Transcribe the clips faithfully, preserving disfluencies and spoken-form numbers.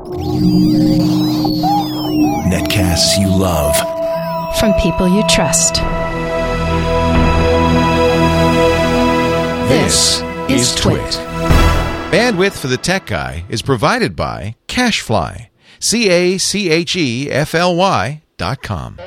Netcasts you love. From people you trust. This is Twit. Bandwidth for the Tech Guy is provided by CacheFly. C A C H E F L Y dot com.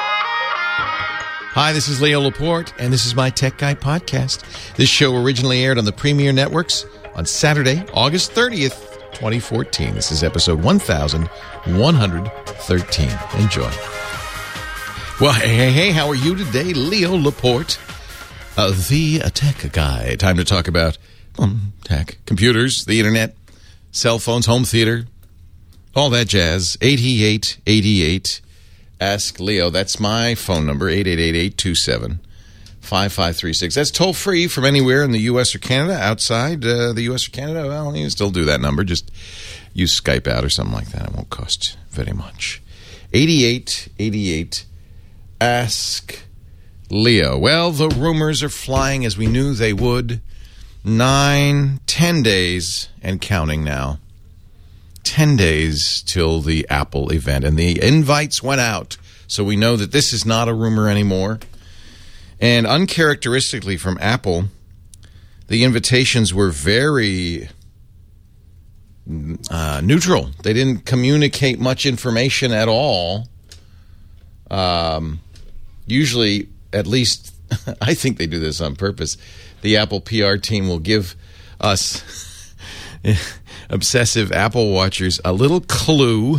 Hi, this is Leo Laporte, and this is my Tech Guy podcast. This show originally aired on the Premier Networks on Saturday, August thirtieth, twenty fourteen. This is episode one thousand one hundred thirteen. Enjoy. Well, hey, hey, hey, how are you today? Leo Laporte, uh, the Tech Guy. Time to talk about um, tech, computers, the internet, cell phones, home theater, all that jazz. eighty-eight eighty-eight. Ask Leo. That's my phone number, eight eight eight, eight two seven, five five three six. That's toll-free from anywhere in the U S or Canada. Outside uh, the U S or Canada, well, you can still do that number. Just use Skype out or something like that. It won't cost very much. eighty-eight eighty-eight. Ask Leo. Well, the rumors are flying as we knew they would. Nine, ten days and counting now. Ten days till the Apple event, and the invites went out, so we know that this is not a rumor anymore. And uncharacteristically from Apple, the invitations were very uh, neutral. They didn't communicate much information at all. Um, usually, at least, I think they do this on purpose, the Apple P R team will give us obsessive Apple watchers a little clue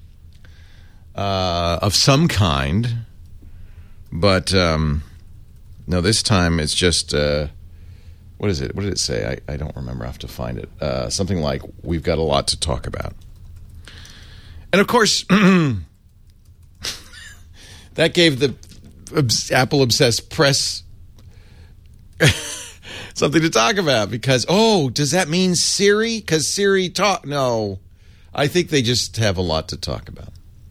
uh, of some kind, but um, no, this time it's just uh, what is it? What did it say? I, I don't remember. I have to find it. Uh, something like, we've got a lot to talk about. And of course, that gave the obs- Apple obsessed press something to talk about, because, oh, does that mean Siri? Because Siri talk... No. I think they just have a lot to talk about.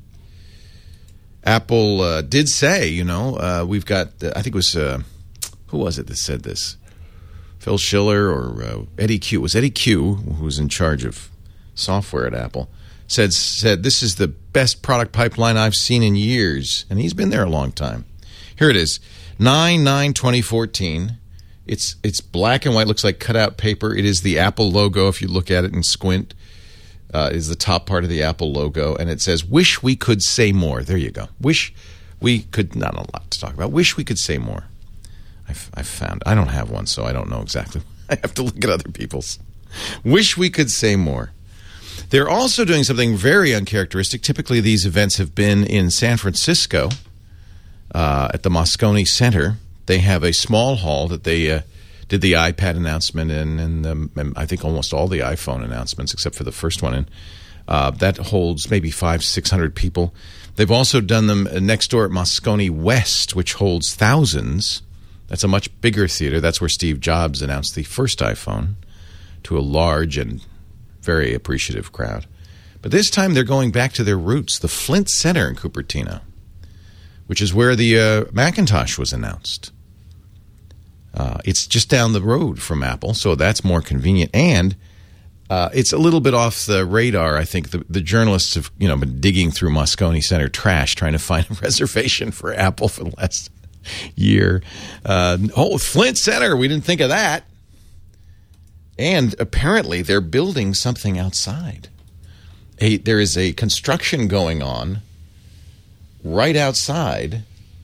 Apple uh, did say, you know, uh, we've got... Uh, I think it was... Uh, who was it that said this? Phil Schiller or uh, Eddie Q. It was Eddie Q, who was in charge of software at Apple, said, said, this is the best product pipeline I've seen in years. And he's been there a long time. Here it is. nine nine twenty fourteen. It's it's black and white, looks like cutout paper. It is the Apple logo, if you look at it and squint. Uh, is the top part of the Apple logo, and it says, wish we could say more. There you go. Wish we could, not a lot to talk about. Wish we could say more. I've, I've found, I don't have one, so I don't know exactly. I have to look at other people's. Wish we could say more. They're also doing something very uncharacteristic. Typically, these events have been in San Francisco uh, at the Moscone Center. They have a small hall that they uh, did the iPad announcement in, and, the, and I think almost all the iPhone announcements, except for the first one. And uh, that holds maybe five, six hundred people. They've also done them next door at Moscone West, which holds thousands. That's a much bigger theater. That's where Steve Jobs announced the first iPhone to a large and very appreciative crowd. But this time they're going back to their roots, the Flint Center in Cupertino, which is where the uh, Macintosh was announced. Uh, it's just down the road from Apple, so that's more convenient. And uh, it's a little bit off the radar. I think the, the journalists have, you know, been digging through Moscone Center trash trying to find a reservation for Apple for the last year. Uh, oh, Flint Center, we didn't think of that. And apparently they're building something outside. A, there is a construction going on right outside.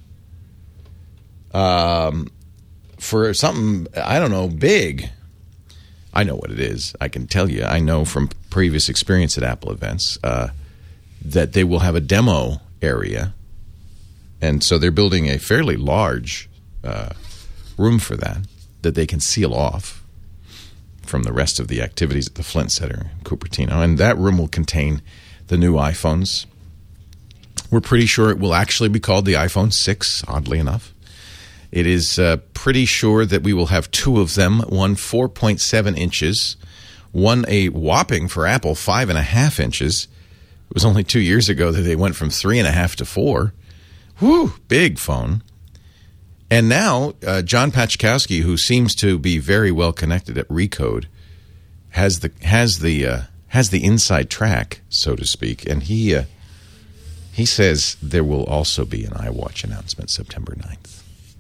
Um... For something, I don't know, big. I know what it is. I can tell you. I know from previous experience at Apple events uh, that they will have a demo area. And so they're building a fairly large uh, room for that, that they can seal off from the rest of the activities at the Flint Center in Cupertino. And that room will contain the new iPhones. We're pretty sure it will actually be called the iPhone six, oddly enough. It is uh, pretty sure that we will have two of them, one four point seven inches, one a whopping, for Apple, five point five inches. It was only two years ago that they went from three point five to four. Whew, big phone. And now, uh, John Pachkowski, who seems to be very well connected at Recode, has the has the uh, has the inside track, so to speak, and he uh, he says there will also be an iWatch announcement September ninth.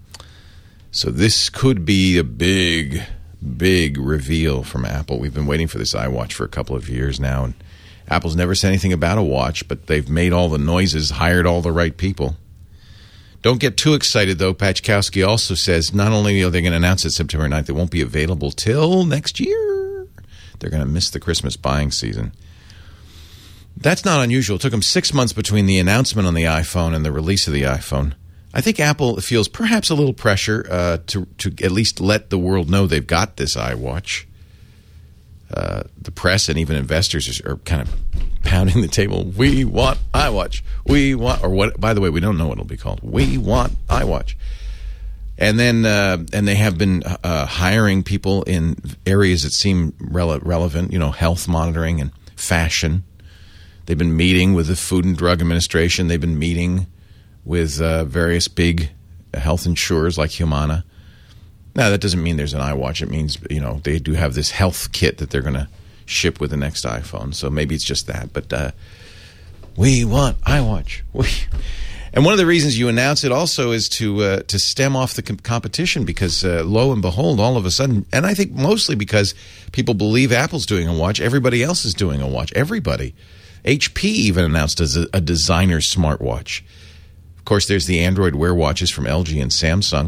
So this could be a big, big reveal from Apple. We've been waiting for this iWatch for a couple of years now, and Apple's never said anything about a watch, but they've made all the noises, hired all the right people. Don't get too excited, though. Pachkowski also says not only are they going to announce it September ninth, it won't be available till next year. They're going to miss the Christmas buying season. That's not unusual. It took them six months between the announcement on the iPhone and the release of the iPhone. I think Apple feels perhaps a little pressure uh, to, to at least let the world know they've got this iWatch. Uh, the press and even investors are, are kind of pounding the table. We want iWatch. We want, or what? By the way, we don't know what it'll be called. We want iWatch. And then, uh, and they have been uh, hiring people in areas that seem rele- relevant. You know, health monitoring and fashion. They've been meeting with the Food and Drug Administration. They've been meeting with uh, various big health insurers like Humana. Now, that doesn't mean there's an iWatch. It means, you know, they do have this health kit that they're going to ship with the next iPhone. So maybe it's just that. But uh, we want iWatch. We. And one of the reasons you announce it also is to uh, to stem off the com- competition because, uh, lo and behold, all of a sudden, and I think mostly because people believe Apple's doing a watch, everybody else is doing a watch. Everybody. H P even announced as a, a designer smartwatch. Of course, there's the Android Wear watches from L G and Samsung.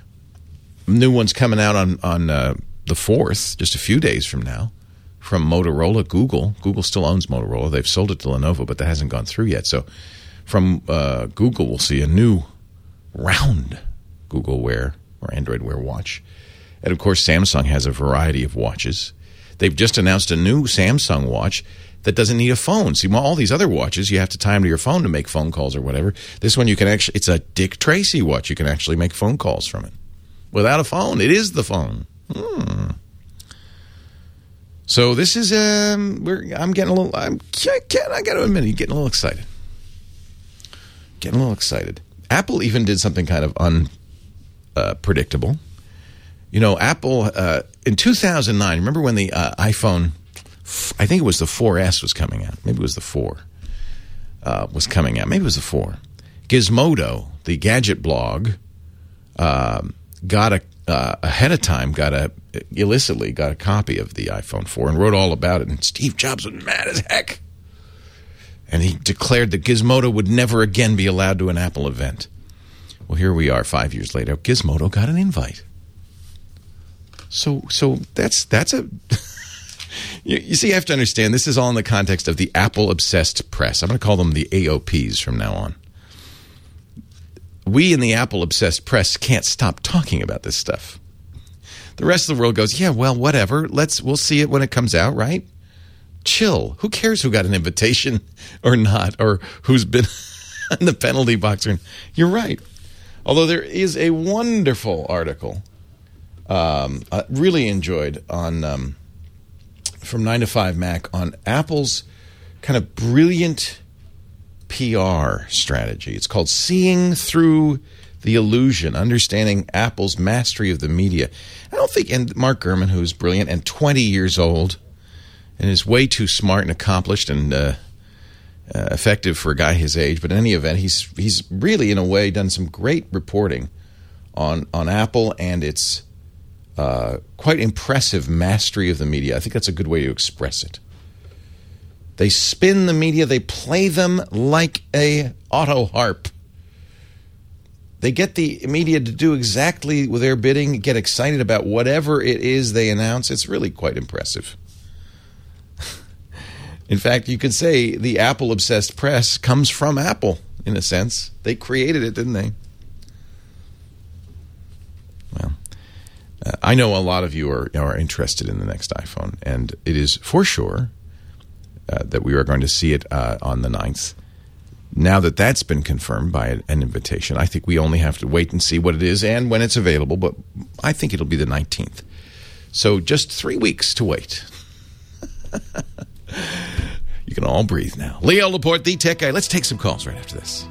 New one's coming out on, on uh, the fourth, just a few days from now, from Motorola, Google. Google still owns Motorola. They've sold it to Lenovo, but that hasn't gone through yet. So from uh, Google, we'll see a new round Google Wear or Android Wear watch. And, of course, Samsung has a variety of watches. They've just announced a new Samsung watch that doesn't need a phone. See, all these other watches, you have to tie them to your phone to make phone calls or whatever. This one, you can actually, it's a Dick Tracy watch. You can actually make phone calls from it. Without a phone. It is the phone. Hmm. So this is, um, we're, I'm getting a little, I'm, I, I got to admit, I'm getting a little excited. Getting a little excited. Apple even did something kind of unpredictable. Uh, you know, Apple, uh, in two thousand nine, remember when the uh, iPhone, I think it was the four S was coming out. Maybe it was the four uh, was coming out. Maybe it was the four. Gizmodo, the gadget blog, um, got a uh, ahead of time, got a illicitly got a copy of the iPhone four and wrote all about it. And Steve Jobs was mad as heck, and he declared that Gizmodo would never again be allowed to an Apple event. Well, here we are, five years later. Gizmodo got an invite. So, so that's that's a. you, you see, you have to understand. This is all in the context of the Apple obsessed press. I'm going to call them the A O Ps from now on. We in the Apple-obsessed press can't stop talking about this stuff. The rest of the world goes, yeah, well, whatever. Let's we'll see it when it comes out, right? Chill. Who cares who got an invitation or not, or who's been in the penalty box? You're right. Although there is a wonderful article, um, I really enjoyed on um, from nine to five Mac on Apple's kind of brilliant P R strategy. It's called Seeing Through the Illusion, Understanding Apple's Mastery of the Media. I don't think, and Mark Gurman, who's brilliant and twenty years old and is way too smart and accomplished and uh, uh, effective for a guy his age, but in any event, he's he's really, in a way, done some great reporting on, on Apple and its uh, quite impressive mastery of the media. I think that's a good way to express it. They spin the media. They play them like a auto harp. They get the media to do exactly with their bidding, get excited about whatever it is they announce. It's really quite impressive. In fact, you could say the Apple-obsessed press comes from Apple, in a sense. They created it, didn't they? Well, uh, I know a lot of you are, are interested in the next iPhone, and it is for sure Uh, that we are going to see it uh, on the ninth. Now that that's been confirmed by an invitation, I think we only have to wait and see what it is and when it's available, but I think it'll be the nineteenth. So just three weeks to wait. You can all breathe now. Leo Laporte, the tech guy. Let's take some calls right after this.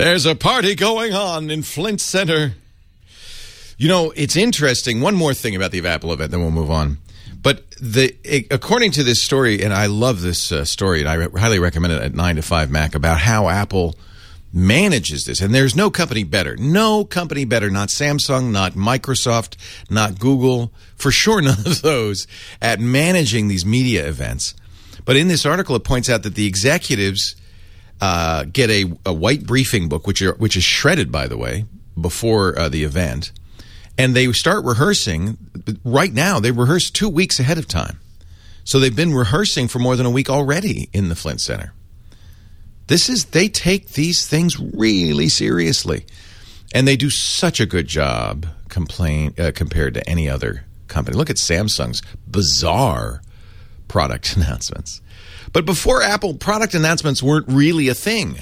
There's a party going on in Flint Center. You know, it's interesting. One more thing about the Apple event, then we'll move on. But the it, according to this story, and I love this uh, story, and I re- highly recommend it at nine to five Mac, about how Apple manages this. And there's no company better. No company better. Not Samsung, not Microsoft, not Google. For sure, none of those at managing these media events. But in this article, it points out that the executives uh, get a, a white briefing book, which are, which is shredded, by the way, before uh, the event. And they start rehearsing. Right now, they rehearse two weeks ahead of time. So they've been rehearsing for more than a week already in the Flint Center. This is, they take these things really seriously. And they do such a good job complain, uh, compared to any other company. Look at Samsung's bizarre product announcements. But before Apple, product announcements weren't really a thing.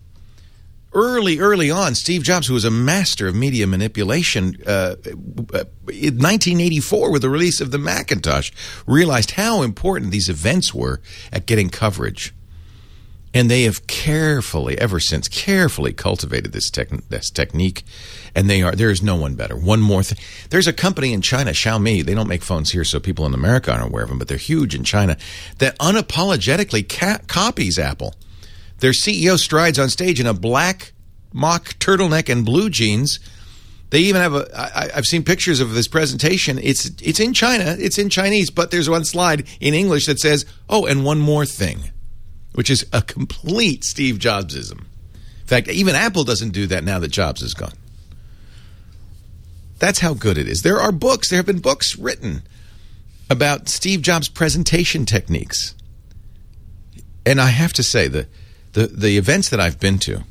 Early, early on, Steve Jobs, who was a master of media manipulation, uh, in nineteen eighty-four, with the release of the Macintosh, realized how important these events were at getting coverage. And they have carefully, ever since, carefully cultivated this, tech, this technique. And they are there is no one better. One more thing. There's a company in China, Xiaomi. They don't make phones here, so people in America aren't aware of them, but they're huge in China, that unapologetically ca- copies Apple. Their C E O strides on stage in a black mock turtleneck and blue jeans. They even have a, I, I've seen pictures of this presentation. It's it's in China. It's in Chinese, but there's one slide in English that says, oh, and one more thing, which is a complete Steve Jobsism. In fact, even Apple doesn't do that now that Jobs is gone. That's how good it is. There are books. There have been books written about Steve Jobs' presentation techniques. And I have to say, the the, the events that I've been to,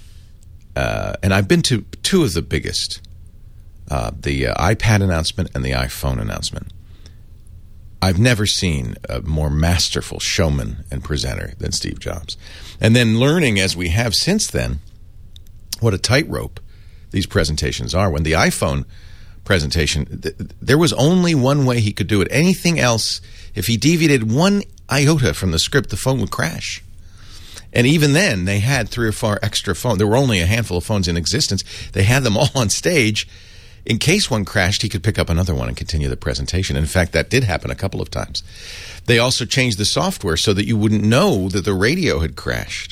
uh, and I've been to two of the biggest, uh, the uh, iPad announcement and the iPhone announcement. I've never seen a more masterful showman and presenter than Steve Jobs. And then learning, as we have since then, what a tightrope these presentations are. When the iPhone presentation, th- there was only one way he could do it. Anything else, if he deviated one iota from the script, the phone would crash. And even then, they had three or four extra phones. There were only a handful of phones in existence. They had them all on stage. In case one crashed, he could pick up another one and continue the presentation. In fact, that did happen a couple of times. They also changed the software so that you wouldn't know that the radio had crashed.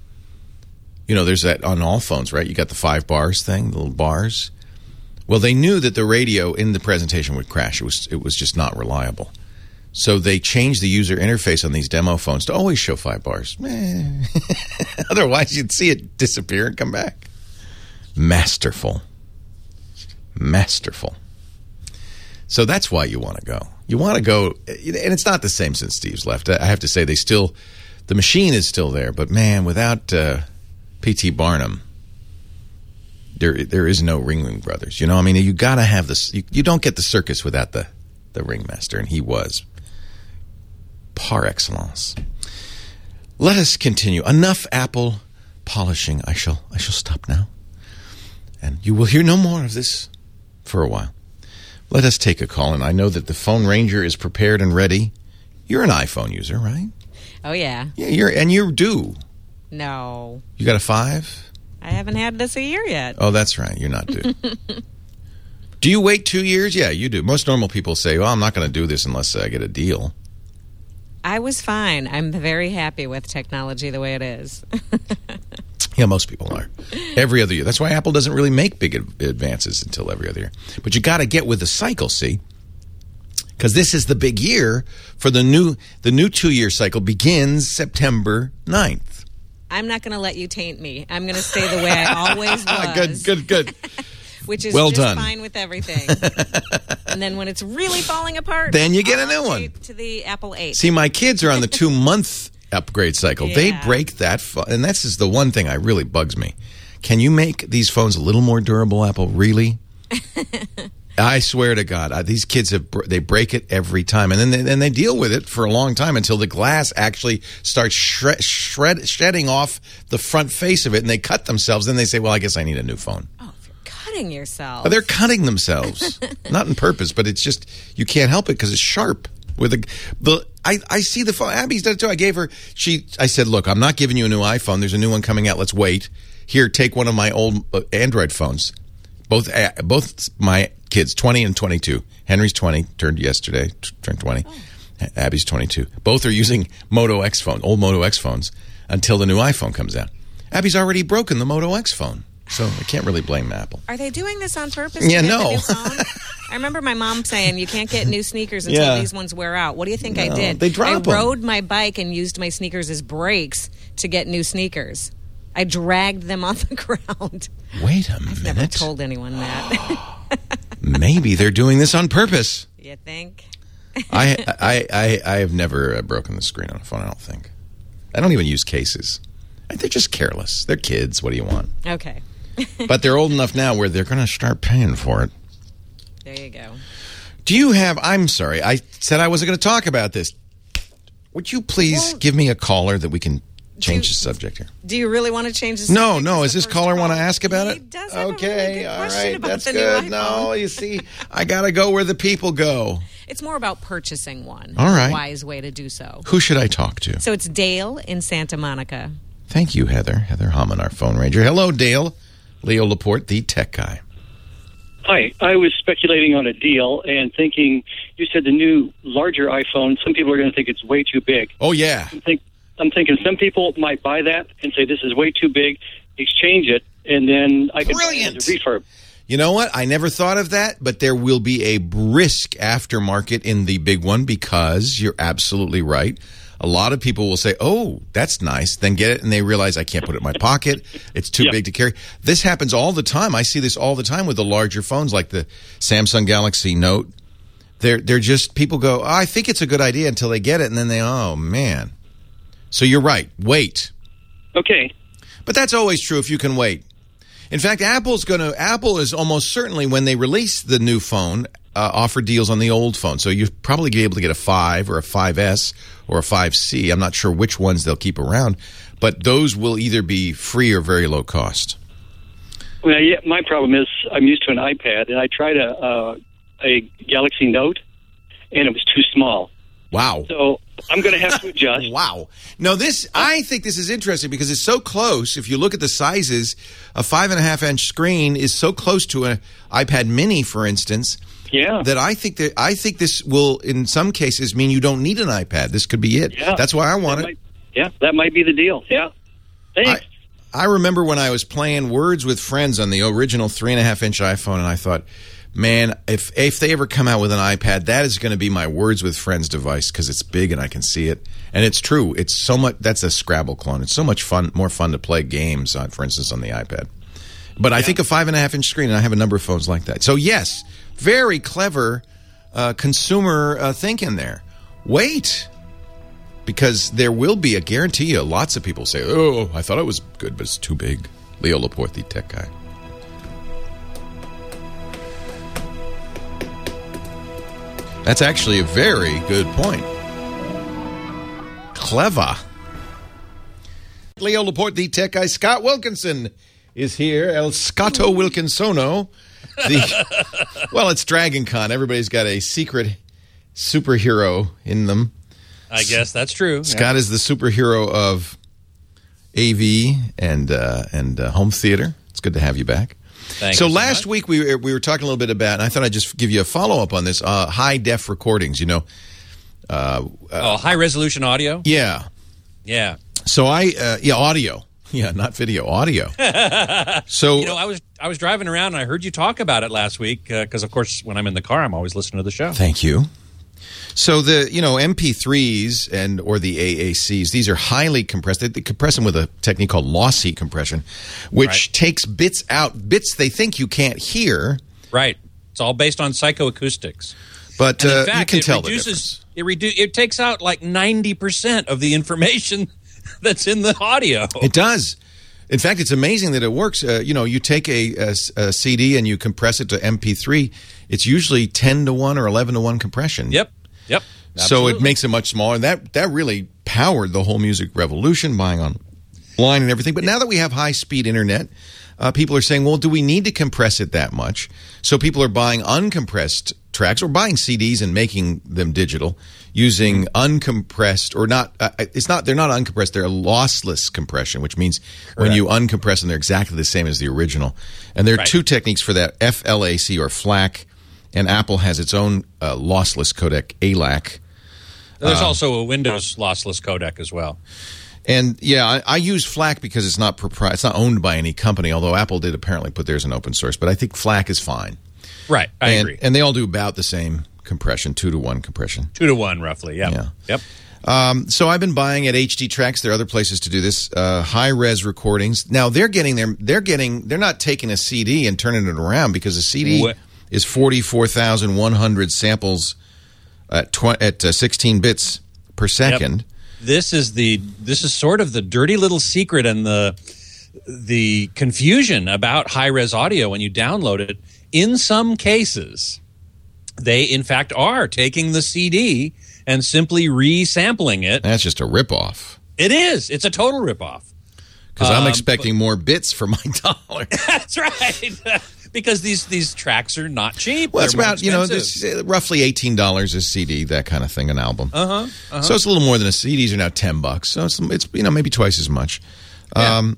You know, there's that on all phones, right? You got the five bars thing, the little bars. Well, they knew that the radio in the presentation would crash. It was it was just not reliable. So they changed the user interface on these demo phones to always show five bars. Eh. Otherwise, you'd see it disappear and come back. Masterful. Masterful. So that's why you want to go. You want to go, and it's not the same since Steve's left. I have to say, they still, the machine is still there, but man, without uh, P T Barnum, there there is no Ringling Brothers. You know, I mean, you got to have this. You, you don't get the circus without the the ringmaster, and he was par excellence. Let us continue. Enough Apple polishing. I shall I shall stop now, and you will hear no more of this for a while. Let us take a call, and I know that the Phone Ranger is prepared and ready. You're an iPhone user, right? Oh, yeah. Yeah, you're and you're due. No. You got a five? I haven't had this a year yet. Oh, that's right. You're not due. Do you wait two years? Yeah, you do. Most normal people say, well, I'm not going to do this unless I get a deal. I was fine. I'm very happy with technology the way it is. Yeah, most people are. Every other year. That's why Apple doesn't really make big advances until every other year. But you got to get with the cycle, see? Because this is the big year for the new the new two-year cycle begins September ninth. I'm not going to let you taint me. I'm going to stay the way I always was. Good, good, good. Which is well just done. Fine with everything. And then when it's really falling apart, then you get I'll a new one. To the Apple eight. See, my kids are on the two-month upgrade cycle. Yeah. They break that, pho- and this is the one thing that really bugs me. Can you make these phones a little more durable, Apple? Really? I swear to God, I, these kids have they break it every time, and then they, then they deal with it for a long time until the glass actually starts shred, shred, shedding off the front face of it, and they cut themselves. Then they say, "Well, I guess I need a new phone." Oh, if you're cutting yourself. Oh, they're cutting themselves, not on purpose, but it's just you can't help it because it's sharp. With a, the I, I see the phone. Abby's done it too. I gave her. She. I said, "Look, I'm not giving you a new iPhone. There's a new one coming out. Let's wait." here, take one of my old uh, Android phones. Both uh, both my kids, twenty and twenty-two. Henry's twenty, turned yesterday, t- turned twenty. Oh. Abby's twenty-two. Both are using Moto X phones, old Moto X phones, until the new iPhone comes out. Abby's already broken the Moto X phone, so I can't really blame Apple. Are they doing this on purpose? Yeah, to get no. the new phone? I remember my mom saying you can't get new sneakers until Yeah. these ones wear out. What do you think No, I did? they drop I 'em. rode my bike and used my sneakers as brakes to get new sneakers. I dragged them on the ground. Wait a minute. I've never told anyone that. Maybe they're doing this on purpose. You think? I, I, I, I have never uh, broken the screen on a phone, I don't think. I don't even use cases. They're just careless. They're kids. What do you want? Okay. But they're old enough now where they're going to start paying for it. There you go. Do you have... I'm sorry. I said I wasn't going to talk about this. Would you please Well, give me a caller that we can change do- the subject here? Do you really want to change the No, subject? no. Because Is the this first caller want to call- ask about He it? does have a Okay, really good all question right. about That's the new good. iPhone. No, you see, I got to go where the people go. It's more about purchasing one. All right. A wise way to do so. Who should I talk to? So it's Dale in Santa Monica. Thank you, Heather. Heather Hammond, our phone ranger. Hello, Dale. Leo Laporte, the tech guy. Hi, I was speculating on a deal and thinking, you said the new larger iPhone, some people are going to think it's way too big. Oh, yeah. I'm, think, I'm thinking some people might buy that and say this is way too big, exchange it, and then I can Brilliant. buy it as a refurb. You know what? I never thought of that, but there will be a brisk aftermarket in the big one because you're absolutely right. A lot of people will say, oh, that's nice, then get it, and they realize I can't put it in my pocket. It's too Yep. big to carry. This happens all the time. I see this all the time with the larger phones like the Samsung Galaxy Note. They're, they're just, people go, oh, I think it's a good idea until they get it, and then they, oh, man. So you're right. Wait. Okay. But that's always true if you can wait. In fact, Apple's going to Apple is almost certainly when they release the new phone, uh, offer deals on the old phone. So you'll probably be able to get a five or a five S or a five C. I'm not sure which ones they'll keep around, but those will either be free or very low cost. Well, yeah, my problem is I'm used to an iPad, and I tried a, uh, a Galaxy Note, and it was too small. Wow. So I'm going to have to adjust. Wow. No, this, I think this is interesting because it's so close. If you look at the sizes, a five and a half inch screen is so close to an iPad mini, for instance, Yeah. that I think that I think this will, in some cases, mean you don't need an iPad. This could be it. Yeah. That's why I want That it. might- yeah, that might be the deal. Yeah. Thanks. I, I remember when I was playing Words with Friends on the original three and a half inch iPhone, and I thought, man, if if they ever come out with an iPad, that is going to be my Words with Friends device because it's big and I can see it. And it's true. It's so much. That's a Scrabble clone. It's so much fun, more fun to play games on, for instance, on the iPad. But I think a five and a half inch screen, and I have a number of phones like that. So yes, very clever uh, consumer uh, thinking there. Wait. Because there will be, I guarantee you, lots of people say, oh, I thought it was good, but it's too big. Leo Laporte, the tech guy. That's actually a very good point. Clever. Leo Laporte, the tech guy. Scott Wilkinson is here. El Scotto Wilkinsono. The, well, it's Dragon Con. Everybody's got a secret superhero in them. I guess that's true. Scott yeah. is the superhero of A V and uh, and uh, home theater. It's good to have you back. Thank so you so last much. week we were, we were talking a little bit about, and I thought I'd just give you a follow up on this uh, high def recordings. You know, uh, oh, high resolution audio. yeah. Yeah. So I uh, yeah audio. Yeah, not video, audio. So You know, I was I was driving around and I heard you talk about it last week because, of course, when I'm in the car, I'm always listening to the show. Thank you. So the you know M P threes and or the A A Cs, these are highly compressed. They, they compress them with a technique called lossy compression, which Right. takes bits out, bits they think you can't hear, Right. It's all based on psychoacoustics. but And in uh, fact, you can it tell reduces, the difference. It redu- It takes out like ninety percent of the information that's in the audio. It does. In fact, it's amazing that it works. Uh, you know, you take a, a, a C D and you compress it to M P three. It's usually ten to one or eleven to one compression. Yep. Yep. So Absolutely. it makes it much smaller. That that really powered the whole music revolution, buying online and everything. But now that we have high-speed internet, uh, people are saying, well, do we need to compress it that much? So people are buying uncompressed tracks or buying C Ds and making them digital using uncompressed or not. Uh, it's not. They're not uncompressed. They're lossless compression, which means Correct. When you uncompress them, they're exactly the same as the original. And there are right. two techniques for that: F L A C or FLAC, and Apple has its own uh, lossless codec, A L A C. There's um, also a Windows lossless codec as well. And yeah, I, I use FLAC because it's not propri- it's not owned by any company. Although Apple did apparently put theirs in open source, but I think FLAC is fine. Right, I and, agree. And they all do about the same compression, two to one compression. Two to one, roughly. Yep. Yeah. Yep. Um, so I've been buying at H D Tracks. There are other places to do this. Uh, high res recordings. Now they're getting their they're getting they're not taking a C D and turning it around because a C D what? is forty-four thousand one hundred samples at tw- at uh, sixteen bits per second. Yep. This is the this is sort of the dirty little secret and the the confusion about high res audio when you download it. In some cases, they in fact are taking the C D and simply resampling it. That's just a ripoff. It is. It's a total ripoff. Because I'm um, expecting but, more bits for my dollar. That's right. Because these these tracks are not cheap. Well, it's They're about, you know, this, uh, roughly eighteen dollars a C D, that kind of thing, an album. Uh-huh, uh-huh. So it's a little more than a C Ds are now ten bucks. So it's, it's you know, maybe twice as much. Yeah. Um,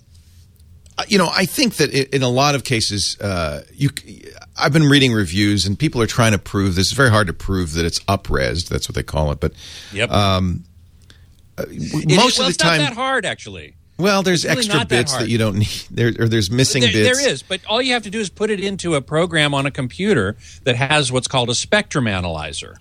you know, I think that in a lot of cases, uh, you. I've been reading reviews, and people are trying to prove this. It's very hard to prove that it's up-resed. That's what they call it. But yep. um, uh, it, most well, of the it's time, not that hard, actually. Well, there's really extra that bits that, that you don't need. There, or there's missing there, bits. There is, but all you have to do is put it into a program on a computer that has what's called a spectrum analyzer.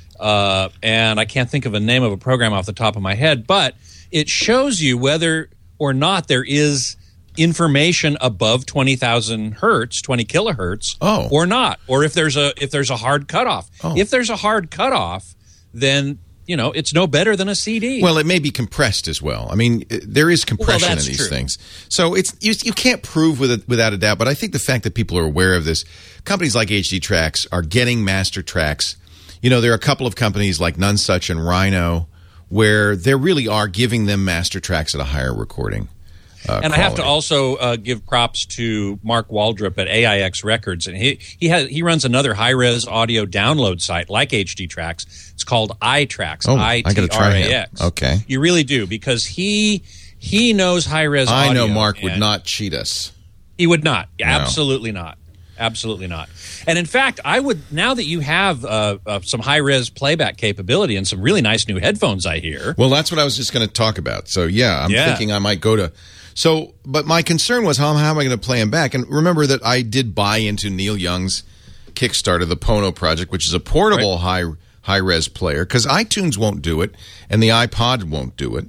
Uh, and I can't think of a name of a program off the top of my head, but it shows you whether or not there is information above twenty thousand hertz, twenty kilohertz, oh. or not, or if there's a if there's a hard cutoff. Oh. If there's a hard cutoff, then you know it's no better than a C D. Well, it may be compressed as well. I mean, there is compression well, in these true. things, so it's you, you can't prove with it, without a doubt. But I think the fact that people are aware of this, companies like H D Tracks are getting master tracks. You know, there are a couple of companies like Nonesuch and Rhino where they really are giving them master tracks at a higher recording. Uh, and quality. I have to also uh, give props to Mark Waldrop at A I X Records, and he he has he runs another high res audio download site like H D Tracks. It's called iTracks. Oh, I I got to T R try A him. X. Okay, you really do because he he knows high res. I audio, know Mark would not cheat us. He would not. No. Absolutely not. Absolutely not. And in fact, I would now that you have uh, uh, some high res playback capability and some really nice new headphones, I hear. Well, that's what I was just going to talk about. So yeah, I'm yeah. thinking I might go to. So, but my concern was how, how am I going to play him back? And remember that I did buy into Neil Young's Kickstarter, the Pono project, which is a portable right. high high res player, because iTunes won't do it and the iPod won't do it.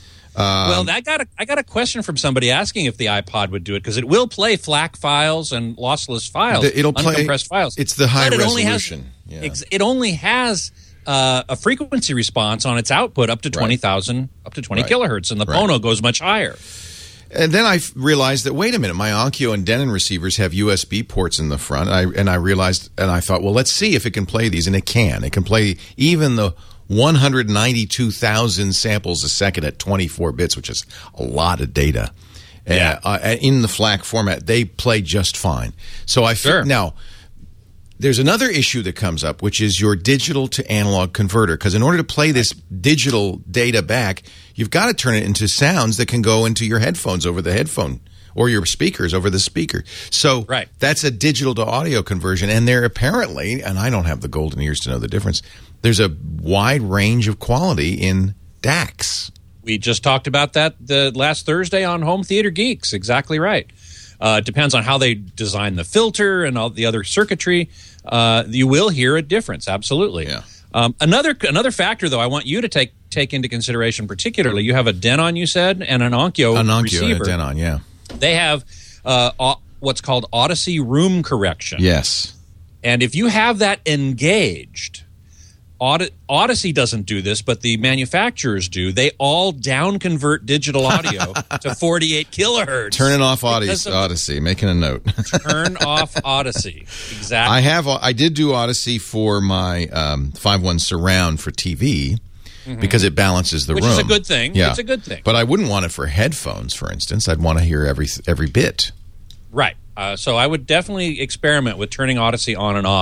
Um, well, I got a I got a question from somebody asking if the iPod would do it because it will play FLAC files and lossless files, the, it'll play uncompressed files. It's the high but resolution. It only has, yeah. ex, it only has uh, a frequency response on its output up to twenty thousand, up to twenty right. kilohertz, and the right. Pono goes much higher. And then I realized that, wait a minute, my Onkyo and Denon receivers have U S B ports in the front. And I, and I realized, and I thought, well, let's see if it can play these. And it can. It can play even the one hundred ninety-two thousand samples a second at twenty-four bits, which is a lot of data. Yeah. Uh, uh, in the FLAC format, they play just fine. So I sure. Now, there's another issue that comes up, which is your digital to analog converter. Because in order to play this digital data back, you've got to turn it into sounds that can go into your headphones over the headphone or your speakers over the speaker. So right. that's a digital to audio conversion. And there apparently, and I don't have the golden ears to know the difference, there's a wide range of quality in D A Cs. We just talked about that the last Thursday on Home Theater Geeks. Exactly right. Uh, it depends on how they design the filter and all the other circuitry. Uh, you will hear a difference, absolutely. Yeah. Um, another another factor, though, I want you to take take into consideration particularly. You have a Denon, you said, and an Onkyo An Onkyo receiver. and a Denon, yeah. They have uh, au- what's called Odyssey room correction. Yes. And if you have that engaged, Aud- Odyssey doesn't do this, but the manufacturers do. They all down convert digital audio to forty-eight kilohertz. Turning off Odyssey, Odyssey, making a note. Turn off Odyssey. Exactly. I have. I did do Odyssey for my um, five one surround for T V mm-hmm. because it balances the Which room. Which is a good thing. Yeah. It's a good thing. But I wouldn't want it for headphones, for instance. I'd want to hear every every bit. Right. Uh, so I would definitely experiment with turning Odyssey on and off.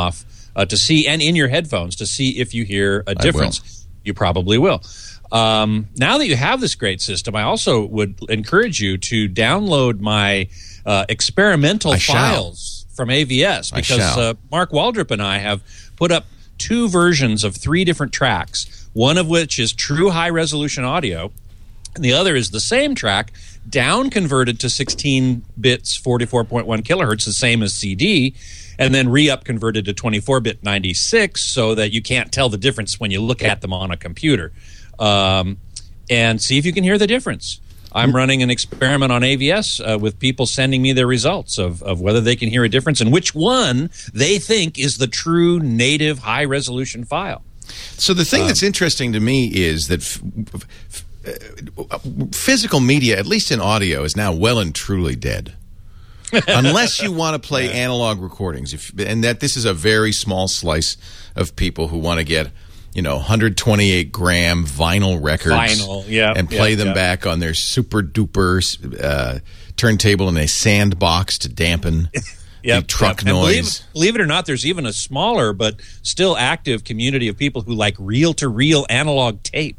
uh, to see, and in your headphones to see if you hear a difference. You probably will. Um, now that you have this great system, I also would encourage you to download my uh, experimental I files shall. from A V S, because uh, Mark Waldrop and I have put up two versions of three different tracks, one of which is true high-resolution audio, and the other is the same track, down converted to sixteen bits, forty-four point one kilohertz, the same as C D, and then re-up converted to twenty-four bit ninety-six so that you can't tell the difference when you look at them on a computer. Um, and see if you can hear the difference. I'm running an experiment on A V S uh, with people sending me their results of, of whether they can hear a difference and which one they think is the true native high-resolution file. So the thing um, that's interesting to me is that f- f- uh, physical media, at least in audio, is now well and truly dead. Unless you want to play yeah. analog recordings. If, and that this is a very small slice of people who want to get, you know, one hundred twenty-eight gram vinyl records vinyl, yeah, and play yeah, them yeah. back on their super duper uh, turntable in a sandbox to dampen yep, the truck yep. noise. Believe, believe it or not, there's even a smaller but still active community of people who like reel-to-reel analog tape.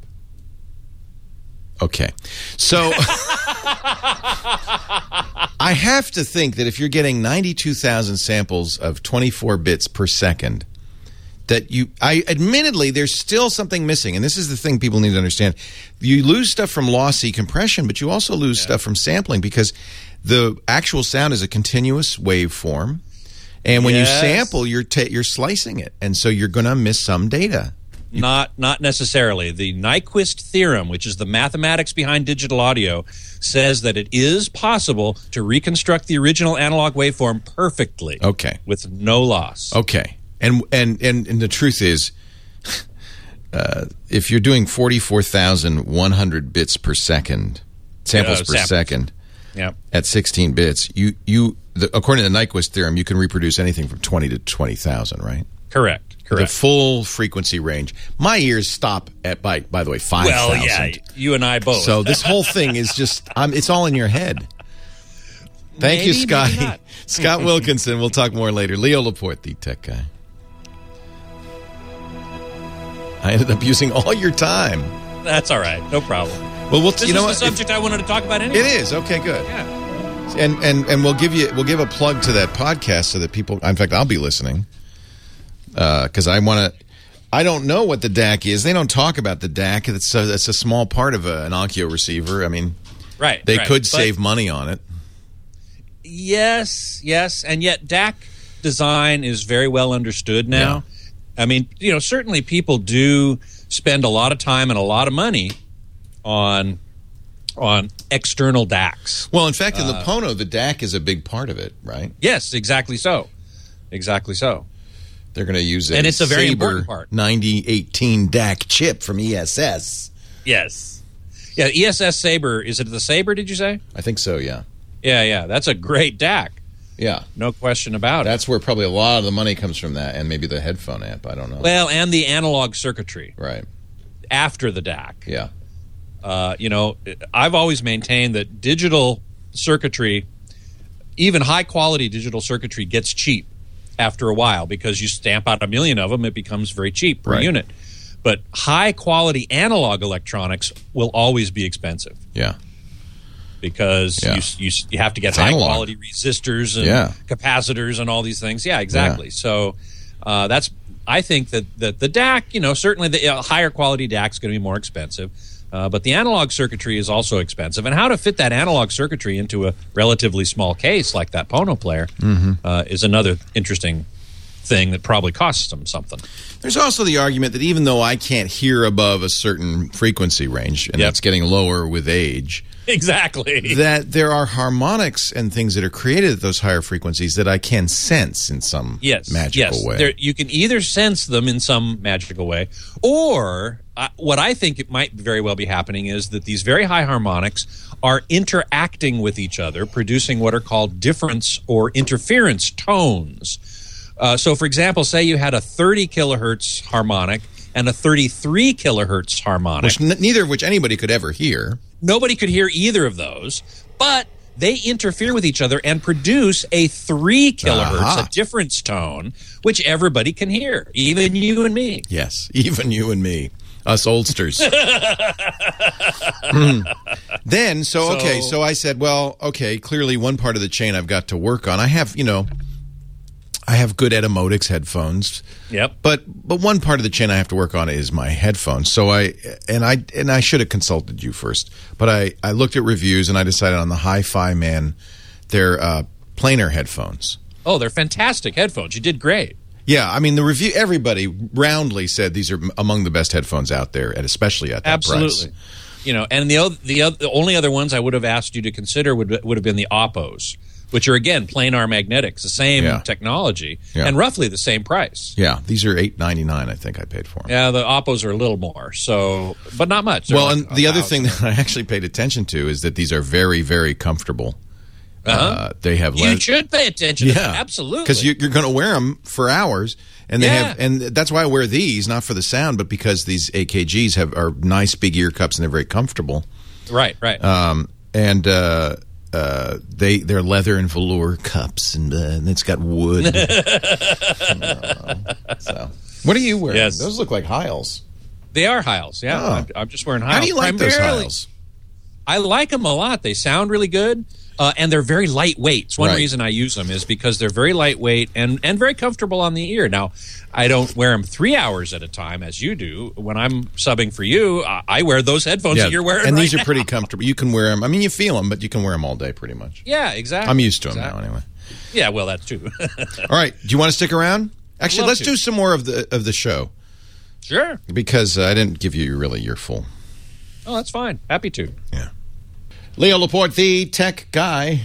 Okay. So I have to think that if you're getting ninety-two thousand samples of twenty-four bits per second, that you, I admittedly, there's still something missing. And this is the thing people need to understand. You lose stuff from lossy compression, but you also lose yeah. stuff from sampling, because the actual sound is a continuous waveform. And when yes. you sample, you're, ta- you're slicing it. And so you're going to miss some data. You, not not necessarily. The Nyquist theorem, which is the mathematics behind digital audio, says that it is possible to reconstruct the original analog waveform perfectly. Okay. With no loss. Okay. And and and, and the truth is, uh, if you're doing forty-four thousand one hundred bits per second, samples uh, per samples. second, yep. at sixteen bits, you you the, according to the Nyquist theorem, you can reproduce anything from twenty to twenty thousand, right? Correct. Correct. The full frequency range. My ears stop at, by by the way, five thousand. Well, yeah, you and I both. So this whole thing is just, um, it's all in your head. Thank maybe, you, Scotty. maybe not. Scott Wilkinson. We'll talk more later. Leo Laporte, the tech guy. I ended up using all your time. That's all right. No problem. Well, we'll this you know is the what? subject if, I wanted to talk about anyway. It is. Okay, good. Yeah. And and and we'll give you we'll give a plug to that podcast so that people. In fact, I'll be listening because uh, I want to. I don't know what the D A C is. They don't talk about the D A C. It's a, it's a small part of a, an Onkyo receiver. I mean, right. They right. could but, save money on it. Yes, yes, and yet D A C design is very well understood now. Yeah. I mean, you know, certainly people do spend a lot of time and a lot of money on on external D A Cs. Well, in fact, in the uh, Pono, the D A C is a big part of it, right? Yes, exactly so. Exactly so. They're going to use a, and it's a very Sabre important part. ninety eighteen D A C chip from E S S. Yes. Yeah, E S S Sabre. Is it the Sabre, did you say? I think so, yeah. Yeah, yeah. That's a great D A C. Yeah. No question about That's it. That's where probably a lot of the money comes from, that, and maybe the headphone amp. I don't know. Well, and the analog circuitry. Right. After the D A C. Yeah. Uh, you know, I've always maintained that digital circuitry, even high-quality digital circuitry, gets cheap after a while because you stamp out a million of them, it becomes very cheap per right. unit. But high-quality analog electronics will always be expensive. Yeah. Because yeah. you, you you have to get high-quality resistors and yeah. capacitors and all these things. Yeah, exactly. Yeah. So uh, that's I think that, that the D A C, you know, certainly the uh, higher-quality D A C is going to be more expensive. Uh, but the analog circuitry is also expensive. And how to fit that analog circuitry into a relatively small case like that Pono player mm-hmm. uh, is another interesting thing that probably costs them something. There's also the argument that even though I can't hear above a certain frequency range, and yep. that's getting lower with age, exactly, that there are harmonics and things that are created at those higher frequencies that I can sense in some yes, magical yes. way. There, you can either sense them in some magical way, or uh, what I think it might very well be happening is that these very high harmonics are interacting with each other, producing what are called difference or interference tones. Uh, so, for example, say you had a thirty kilohertz harmonic and a thirty-three kilohertz harmonic. Which n- neither of which anybody could ever hear. Nobody could hear either of those, but they interfere with each other and produce a three kilohertz, Aha. a difference tone, which everybody can hear, even you and me. Yes, even you and me, us oldsters. Then, so, okay, so I said, well, okay, clearly one part of the chain I've got to work on. I have, you know, I have good Etymotics headphones. Yep. But but one part of the chain I have to work on is my headphones. So I and I and I should have consulted you first. But I, I looked at reviews and I decided on the Hi-Fi Man, their uh, planar headphones. Oh, they're fantastic headphones. You did great. Yeah, I mean the review. Everybody roundly said these are among the best headphones out there, and especially at that Absolutely. price. You know, and the other, the other, the only other ones I would have asked you to consider would would have been the Oppos, which are again planar magnetics, the same Yeah. technology Yeah. and roughly the same price. Yeah, these are eight ninety nine. I think I paid for them. Yeah, the Oppos are a little more, so but not much. They're Well, like and the a other thousand. thing that I actually paid attention to is that these are very, very comfortable. Uh-huh. Uh, they have you le- should pay attention. to yeah, that. Absolutely, because you, you're going to wear them for hours, and they Yeah. have, and that's why I wear these, not for the sound, but because these A K Gs have are nice big ear cups and they're very comfortable. right, right. Um, and uh, uh, they they're leather and velour cups, and, uh, and it's got wood. So, what are you wearing? Yes. Those look like Hiles. They are Hiles. Yeah, Oh. I'm, I'm just wearing Hiles. How do you like those Primarily- Hiles? I like them a lot. They sound really good, uh, and they're very lightweight. So one Right. reason I use them is because they're very lightweight and, and very comfortable on the ear. Now, I don't wear them three hours at a time as you do. When I'm subbing for you, I, I wear those headphones that you're wearing and right these are now. pretty comfortable. You can wear them. I mean, you feel them, but you can wear them all day, pretty much. Yeah, exactly. I'm used to them Exactly. now, anyway. Yeah, well, that's true. All right, do you want to stick around? Actually, Love let's to. do some more of the of the show Sure. because uh, I didn't give you really your full. Oh, that's fine. Happy to. Yeah. Leo Laporte, the tech guy.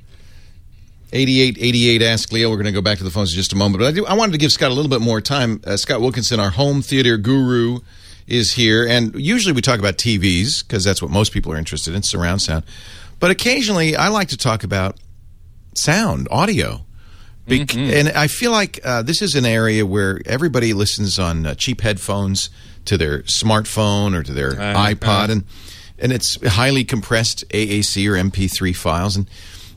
eighty-eight eighty-eight Ask Leo. We're going to go back to the phones in just a moment. But I do. I wanted to give Scott a little bit more time. Uh, Scott Wilkinson, our home theater guru, is here. And usually we talk about T Vs because that's what most people are interested in, surround sound. But occasionally I like to talk about sound, audio. Be- Mm-hmm. And I feel like uh, this is an area where everybody listens on uh, cheap headphones to their smartphone or to their Uh, iPod. uh. And and it's highly compressed A A C or M P three files. And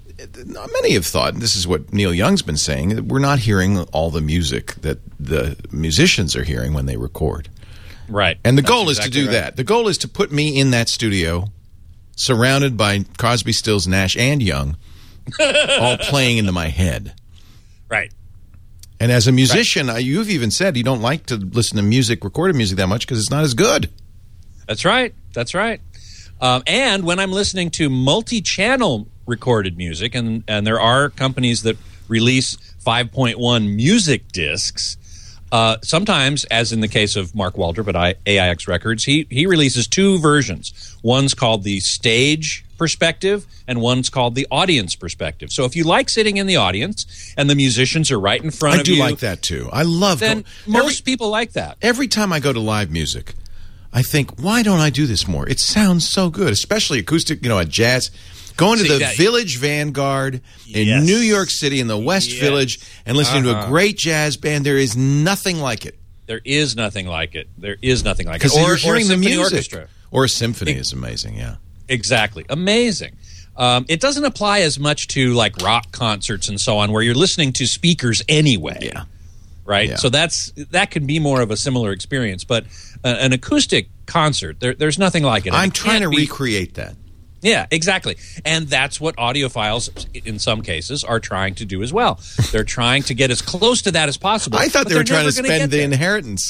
many have thought, and this is what Neil Young's been saying, that we're not hearing all the music that the musicians are hearing when they record. Right. And the That's goal exactly is to do right. that. The goal is to put me in that studio, surrounded by Crosby, Stills, Nash, and Young, all playing into my head. Right. And as a musician, uh, you've even said you don't like to listen to music, recorded music, that much because it's not as good. That's right. That's right. Um, and when I'm listening to multi-channel recorded music, and, and there are companies that release five point one music discs, uh, sometimes, as in the case of Mark Waldrop at I, A I X Records, he, he releases two versions. One's called the stage perspective, and one's called the audience perspective. So if you like sitting in the audience and the musicians are right in front I of do you, like that too. I love then go- most every, people like that. every time I go to live music, I think, why don't I do this more? It sounds so good, especially acoustic, you know, at jazz. Going to See, the that- Village Vanguard in Yes. New York City in the West Yes. Village and listening to a Uh-huh. great jazz band, there is nothing like it. There is nothing like it. There is nothing like it. Because Or, you're or a hearing the symphony music. orchestra. Or a symphony is amazing, yeah. Exactly. Amazing. Um, it doesn't apply as much to like rock concerts and so on, where you're listening to speakers anyway. Yeah. Right. Yeah. So that's that can be more of a similar experience, but uh, an acoustic concert, there, there's nothing like it. And I'm it trying to can't be- recreate that. Yeah, exactly. And that's what audiophiles, in some cases, are trying to do as well. They're trying to get as close to that as possible. I thought but they were they're trying to never gonna spend get the there. inheritance.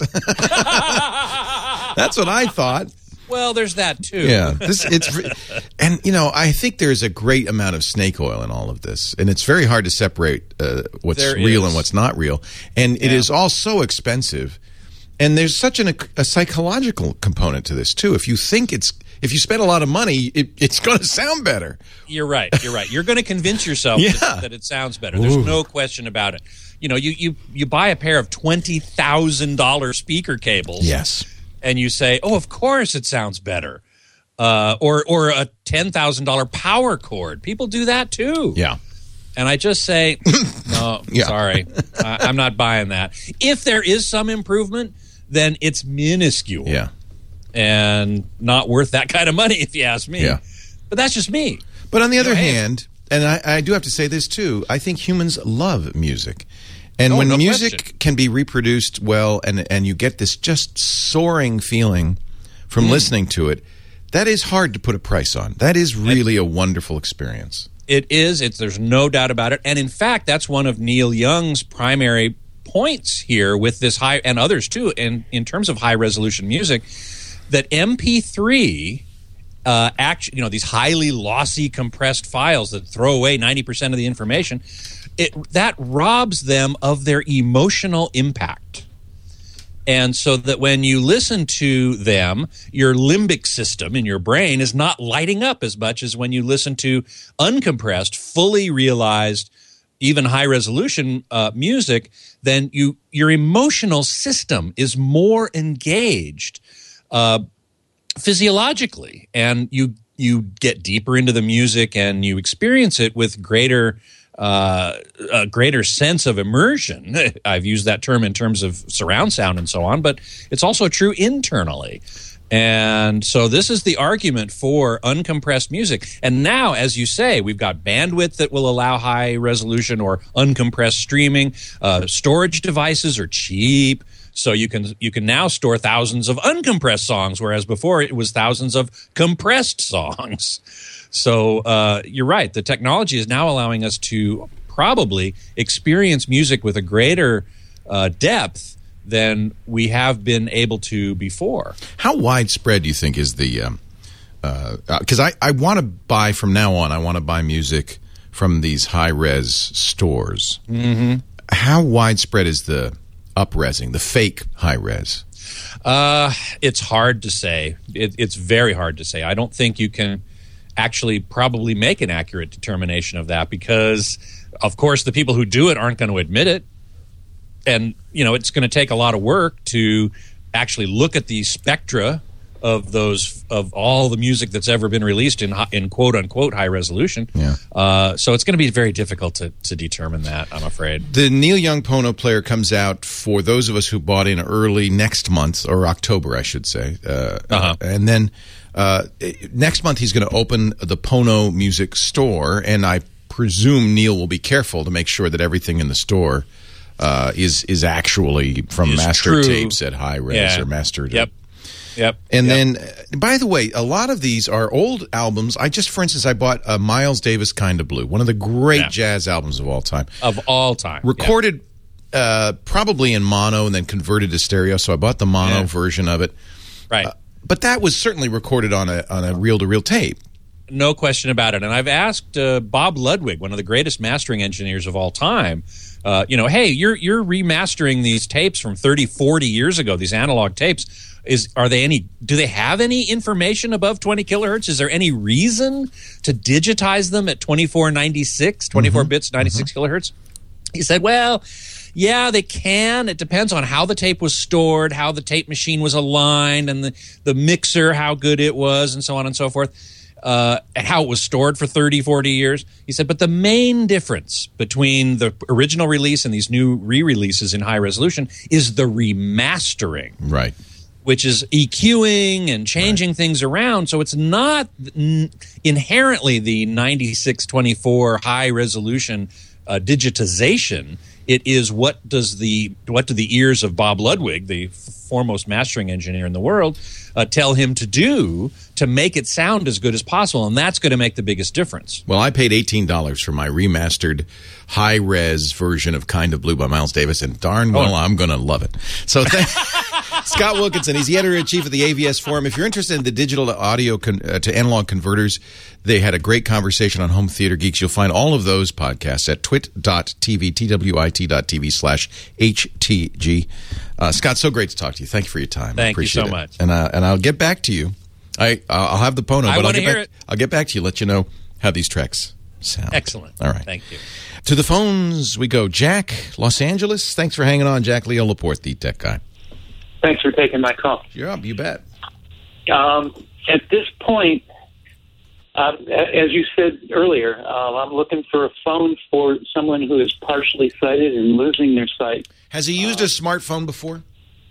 That's what I thought. Well, there's that too. Yeah, this it's and you know I think there's a great amount of snake oil in all of this, and it's very hard to separate uh, what's There real is. and what's not real, and it Yeah. is all so expensive, and there's such an, a psychological component to this too. If you think it's if you spend a lot of money, it, it's going to sound better. You're right. You're right. You're going to convince yourself Yeah. that, that it sounds better. There's Ooh. no question about it. You know, you you you buy a pair of twenty thousand dollar speaker cables. Yes, And you say, "Oh, of course it sounds better." Uh, or or a ten thousand dollar power cord. People do that too. yeah, And I just say, no, Yeah. sorry, I, I'm not buying that. If there is some improvement, then it's minuscule. yeah. And not worth that kind of money, if you ask me. Yeah. But that's just me. But on the other hey. hand, and I, I do have to say this too. I think humans love music. And Oh, when no music question. can be reproduced well and, and you get this just soaring feeling from Mm. listening to it, that is hard to put a price on. That is really a wonderful experience. It is. It's, there's no doubt about it. And in fact, that's one of Neil Young's primary points here with this high, and others too, in, in terms of high resolution music, that M P three, uh, act, you know, these highly lossy compressed files that throw away ninety percent of the information, it, that robs them of their emotional impact. And so that when you listen to them, your limbic system in your brain is not lighting up as much as when you listen to uncompressed, fully realized, even high-resolution uh, music, then you your emotional system is more engaged uh, physiologically, and you you get deeper into the music and you experience it with greater uh, a greater sense of immersion. I've used that term in terms of surround sound and so on, but it's also true internally. And so this is the argument for uncompressed music. And now, as you say, we've got bandwidth that will allow high resolution or uncompressed streaming. Uh, storage devices are cheap. So you can you can now store thousands of uncompressed songs, whereas before it was thousands of compressed songs. So uh, you're right. The technology is now allowing us to probably experience music with a greater uh, depth than we have been able to before. How widespread do you think is the um, uh, because I, I want to buy from now on, I want to buy music from these high-res stores. Mm-hmm. How widespread is the up-resing, the fake high-res? Uh, it's hard to say. It, it's very hard to say. I don't think you can actually probably make an accurate determination of that because, of course, the people who do it aren't going to admit it. And, you know, it's going to take a lot of work to actually look at the spectra of those of all the music that's ever been released in in quote unquote high resolution. Yeah. Uh, so it's going to be very difficult to, to determine that, I'm afraid. The Neil Young Pono player comes out for those of us who bought in early next month, or October, I should say. Uh, Uh-huh. And then uh, next month he's going to open the Pono Music Store, and I presume Neil will be careful to make sure that everything in the store uh, is is actually from Is master true. tapes at high res Yeah. or mastered. Yep. Yep. And Yep. then, uh, by the way, a lot of these are old albums. I just, for instance, I bought a Miles Davis Kind of Blue, one of the great Yeah. jazz albums of all time. Of all time. Recorded uh, probably in mono and then converted to stereo, so I bought the mono Yeah. version of it. Yeah. Right. Uh, but that was certainly recorded on a on a reel-to-reel tape. No question about it. And I've asked uh, Bob Ludwig, one of the greatest mastering engineers of all time, uh, you know, hey, you're you're remastering these tapes from thirty, forty years ago, these analog tapes. Is are they any do they have any information above twenty kilohertz? Is there any reason to digitize them at twenty-four ninety-six, twenty-four bits, ninety-six kilohertz? He said, well, yeah, they can. It depends on how the tape was stored, how the tape machine was aligned, and the, the mixer, how good it was, and so on and so forth, uh, and how it was stored for thirty, forty years. He said, but the main difference between the original release and these new re-releases in high resolution is the remastering. Right. Which is EQing and changing right. things around. So it's not n- inherently the ninety-six twenty-four high resolution uh, digitization. It is what does the what do the ears of Bob Ludwig, the f- foremost mastering engineer in the world, uh, tell him to do to make it sound as good as possible, and that's going to make the biggest difference. Well, I paid eighteen dollars for my remastered high-res version of Kind of Blue by Miles Davis, and darn well, oh. I'm going to love it. So thank Scott Wilkinson, he's the editor-in-chief of the A V S Forum. If you're interested in the digital to audio con- uh, to analog converters, they had a great conversation on Home Theater Geeks. You'll find all of those podcasts at twit.tv, T-W-I-T.tv slash H-T-G. Uh, Scott, so great to talk to you. Thank you for your time. Thank I appreciate you so it. much. And, uh, and I'll get back to you. I, I'll have the Pono, I but I'll get, hear back, it. I'll get back to you, let you know how these tracks sound. Excellent. All right. Thank you. To the phones we go. Jack, Los Angeles. Thanks for hanging on. Jack Leo Laporte, the tech guy. Thanks for taking my call. You're up. You bet. Um, at this point, uh, as you said earlier, uh, I'm looking for a phone for someone who is partially sighted and losing their sight. Has he used uh, a smartphone before?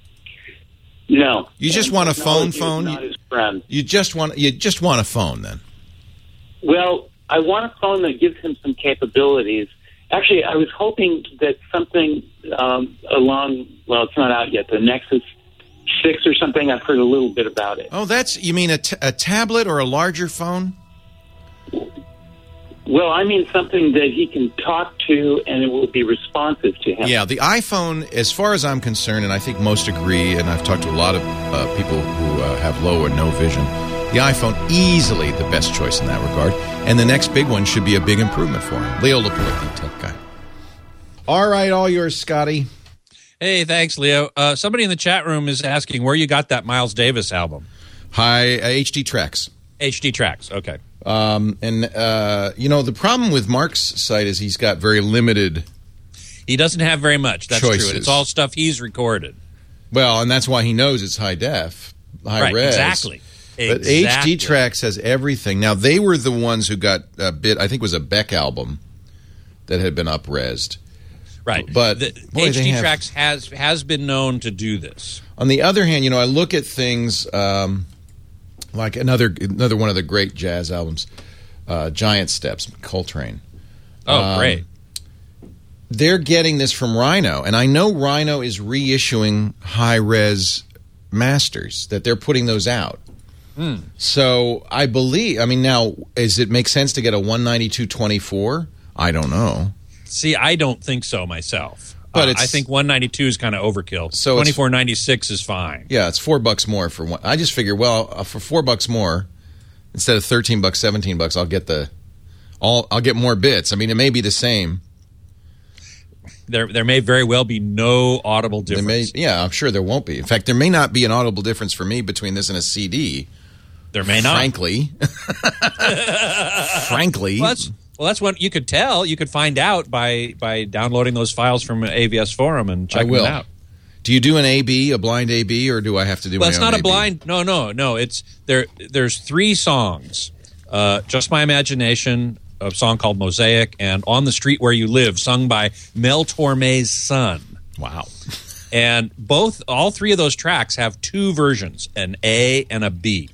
No. You just and want a phone phone? Not his friend. You just want you just want a phone then? Well, I want a phone that gives him some capabilities. Actually, I was hoping that something um, along, well, it's not out yet, the Nexus six or something. I've heard a little bit about it. Oh, that's, you mean a, t- a tablet or a larger phone? Well, I mean something that he can talk to and it will be responsive to him. Yeah, the iPhone, as far as I'm concerned, and I think most agree, and I've talked to a lot of uh, people who uh, have low or no vision, the iPhone easily the best choice in that regard. And the next big one should be a big improvement for him. Leo Lapolitki, tech guy. All right, all yours, Scotty. Hey, thanks, Leo. Uh, somebody in the chat room is asking where you got that Miles Davis album. Hi, uh, H D Tracks. H D Tracks, okay. Um, and, uh, you know, the problem with Mark's site is he's got very limited He doesn't have very much, that's choices. true. It's all stuff he's recorded. Well, and that's why he knows it's high def, high Right, res. exactly. But Exactly. H D Tracks has everything. Now, they were the ones who got a bit, I think it was a Beck album that had been up-resed. Right. But, the boy, H they D have- Tracks has has been known to do this. On the other hand, you know, I look at things um, like another another one of the great jazz albums, uh, Giant Steps, Coltrane. Oh, Um, great. They're getting this from Rhino, and I know Rhino is reissuing high-res masters, that they're putting those out. Hmm. So I believe, I mean, now, does it make sense to get a one ninety-two twenty-four? I don't know. See, I don't think so myself. But Uh, it's- I think one ninety-two is kind of overkill. So it's- twenty-four ninety-six is fine. Yeah, it's four bucks more for one. I just figure, well, uh, for four bucks more, instead of thirteen bucks, seventeen bucks, I'll get the, all, I'll get more bits. I mean, it may be the same. There, there may very well be no audible There difference. may, yeah, I'm sure there won't be. In fact, there may not be an audible difference for me between this and a C D. There may not. Frankly, frankly, Well, that's, well, that's what you could tell. You could find out by by downloading those files from A V S Forum and I checking will. them out. Do you do an A B, a blind A B, or do I have to do? Well, my it's own not a A B? blind. No, no, no. It's there. There's three songs. Uh, Just My Imagination, a song called Mosaic, and On the Street Where You Live, sung by Mel Torme's son. Wow. And both, all three of those tracks have two versions, an A and a B.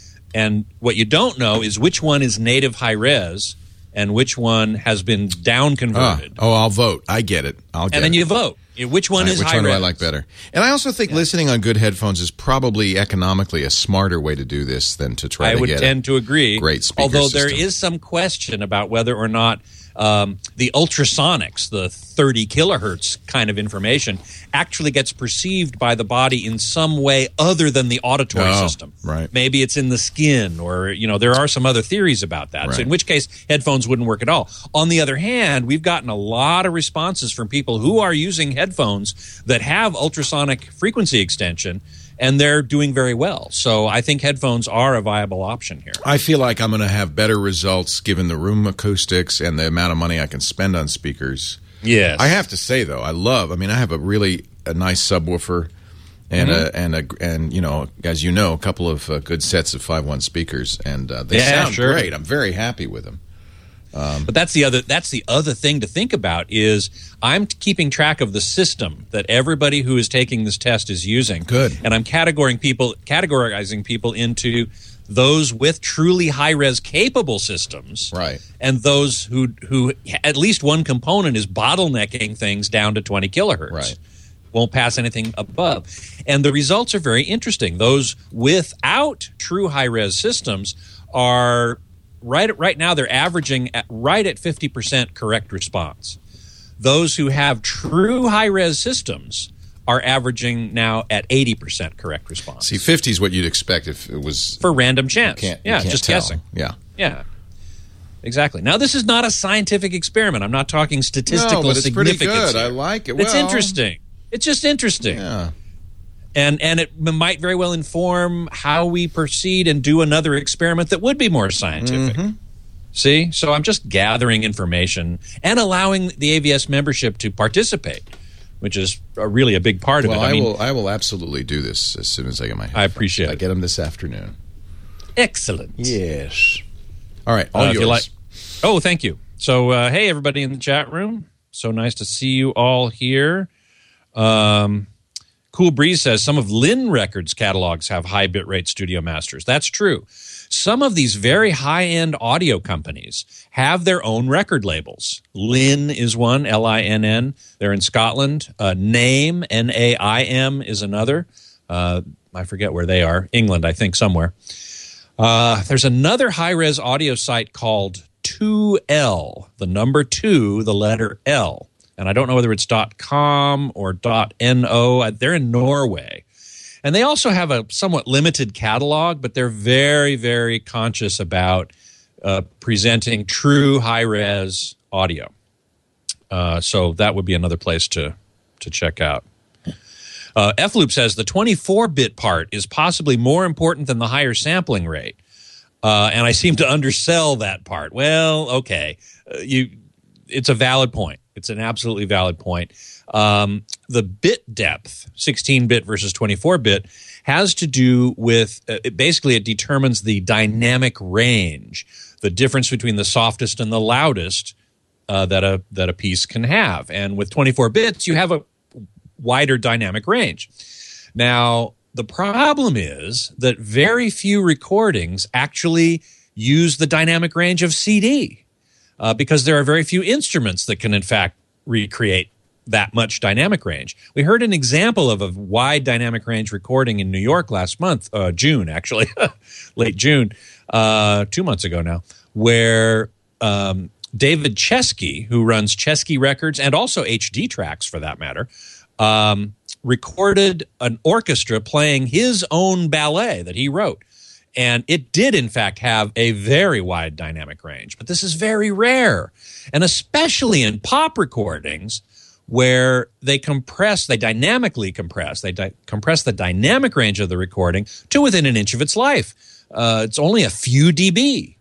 And what you don't know is which one is native high res and which one has been down Ah, converted. oh, I'll vote. I get it. I'll get and then it. you vote. Which one All right, is which high one do res? I like better? And I also think listening on good headphones is probably economically a smarter way to do this than to try I to would get tend a to agree. great speaker Although there system. is some question about whether or not um, the ultrasonics, the thirty kilohertz kind of information, actually gets perceived by the body in some way other than the auditory Oh, system. right. Maybe it's in the skin, or you know, there are some other theories about that. Right. So in which case, headphones wouldn't work at all. On the other hand, we've gotten a lot of responses from people who are using headphones that have ultrasonic frequency extension, and they're doing very well. So I think headphones are a viable option here. I feel like I'm going to have better results given the room acoustics and the amount of money I can spend on speakers. Yes. I have to say though, I love. I mean, I have a really a nice subwoofer, and Mm-hmm. a and a and you know, as you know, a couple of uh, good sets of five one speakers, and uh, they Yeah, sound sure. great. I'm very happy with them. But that's the other that's the other thing to think about is I'm t- keeping track of the system that everybody who is taking this test is using. Good. And I'm categorizing people categorizing people into those with truly high-res capable systems. Right. And those who who at least one component is bottlenecking things down to twenty kilohertz. Right. Won't pass anything above. And the results are very interesting. Those without true high-res systems are right right now they're averaging at, right at fifty percent correct response. Those who have true high-res systems are averaging now at eighty percent correct response. See, fifty is what you'd expect if it was. For random chance. Can't, you yeah, can't just tell. guessing. Yeah. Yeah. Exactly. Now, this is not a scientific experiment. I'm not talking statistical No, but it's pretty significance good. I here. like it. It's Well, interesting. It's just interesting. Yeah. And and it m- might very well inform how we proceed and do another experiment that would be more scientific. Mm-hmm. See? So I'm just gathering information and allowing the A V S membership to participate, which is a, really a big part Well, of it. I, I mean, will. I will absolutely do this as soon as I get my. I appreciate I it. get them this afternoon. Excellent. Yes. All right. All Uh, if yours. you like- Oh, thank you. So, uh, hey, everybody in the chat room. So nice to see you all here. Um, Cool Breeze says some of Lynn Records catalogs have high bitrate studio masters. That's true. Some of these very high-end audio companies have their own record labels. Linn is one, L I N N. They're in Scotland. Uh, Naim, N A I M, is another. Uh, I forget where they are. England, I think, somewhere. Uh, there's another high-res audio site called two L, the number two, the letter L. And I don't know whether it's .com or .no. They're in Norway. And they also have a somewhat limited catalog, but they're very, very conscious about uh, presenting true high-res audio. Uh, so that would be another place to, to check out. Uh, F-Loop says the twenty-four bit part is possibly more important than the higher sampling rate. Uh, and I seem to undersell that part. Well, okay. Uh, you, it's a valid point. It's an absolutely valid point. Um, the bit depth, sixteen bit versus twenty-four bit, has to do with, uh, it basically it determines the dynamic range, the difference between the softest and the loudest uh, that a that a piece can have. And with twenty-four bits, you have a wider dynamic range. Now, the problem is that very few recordings actually use the dynamic range of C D uh, because there are very few instruments that can, in fact, recreate that much dynamic range. We heard an example of a wide dynamic range recording in New York last month, uh, June, actually, late June, uh, two months ago now, where um, David Chesky, who runs Chesky Records and also H D Tracks for that matter, um, recorded an orchestra playing his own ballet that he wrote. And it did, in fact, have a very wide dynamic range. But this is very rare. And especially in pop recordings where they compress, they dynamically compress, they di- compress the dynamic range of the recording to within an inch of its life. Uh, it's only a few dB.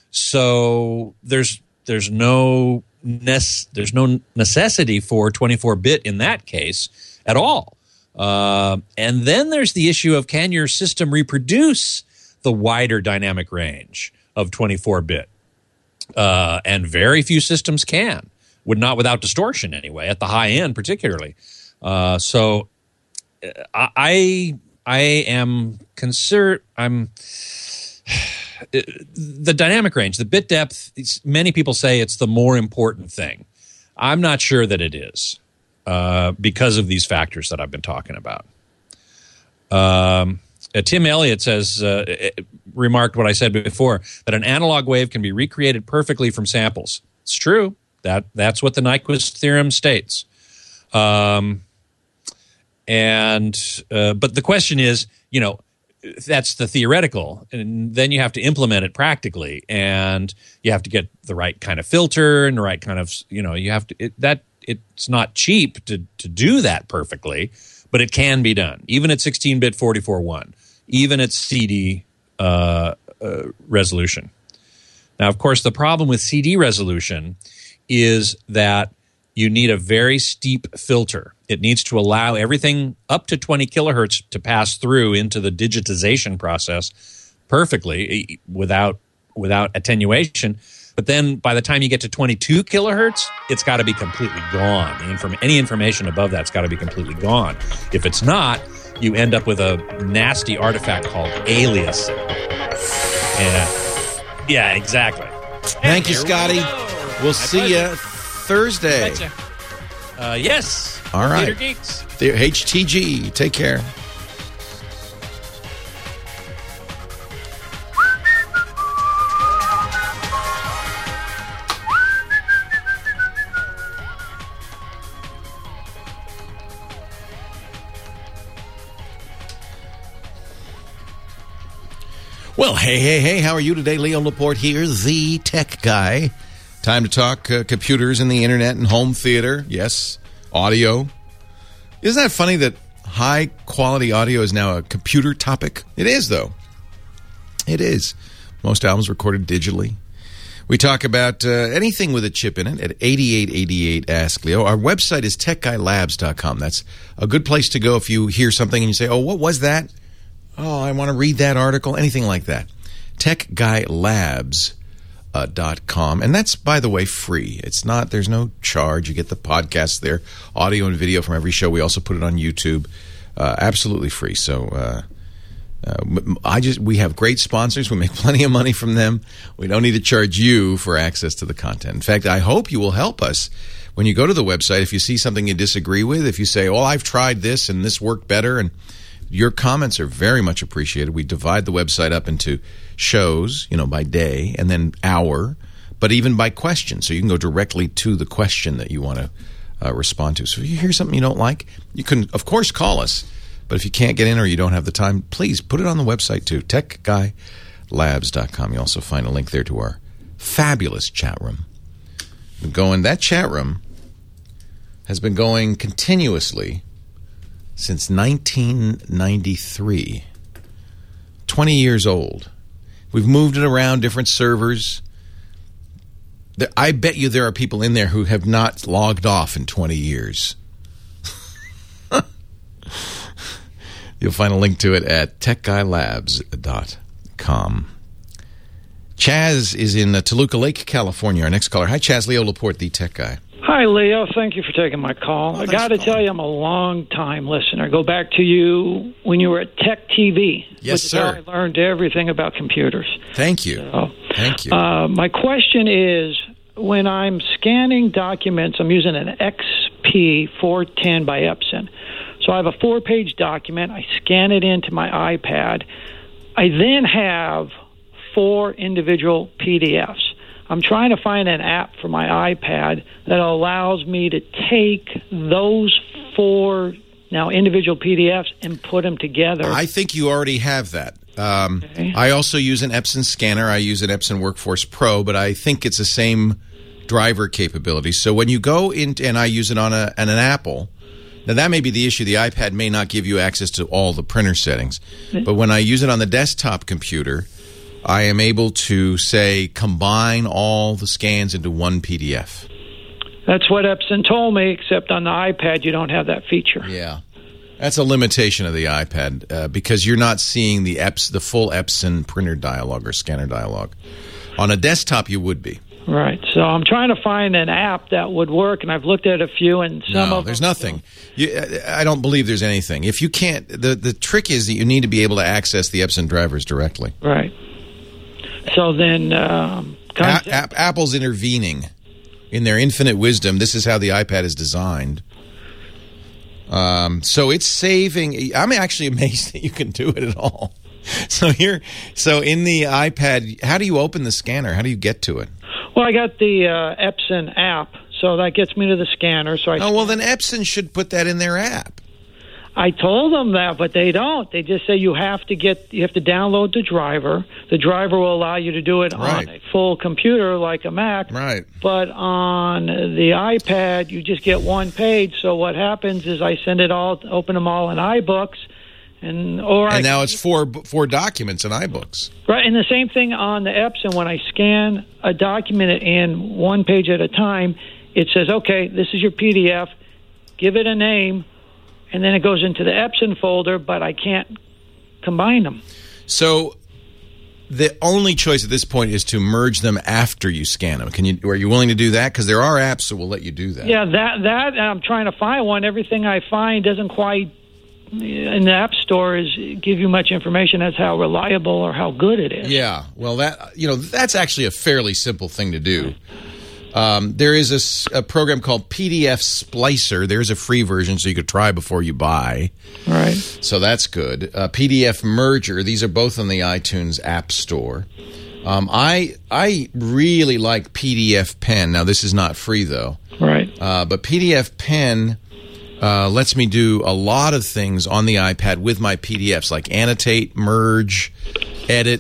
So there's there's no nece- there's no necessity for twenty-four bit in that case at all. Uh, and then there's the issue of, can your system reproduce the wider dynamic range of twenty-four bit? Uh, and very few systems can, would not without distortion anyway, at the high end particularly. Uh, so I I am concerned. I'm the dynamic range, the bit depth. Many people say it's the more important thing. I'm not sure that it is. Uh, because of these factors that I've been talking about. Um, uh, Tim Elliott says, uh, remarked what I said before, that an analog wave can be recreated perfectly from samples. It's true. That That's what the Nyquist theorem states. Um, and uh, but the question is, you know, that's the theoretical, and then you have to implement it practically, and you have to get the right kind of filter and the right kind of, you know, you have to it, that. It's not cheap to, to do that perfectly, but it can be done, even at sixteen bit forty-four one, even at C D uh, uh, resolution. Now, of course, the problem with C D resolution is that you need a very steep filter. It needs to allow everything up to twenty kilohertz to pass through into the digitization process perfectly without without attenuation. But then by the time you get to twenty-two kilohertz, it's got to be completely gone. The inform- any information above that's got to be completely gone. If it's not, you end up with a nasty artifact called aliasing. And, yeah, exactly. Thank you, Scotty. We we'll see you Thursday. Uh, yes. All right. Theater Geeks. The H T G. Take care. Well, hey, hey, hey, how are you today? Leo Laporte here, the tech guy. Time to talk uh, computers and the internet and home theater. Yes, audio. Isn't that funny that high-quality audio is now a computer topic? It is, though. It is. Most albums recorded digitally. We talk about uh, anything with a chip in it at eighty-eight eighty-eight Ask Leo. Our website is tech guy labs dot com. That's a good place to go if you hear something and you say, oh, what was that? Oh, I want to read that article, anything like that. tech guy labs dot com. And that's, by the way, free. It's not, there's no charge. You get the podcast there, audio and video from every show. We also put it on YouTube. Uh, absolutely free. So uh, Uh, I just we have great sponsors. We make plenty of money from them. We don't need to charge you for access to the content. In fact, I hope you will help us when you go to the website. If you see something you disagree with, if you say, "Oh, I've tried this and this worked better," and your comments are very much appreciated. We divide the website up into shows, you know, by day and then hour, but even by question, so you can go directly to the question that you want to uh, respond to. So if you hear something you don't like, you can, of course, call us. But if you can't get in or you don't have the time, please put it on the website too, tech guy labs dot com. You'll also find a link there to our fabulous chat room. Been going, that chat room has been going continuously since nineteen ninety-three. twenty years old. We've moved it around, different servers. I bet you there are people in there who have not logged off in twenty years. You'll find a link to it at tech guy labs dot com. Chaz is in uh, Toluca Lake, California. Our next caller. Hi, Chaz. Leo Laporte, the tech guy. Hi, Leo. Thank you for taking my call. Oh, I got to tell you, I'm a long-time listener. Go back to you when you were at Tech T V. Yes, which sir. Is how I learned everything about computers. Thank you. So, Thank you. Uh, my question is, when I'm scanning documents, I'm using an X P four ten by Epson. So I have a four-page document. I scan it into my iPad. I then have four individual P D Fs. I'm trying to find an app for my iPad that allows me to take those four now individual P D Fs and put them together. I think you already have that. Um, Okay. I also use an Epson scanner. I use an Epson Workforce Pro, but I think it's the same driver capability. So when you go in, and I use it on, a, on an Apple. Now, that may be the issue. The iPad may not give you access to all the printer settings. But when I use it on the desktop computer, I am able to, say, combine all the scans into one P D F. That's what Epson told me, except on the iPad you don't have that feature. Yeah. That's a limitation of the iPad uh, because you're not seeing the Eps, the full Epson printer dialog or scanner dialog. On a desktop, you would be. Right. So I'm trying to find an app that would work, and I've looked at a few, and some No, of there's them, nothing. You, I don't believe there's anything. If you can't, the, the trick is that you need to be able to access the Epson drivers directly. Right. So then, um, A- contact- App- Apple's intervening in their infinite wisdom. This is how the iPad is designed. Um, so it's saving. I'm actually amazed that you can do it at all. So here, so in the iPad, how do you open the scanner? How do you get to it? well, I got the uh, Epson app, so that gets me to the scanner. So I Oh, well, then Epson should put that in their app. I told them that, but they don't. They just say you have to get, you have to download the driver. The driver will allow you to do it Right. on a full computer like a Mac. Right. But on the iPad, you just get one page. So what happens is I send it all, open them all in iBooks, and or I And now it's four four documents in iBooks. right. And the same thing on the Epson. When I scan a document in one page at a time, it says, "Okay, this is your P D F. Give it a name." And then it goes into the Epson folder, but I can't combine them. So the only choice at this point is to merge them after you scan them. Can you? Are you willing to do that? Because there are apps that will let you do that. Yeah, that that I'm trying to find one. Everything I find doesn't quite in the App Store is give you much information as how reliable or how good it is. Yeah. Well, that you know that's actually a fairly simple thing to do. Um, there is a s- a, program called P D F Splicer. There's a free version, so you could try before you buy. Right. So that's good. Uh, P D F Merger. These are both on the iTunes App Store. Um, I I really like P D F Pen. Now this is not free though. Right. Uh, but P D F Pen uh, lets me do a lot of things on the iPad with my P D Fs, like annotate, merge, edit,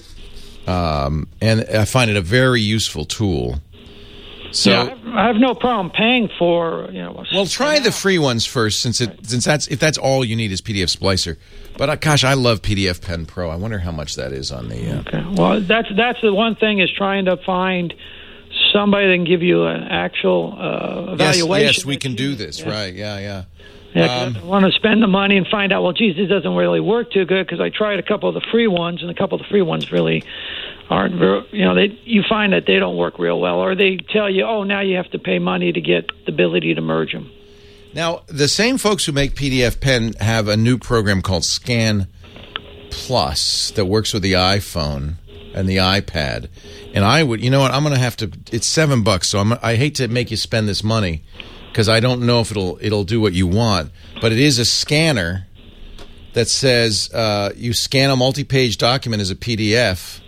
um, and I find it a very useful tool. So, yeah, I have, I have no problem paying for you know. well, try the free ones first, since it since that's if that's all you need is P D F Splicer. But uh, gosh, I love P D F Pen Pro. I wonder how much that is on the. Uh, Okay. Well, that's that's the one thing is trying to find somebody that can give you an actual uh, yes, evaluation. yes, we that can you- do this. yeah. Right? Yeah, yeah. Yeah, 'cause I want to spend the money and find out, well, geez, this doesn't really work too good because I tried a couple of the free ones, and a couple of the free ones really aren't, ver- you know, they you find that they don't work real well, or they tell you, oh, now you have to pay money to get the ability to merge them. Now, the same folks who make P D F Pen have a new program called Scan Plus that works with the iPhone and the iPad. And I would, you know what, I'm going to have to, it's seven bucks, so I'm, I hate to make you spend this money because I don't know if it'll it'll do what you want. But it is a scanner that says uh, you scan a multi-page document as a P D F.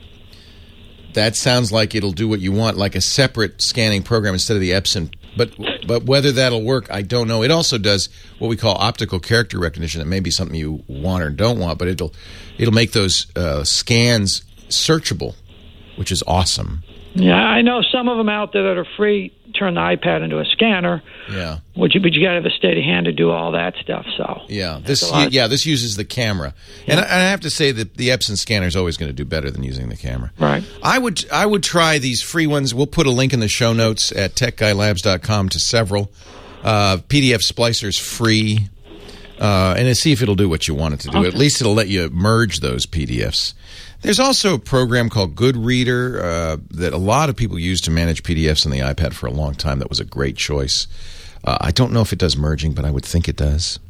That sounds like it'll do what you want, like a separate scanning program instead of the Epson. But but whether that'll work, I don't know. It also does what we call optical character recognition. It may be something you want or don't want, but it'll it'll make those uh, scans searchable, which is awesome. Yeah, I know some of them out there that are free. Turn the iPad into a scanner. Yeah, Would you? But you got to have a steady hand to do all that stuff. So yeah, this yeah this uses the camera, yeah. and, I, and I have to say that the Epson scanner is always going to do better than using the camera. Right. I would I would try these free ones. We'll put a link in the show notes at tech guy labs dot com to several. Uh, P D F Splicer's free, uh, and see if it'll do what you want it to do. Okay. At least it'll let you merge those P D Fs. There's also a program called Goodreader uh, that a lot of people use to manage P D Fs on the iPad for a long time. That was a great choice. Uh, I don't know if it does merging, but I would think it does.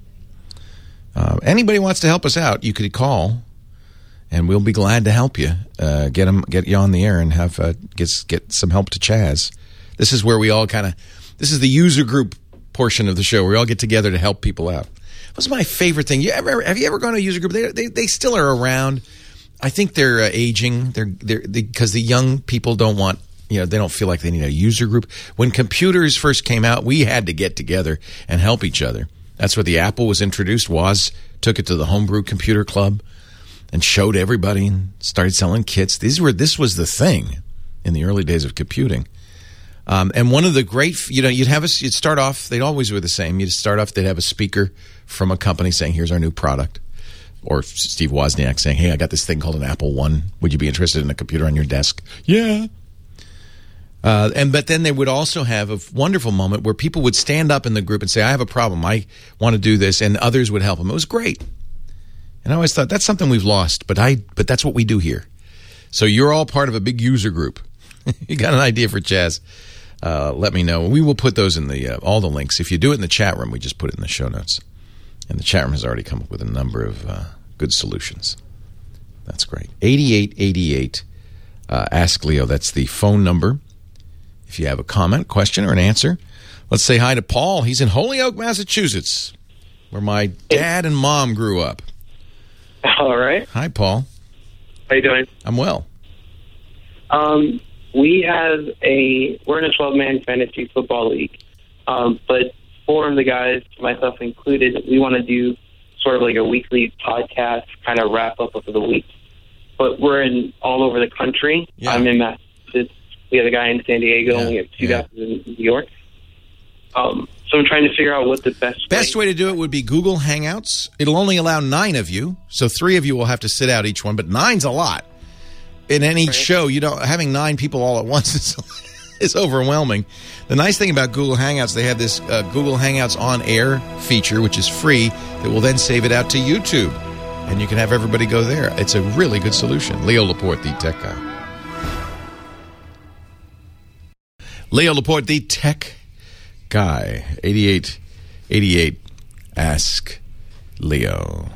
Uh, anybody wants to help us out, you could call, and we'll be glad to help you. Uh, get them, get you on the air, and have uh, get get some help to Chaz. This is where we all kind of. This is the user group portion of the show where we all get together to help people out. What's my favorite thing? You ever have you ever gone to a user group? They they, they still are around. I think they're uh, aging. They're they're because the young people don't want, you know, they don't feel like they need a user group. When computers first came out, we had to get together and help each other. That's where the Apple was introduced. Woz took it to the Homebrew Computer Club and showed everybody and started selling kits. These were this was the thing in the early days of computing. Um, and one of the great, you know, you'd have a, you'd start off. They'd always were the same. You'd start off. They'd have a speaker from a company saying, "Here's our new product." Or Steve Wozniak saying, "Hey, I got this thing called an Apple One. Would you be interested in a computer on your desk?" Yeah. Uh, and but then they would also have a wonderful moment where people would stand up in the group and say, "I have a problem. I want to do this," and others would help them. It was great. And I always thought that's something we've lost, but I but that's what we do here. So you're all part of a big user group. You got an idea for Chaz? Uh, let me know. We will put those in the uh, all the links. If you do it in the chat room, we just put it in the show notes. And the chat room has already come up with a number of uh, good solutions. That's great. eighty-eight eighty-eight, uh, Ask Leo. That's the phone number. If you have a comment, question, or an answer, let's say hi to Paul. He's in Holyoke, Massachusetts, where my dad and mom grew up. All right. Hi, Paul. How you doing? I'm well. Um, we have a, we're in a twelve-man fantasy football league, um, but four of the guys, myself included, we want to do sort of like a weekly podcast, kind of wrap up of the week. But we're in all over the country. Yeah. I'm in Massachusetts. We have a guy in San Diego, yeah. and we have two yeah. guys in New York. Um, so I'm trying to figure out what the best best way, way to do it would be Google Hangouts. It'll only allow nine of you, so three of you will have to sit out each one, but nine's a lot. In any right. show, you don't having nine people all at once is, is overwhelming. The nice thing about Google Hangouts, they have this uh, Google Hangouts on air feature, which is free, that will then save it out to YouTube, and you can have everybody go there. It's a really good solution. Leo Laporte, the tech guy. Leo Laporte, the tech guy. eighty-eight eighty-eight, Ask Leo.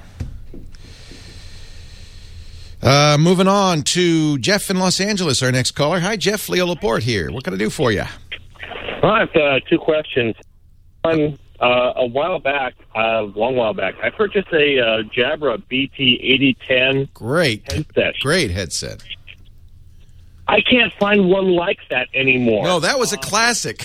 Uh, moving on to Jeff in Los Angeles, our next caller. Hi, Jeff. Leo Laporte here. What can I do for you? Well, I have uh, two questions. One, uh, a while back, a uh, long while back, I purchased a uh, Jabra B T eighty ten Great. headset. Great headset. I can't find one like that anymore. No, that was a classic.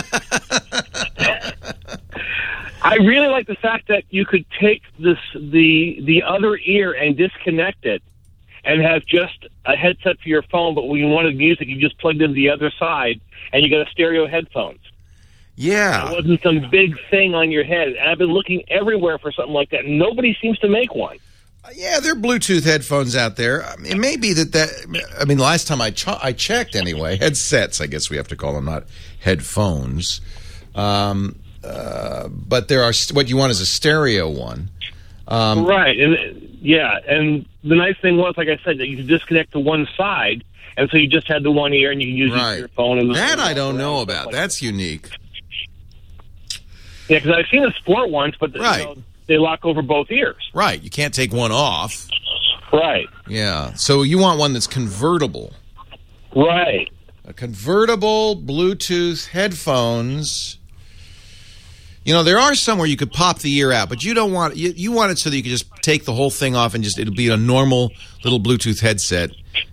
I really like the fact that you could take this the the other ear and disconnect it and have just a headset for your phone, but when you wanted music, you just plugged in the other side, and you got a stereo headphones. Yeah. It wasn't some big thing on your head. And I've been looking everywhere for something like that. Nobody seems to make one. Yeah, there are Bluetooth headphones out there. It may be that that, I mean, last time I, ch- I checked anyway, headsets, I guess we have to call them, not headphones. Um, uh, but there are, what you want is a stereo one. Um, right, and yeah, and the nice thing was, like I said, that you could disconnect to one side, and so you just had the one ear, and you can use right. your phone. And that I don't know about. Like That's that. unique. Yeah, because I've seen a Sport once, but right. you know, they lock over both ears. Right, you can't take one off. Right. Yeah. So you want one that's convertible. Right. A convertible Bluetooth headphones. You know, there are some where you could pop the ear out, but you don't want you, you want it so that you can just take the whole thing off and just it'll be a normal little Bluetooth headset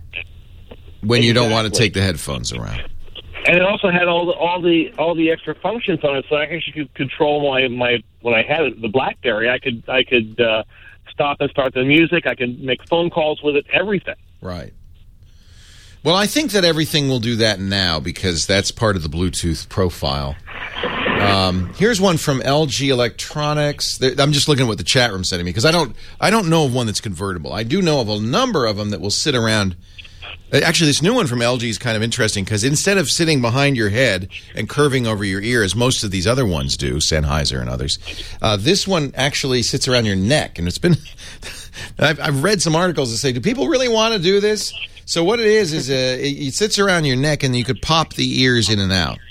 when you exactly. don't want to take the headphones around. And it also had all the all the all the extra functions on it, so I actually could control my my when I had it, the BlackBerry. I could I could uh, stop and start the music. I could make phone calls with it. Everything. Right. Well, I think that everything will do that now because that's part of the Bluetooth profile. Um, here's one from L G Electronics. I'm just looking at what the chat room said to me because I don't I don't know of one that's convertible. I do know of a number of them that will sit around. Actually, this new one from L G is kind of interesting because instead of sitting behind your head and curving over your ear, as most of these other ones do, Sennheiser and others, uh, this one actually sits around your neck. And it's been, I've, I've read some articles that say, do people really want to do this? So what it is, is uh, it, it sits around your neck and you could pop the ears in and out.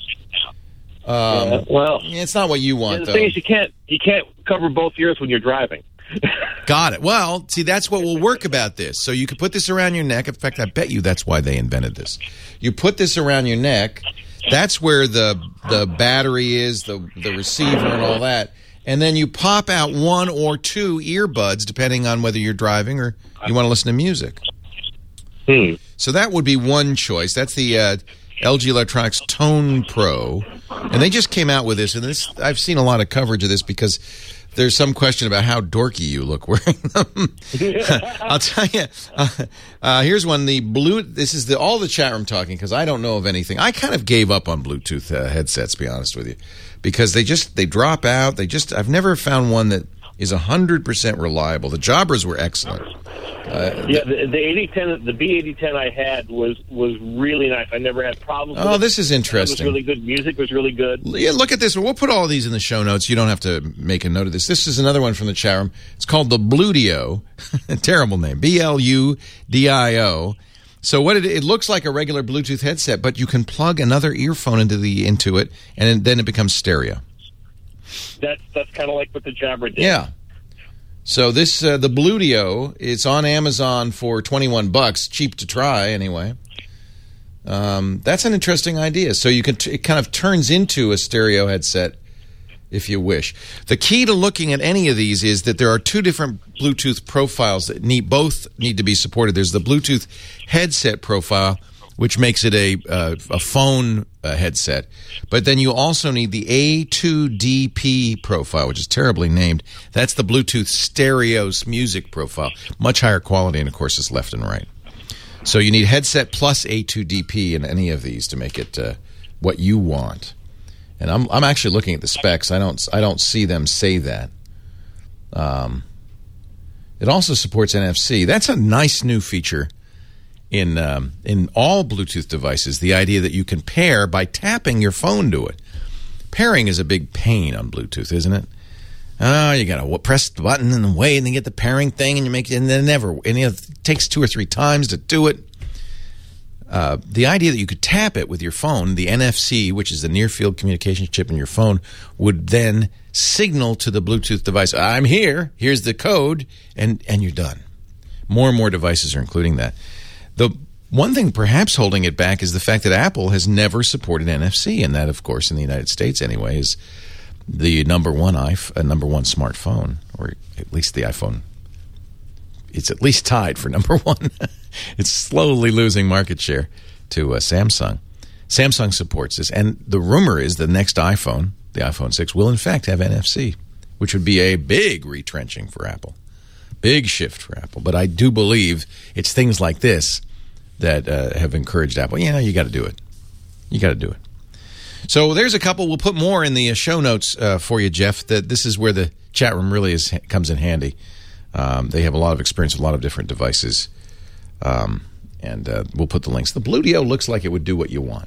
Um, yeah, well, it's not what you want, yeah, the though. The thing is, you can't, you can't cover both ears when you're driving. Got it. Well, see, that's what will work about this. So you could put this around your neck. In fact, I bet you that's why they invented this. You put this around your neck. That's where the the battery is, the the receiver and all that. And then you pop out one or two earbuds, depending on whether you're driving or you want to listen to music. Hmm. So that would be one choice. That's the uh, L G Electronics Tone Pro. And they just came out with this. And this I've seen a lot of coverage of this because there's some question about how dorky you look wearing them. I'll tell you. Uh, uh, here's one. The blue. This is the all the chat room talking because I don't know of anything. I kind of gave up on Bluetooth uh, headsets, to be honest with you, because they just they drop out. They just I've never found one that is one hundred percent reliable. The Jabras were excellent. Uh, yeah, the, the eighty ten, the B eighty ten I had was was really nice. I never had problems. Oh, with this it. is interesting. It was really good. Music was really good. Yeah, look at this. We'll put all of these in the show notes. You don't have to make a note of this. This is another one from the chat room. It's called the Bludio. Terrible name. B L U D I O. So what it, it looks like a regular Bluetooth headset, but you can plug another earphone into the into it, and then it becomes stereo. That's that's kind of like what the Jabra did. Yeah. So this uh, the Bludio, it's on Amazon for twenty-one bucks, cheap to try anyway. Um, that's an interesting idea. So you can t- it kind of turns into a stereo headset if you wish. The key to looking at any of these is that there are two different Bluetooth profiles that need both need to be supported. There's the Bluetooth headset profile, which makes it a uh, a phone uh, headset. But then you also need the A two D P profile, which is terribly named. That's the Bluetooth Stereos music profile. Much higher quality, and of course, it's left and right. So you need headset plus A two D P in any of these to make it uh, what you want. And I'm I'm actually looking at the specs. I don't I don't see them say that. Um, it also supports N F C. That's a nice new feature in um, in all Bluetooth devices. The idea that you can pair by tapping your phone to it. Pairing is a big pain on Bluetooth, isn't it? Oh, you got to press the button and wait, and then get the pairing thing, and you make it, and then never. And it takes two or three times to do it. Uh, the idea that you could tap it with your phone, the N F C, which is the near field communications chip in your phone, would then signal to the Bluetooth device, I'm here, here's the code, and, and you're done. More and more devices are including that. The one thing perhaps holding it back is the fact that Apple has never supported N F C, and that, of course, in the United States anyway, is the number one iPhone, uh, number one smartphone, or at least the iPhone. It's at least tied for number one. It's slowly losing market share to uh, Samsung. Samsung supports this, and the rumor is the next iPhone, the iPhone six, will in fact have N F C, which would be a big retrenching for Apple. Big shift for Apple. But I do believe it's things like this that uh, have encouraged Apple. Yeah, you got to do it. You got to do it. So there's a couple. We'll put more in the show notes uh, for you, Jeff. That this is where the chat room really is comes in handy. Um, they have a lot of experience with a lot of different devices. Um, and uh, we'll put the links. The Bludio looks like it would do what you want.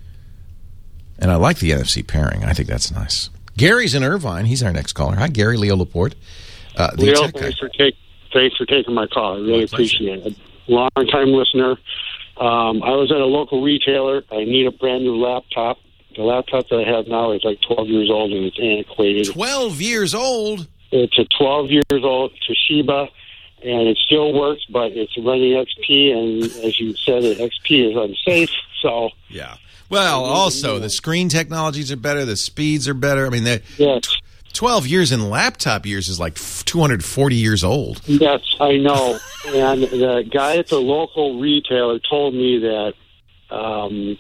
And I like the N F C pairing. I think that's nice. Gary's in Irvine. He's our next caller. Hi, Gary. Leo Laporte. Uh, the Leo, thanks for, take, thanks for taking my call. I really appreciate it. Long-time listener. Um, I was at a local retailer. I need a brand-new laptop. The laptop that I have now is like twelve years old, and it's antiquated. twelve years old? It's a twelve years old Toshiba, and it still works, but it's running X P, and as you said, X P is unsafe. So yeah. Well, also the screen technologies are better, the speeds are better. I mean, the yes. twelve years in laptop years is like two hundred forty years old. Yes, I know. And the guy at the local retailer told me that um,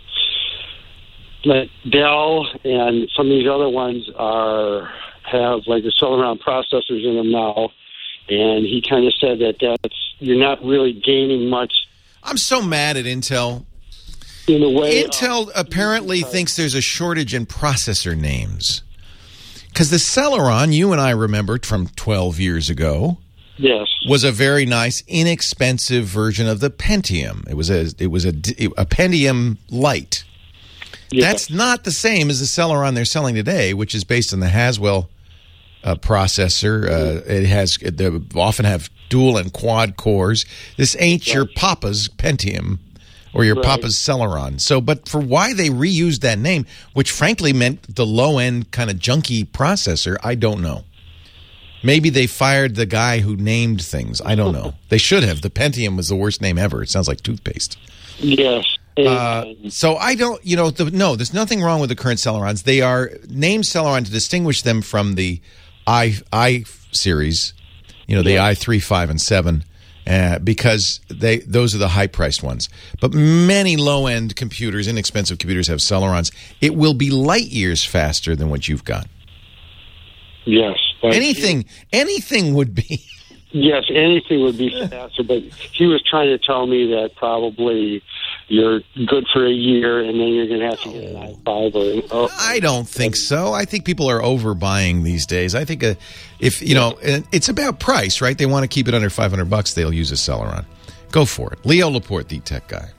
that Dell and some of these other ones are have like the Celeron processors in them now, and he kind of said that that's you're not really gaining much. I'm so mad at Intel. In a way, Intel uh, apparently thinks there's a shortage in processor names. Because the Celeron, you and I remembered from twelve years ago, yes, was a very nice, inexpensive version of the Pentium. It was a it was a, a Pentium Lite. Yes. That's not the same as the Celeron they're selling today, which is based on the Haswell uh, processor. Uh, it has they often have dual and quad cores. This ain't right. your Papa's Pentium. Or your right. Papa's Celeron. So, but for why they reused that name, which frankly meant the low-end kind of junky processor, I don't know. Maybe they fired the guy who named things. I don't know. They should have. The Pentium was the worst name ever. It sounds like toothpaste. Yes. Uh, so I don't, you know, the, no, there's nothing wrong with the current Celerons. They are named Celeron to distinguish them from the i i series, you know, the yeah. i three, five, and seven. Uh, because they those are the high-priced ones. But many low-end computers, inexpensive computers, have Celerons. It will be light years faster than what you've got. Yes. Anything, anything would be. Yes, anything would be faster. But he was trying to tell me that probably you're good for a year, and then you're going to have to get an i five or an oh. I don't think so. I think people are overbuying these days. I think a, if you know, it's about price, right? They want to keep it under five hundred bucks. They'll use a Celeron. Go for it. Leo Laporte, the tech guy.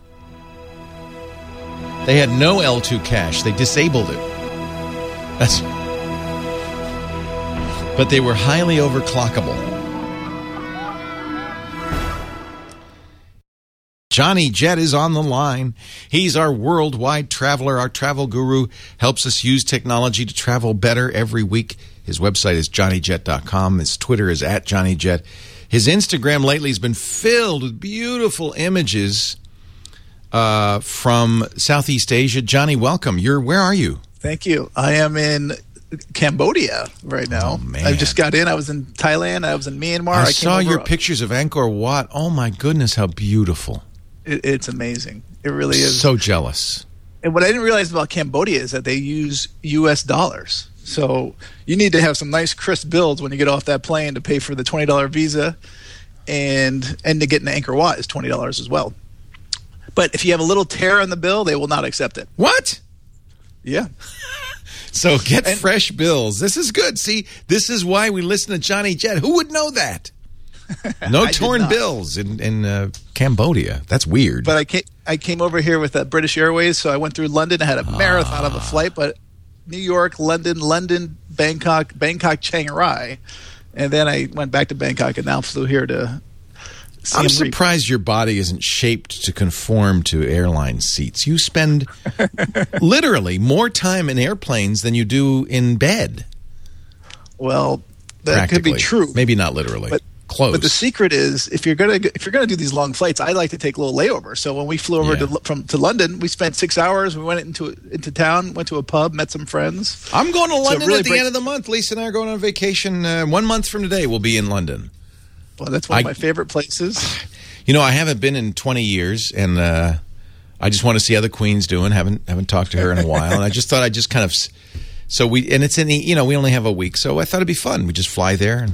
They had no L two cache. They disabled it. That's, but they were highly overclockable. Johnny Jet is on the line. He's our worldwide traveler, our travel guru, helps us use technology to travel better every week. His website is johnny jet dot com. His Twitter is at johnny jet. His Instagram lately has been filled with beautiful images uh, from Southeast Asia. Johnny, welcome. You're where are you? Thank you. I am in Cambodia right now. Oh, man. I just got in. I was in Thailand. I was in Myanmar. I, I saw came your over. pictures of Angkor Wat. Oh, my goodness, how beautiful. It, it's amazing. It really is. So jealous. And what I didn't realize about Cambodia is that they use U S dollars. So you need to have some nice crisp bills when you get off that plane to pay for the twenty dollars visa, and and to get an Angkor Wat is twenty dollars as well. But if you have a little tear on the bill, they will not accept it. What? Yeah. So get and, fresh bills. This is good. See, this is why we listen to Johnny Jet. Who would know that? No torn bills in, in uh, Cambodia. That's weird. But I came, I came over here with uh, British Airways, so I went through London. I had a marathon ah. of a flight, but New York, London, London, Bangkok, Bangkok, Chiang Rai. And then I went back to Bangkok and now flew here to Siem I'm Reap. surprised your body isn't shaped to conform to airline seats. You spend literally more time in airplanes than you do in bed. Well, that could be true. Maybe not literally. But Close. But the secret is, if you're gonna if you're gonna do these long flights, I like to take a little layover. So when we flew over yeah. to from to London, we spent six hours. We went into into town, went to a pub, met some friends. I'm going to London so really at the breaks- end of the month. Lisa and I are going on vacation. Uh, one month from today, we'll be in London. Well, that's one I, of my favorite places. You know, I haven't been in twenty years, and uh, I just want to see how the Queen's doing. haven't haven't talked to her in a while, and I just thought I'd just kind of. So we and it's in the you know we only have a week, so I thought it'd be fun. We just fly there and.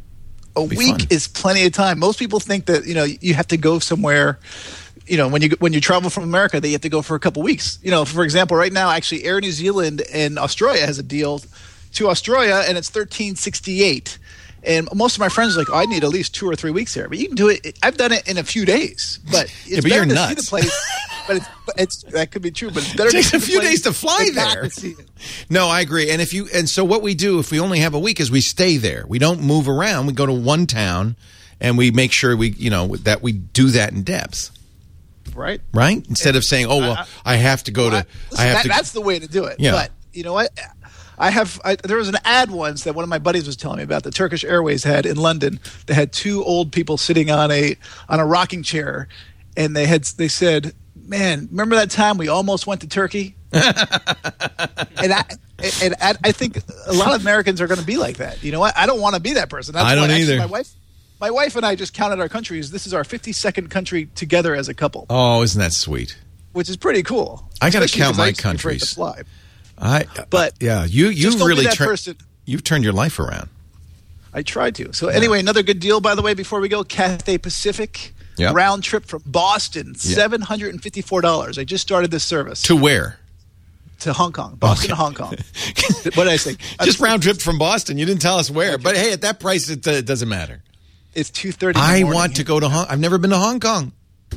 A week fun. is plenty of time. Most people think that you know you have to go somewhere. You know, when you when you travel from America, they have to go for a couple weeks. You know, for example, right now, actually, Air New Zealand and Australia has a deal to Australia, and it's thirteen sixty eight. And most of my friends are like, oh, I need at least two or three weeks here. But you can do it. I've done it in a few days. But it's yeah, but better you're to nuts. see the place. But it's, it's that could be true. But it's better. It takes to a see few the days to fly there. To no, I agree. And if you and so what we do if we only have a week is we stay there. We don't move around. We go to one town, and we make sure we you know that we do that in depth. Right. Right. Instead of saying, oh well, I, I have to go to. I, listen, I have that, to. That's the way to do it. Yeah. But you know what? I have. I, there was an ad once that one of my buddies was telling me about. The Turkish Airways had in London. They had two old people sitting on a on a rocking chair, and they had they said, "Man, remember that time we almost went to Turkey?" and I and I, I think a lot of Americans are going to be like that. You know what? I don't want to be that person. That's I don't why, actually, either. My wife, my wife and I just counted our countries. This is our fifty-second country together as a couple. Oh, isn't that sweet? Which is pretty cool. I got to Especially count 'cause I my used to be afraid countries. to fly. I, But yeah, you you just don't be really that tur- person. you've turned your life around. I tried to. So anyway, another good deal, by the way, before we go, Cathay Pacific, Yep. round trip from Boston, Yeah. seven hundred fifty-four dollars. I just started this service. To where? To Hong Kong. Boston to Hong Kong. What did I say? Just round trip from Boston. You didn't tell us where. But hey, at that price, it, uh, it doesn't matter. It's two thirty. I want to go to Hong I've never been to Hong Kong.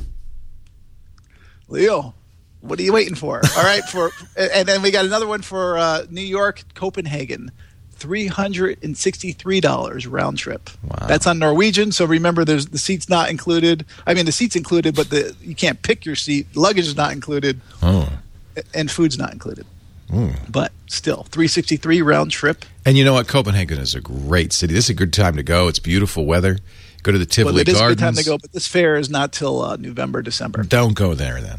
Leo, what are you waiting for? All right, for and then we got another one for uh, New York, Copenhagen, three hundred and sixty-three dollars round trip. Wow. That's on Norwegian. So remember, there's the seats not included. I mean, the seats included, but the you can't pick your seat. Luggage is not included, Oh. and food's not included. Mm. But still, three sixty-three round trip. And you know what? Copenhagen is a great city. This is a good time to go. It's beautiful weather. Go to the Tivoli Well, it is a Gardens. good time to go, but this fair is not till uh, November, December. Don't go there then.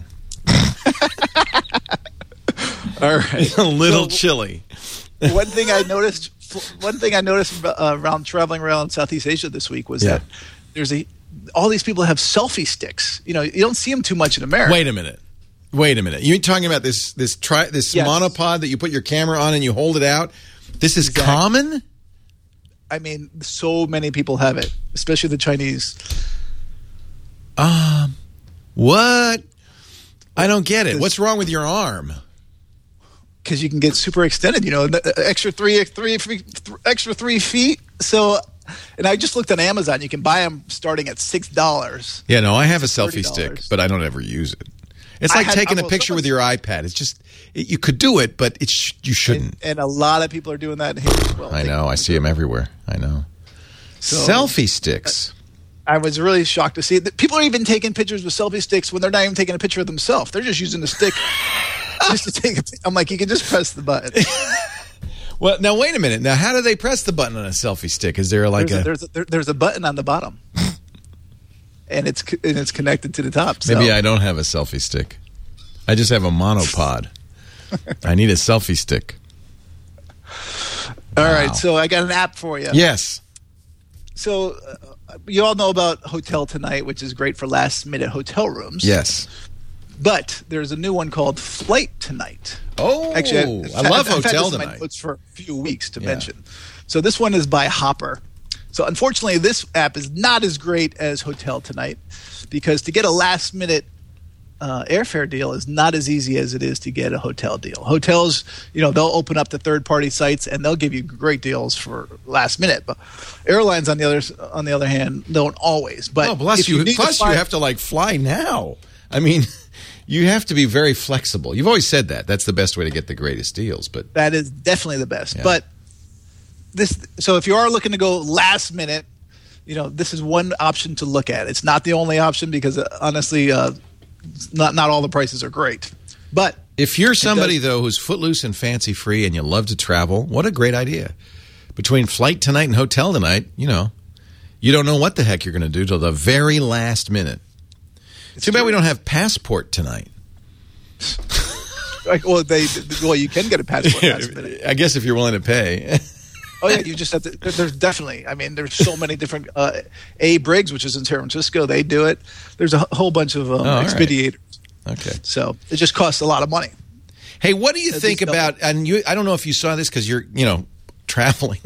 All right, A little So- chilly. one thing I noticed, one thing I noticed uh, around traveling around Southeast Asia this week was Yeah. that there's a all these people have selfie sticks. You know, you don't see them too much in America. Wait a minute. Wait a minute. You're talking about this this tri- this Yes. monopod that you put your camera on and you hold it out? This is Exactly. common? I mean, so many people have it, especially the Chinese. Um, what? I don't get it. This- What's wrong with your arm? Because you can get super extended, you know, the extra three, three, three, th- extra three feet. So, and I just looked on Amazon. You can buy them starting at six dollars. Yeah, no, I have a selfie thirty stick, dollars. but I don't ever use it. It's I like had- taking a well, picture someone- with your iPad. It's just it, you could do it, but it sh- you shouldn't. And, and a lot of people are doing that here as well. I know. I see them everywhere. I know. So- Selfie sticks. I was really shocked to see that people are even taking pictures with selfie sticks when they're not even taking a picture of themselves. They're just using the stick just to take a pic- I'm like, you can just press the button. Well, now wait a minute. Now, how do they press the button on a selfie stick? Is there like there's, a, a, there's, a, there, there's a button on the bottom, and it's co- and it's connected to the top. So. maybe I don't have a selfie stick. I just have a monopod. I need a selfie stick. All Wow. right, so I got an app for you. Yes. So uh, you all know about Hotel Tonight, which is great for last minute hotel rooms. Yes. But there's a new one called Flight Tonight. Oh, Actually, I love I've had Hotel this in my Tonight. notes for a few weeks to Yeah. mention. So this one is by Hopper. So unfortunately, this app is not as great as Hotel Tonight because to get a last minute uh, airfare deal is not as easy as it is to get a hotel deal. Hotels, you know, they'll open up to third party sites and they'll give you great deals for last minute. But airlines, on the other on the other hand, don't always. But Oh, plus if you, need to plus you fly- have to like fly now. I mean, you have to be very flexible. You've always said that. That's the best way to get the greatest deals. But That is definitely the best. Yeah. But this, so if you are looking to go last minute, you know, this is one option to look at. It's not the only option because uh, honestly, uh, not not all the prices are great. But if you're somebody does- though who's footloose and fancy free and you love to travel, what a great idea! Between Flight Tonight and Hotel Tonight, you know, you don't know what the heck you're going to do till the very last minute. Too bad we don't have Passport Tonight. like, well, they well you can get a passport last minute. I guess if you're willing to pay. Oh yeah, you just have to. there- There's definitely. I mean, there's so many different. Uh, A Briggs, which is in San Francisco, they do it. There's a whole bunch of um, Oh, all right. expediators. Okay. So it just costs a lot of money. Hey, what do you At think least about? And you, I don't know if you saw this because you're, you know, traveling.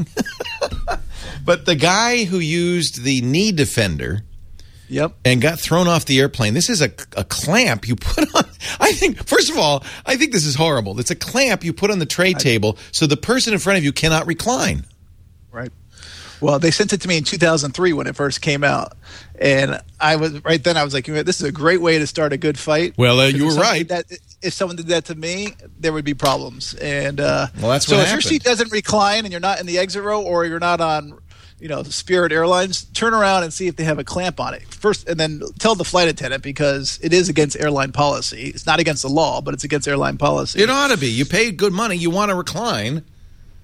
But the guy who used the knee defender. Yep. And got thrown off the airplane. This is a, a clamp you put on. I think, first of all, I think this is horrible. It's a clamp you put on the tray table so the person in front of you cannot recline. Right. Well, they sent it to me in two thousand three when it first came out, and I was right then. I was like, "This is a great way to start a good fight." Well, uh, If you were someone right. did That, if someone did that to me, there would be problems. And uh, Well, that's so what if happened. your seat doesn't recline and you're not in the exit row, or you're not on, you know, Spirit Airlines, turn around and see if they have a clamp on it first, and then tell the flight attendant because it is against airline policy. It's not against the law, but it's against airline policy. It ought to be. You paid good money. You want to recline.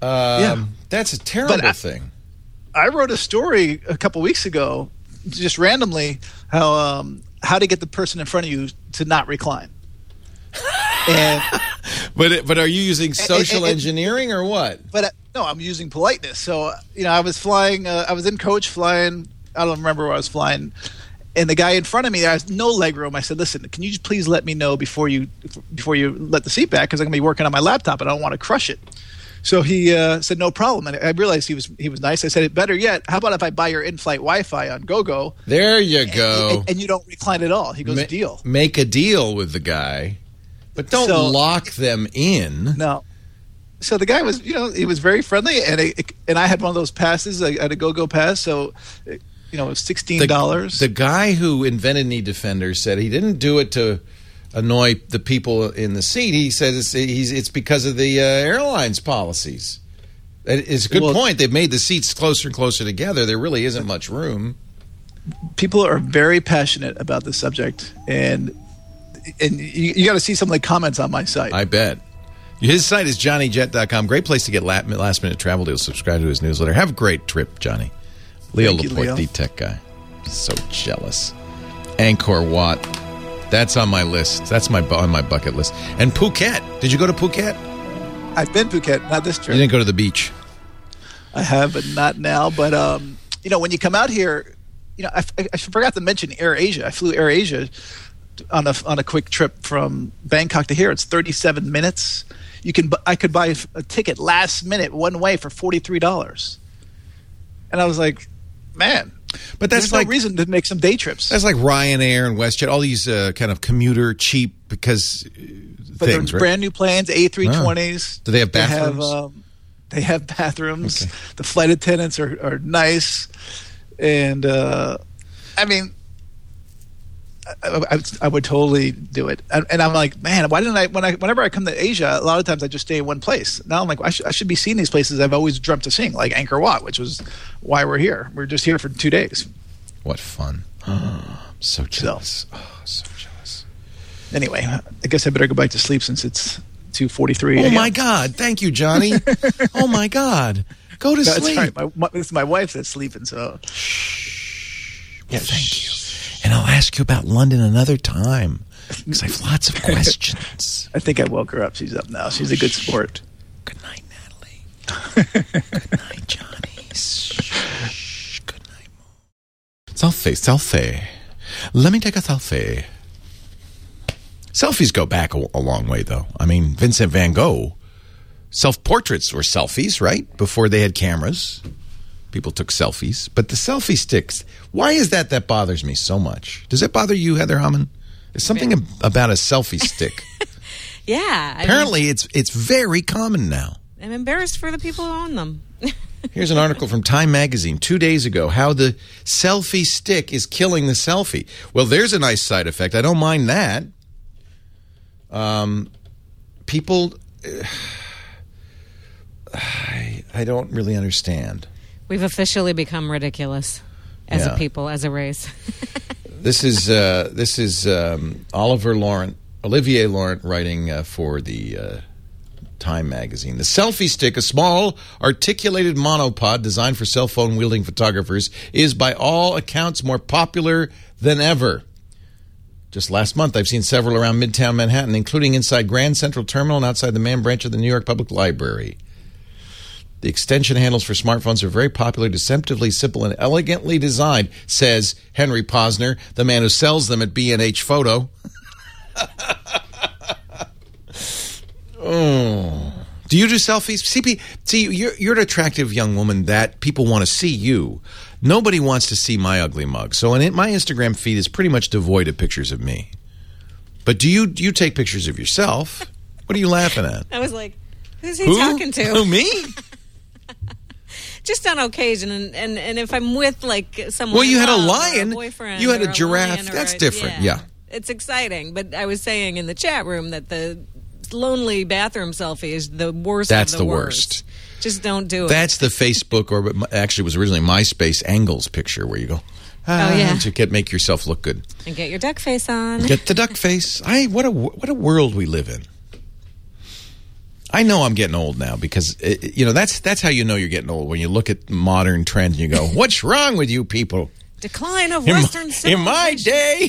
Um, Yeah. That's a terrible But I- thing. I wrote a story a couple weeks ago, just randomly, how um, how to get the person in front of you to not recline. And But it, but are you using social and- and- engineering or what? but uh, no, I'm using politeness. So uh, you know, I was flying. Uh, I was in coach flying. I don't remember where I was flying. And the guy in front of me, there was no leg room. I said, "Listen, can you just please let me know before you before you let the seat back, because I'm going to be working on my laptop and I don't want to crush it." So he uh, said, "No problem." And I realized he was he was nice. I said, "Better yet, how about if I buy your in-flight Wi-Fi on GoGo? There you and, go. and, and you don't recline at all?" He goes, Ma- "Deal." Make a deal with the guy, but don't So- lock them in. No. So the guy was, you know, he was very friendly, and it, and I had one of those passes. I had a GoGo pass, so it, you know, it was sixteen dollars. The, the guy who invented Knee Defender said he didn't do it to annoy the people in the seat. He says it's, he's, it's because of the uh, airline's policies. That is a good Well- point. They've made the seats closer and closer together. There really isn't much room. People are very passionate about this subject, and and you, you got to see some of the comments on my site. I bet. His site is johnny jet dot com. Great place to get last minute travel deals. Subscribe to his newsletter. Have a great trip, Johnny. Leo Thank you, Laporte, Leo. the tech guy. So jealous. Angkor Wat. That's on my list. That's my on my bucket list. And Phuket. Did you go to Phuket? I've been Phuket, not this You trip. didn't go to the beach. I have, but not now. But um, you know, when you come out here, you know, I, I, I forgot to mention Air Asia. I flew Air Asia on a on a quick trip from Bangkok to here. It's thirty-seven minutes. You can bu- I could buy a ticket last minute one way for forty-three dollars, and I was like, man. But that's There's like no reason to make some day trips. that's like Ryanair and WestJet, all these uh, kind of commuter cheap because uh, But things, they're right? brand new planes, A three twenties. Do they have They have, bathrooms? um, they have bathrooms. Okay. The flight attendants are, are nice. And, uh, I mean, I, I, I would totally do it. And, and I'm like, man, why didn't I, when I, whenever I come to Asia, a lot of times I just stay in one place. Now I'm like, I, sh- I should be seeing these places I've always dreamt of seeing, like Angkor Wat, which was why we're here. We're just here for two days. What fun. So jealous. Oh, so jealous. Anyway, I guess I better go back to sleep since it's two forty-three. Oh, my God. Thank you, Johnny. Oh, my God. Go to That's sleep. right. My, my, it's my wife that's sleeping, so. Well, thank you. And I'll ask you about London another time because I have lots of questions. I think I woke her up. She's up now. She's a good sport. Good night, Natalie. Good night, Johnny. Shh. Good night. Selfie, selfie. Let me take a selfie. Selfies go back a, a long way, though. I mean, Vincent van Gogh, self-portraits were selfies, right? Before they had cameras. People took selfies. But the selfie sticks, why is that that bothers me so much? Does it bother you, Heather Hammond? There's something ab- about a selfie stick. Yeah. I Apparently, mean, it's it's very common now. I'm embarrassed for the people who own them. Here's an article from Time Magazine two days ago, how the selfie stick is killing the selfie. Well, there's a nice side effect. I don't mind that. Um, people, uh, I, I don't really understand. We've officially become ridiculous as Yeah. a people, as a race. This is uh, this is um, Oliver Laurent, Olivier Laurent writing uh, for the uh, Time magazine. The selfie stick, a small articulated monopod designed for cell phone wielding photographers, is by all accounts more popular than ever. Just last month, I've seen several around Midtown Manhattan, including inside Grand Central Terminal and outside the main branch of the New York Public Library. The extension handles for smartphones are very popular, deceptively simple, and elegantly designed, says Henry Posner, the man who sells them at B and H Photo. Oh. Do you do selfies? C P, see, you're, you're an attractive young woman that people want to see you. Nobody wants to see my ugly mug. So in my Instagram feed is pretty much devoid of pictures of me. But do you do you take pictures of yourself? What are you laughing at? I was like, who's he Who? talking to? Who, me? Just on occasion, and, and, and if I'm with like someone, Well, you I had a love, or lion. boyfriend, You had or a giraffe. lion, or That's a- different. Yeah. It's exciting, but I was saying in the chat room that the lonely bathroom selfie is the worst. That's of the, the worst. Just don't do it. That's the Facebook, or actually it was originally MySpace angles picture where you go, ah, Oh, yeah. to get make yourself look good. And get your duck face on. Get the duck face. I what a what a world we live in. I know I'm getting old now because, it, you know, that's that's how you know you're getting old, when you look at modern trends and you go, what's wrong with you people? Decline of In Western my, civilization. in my day,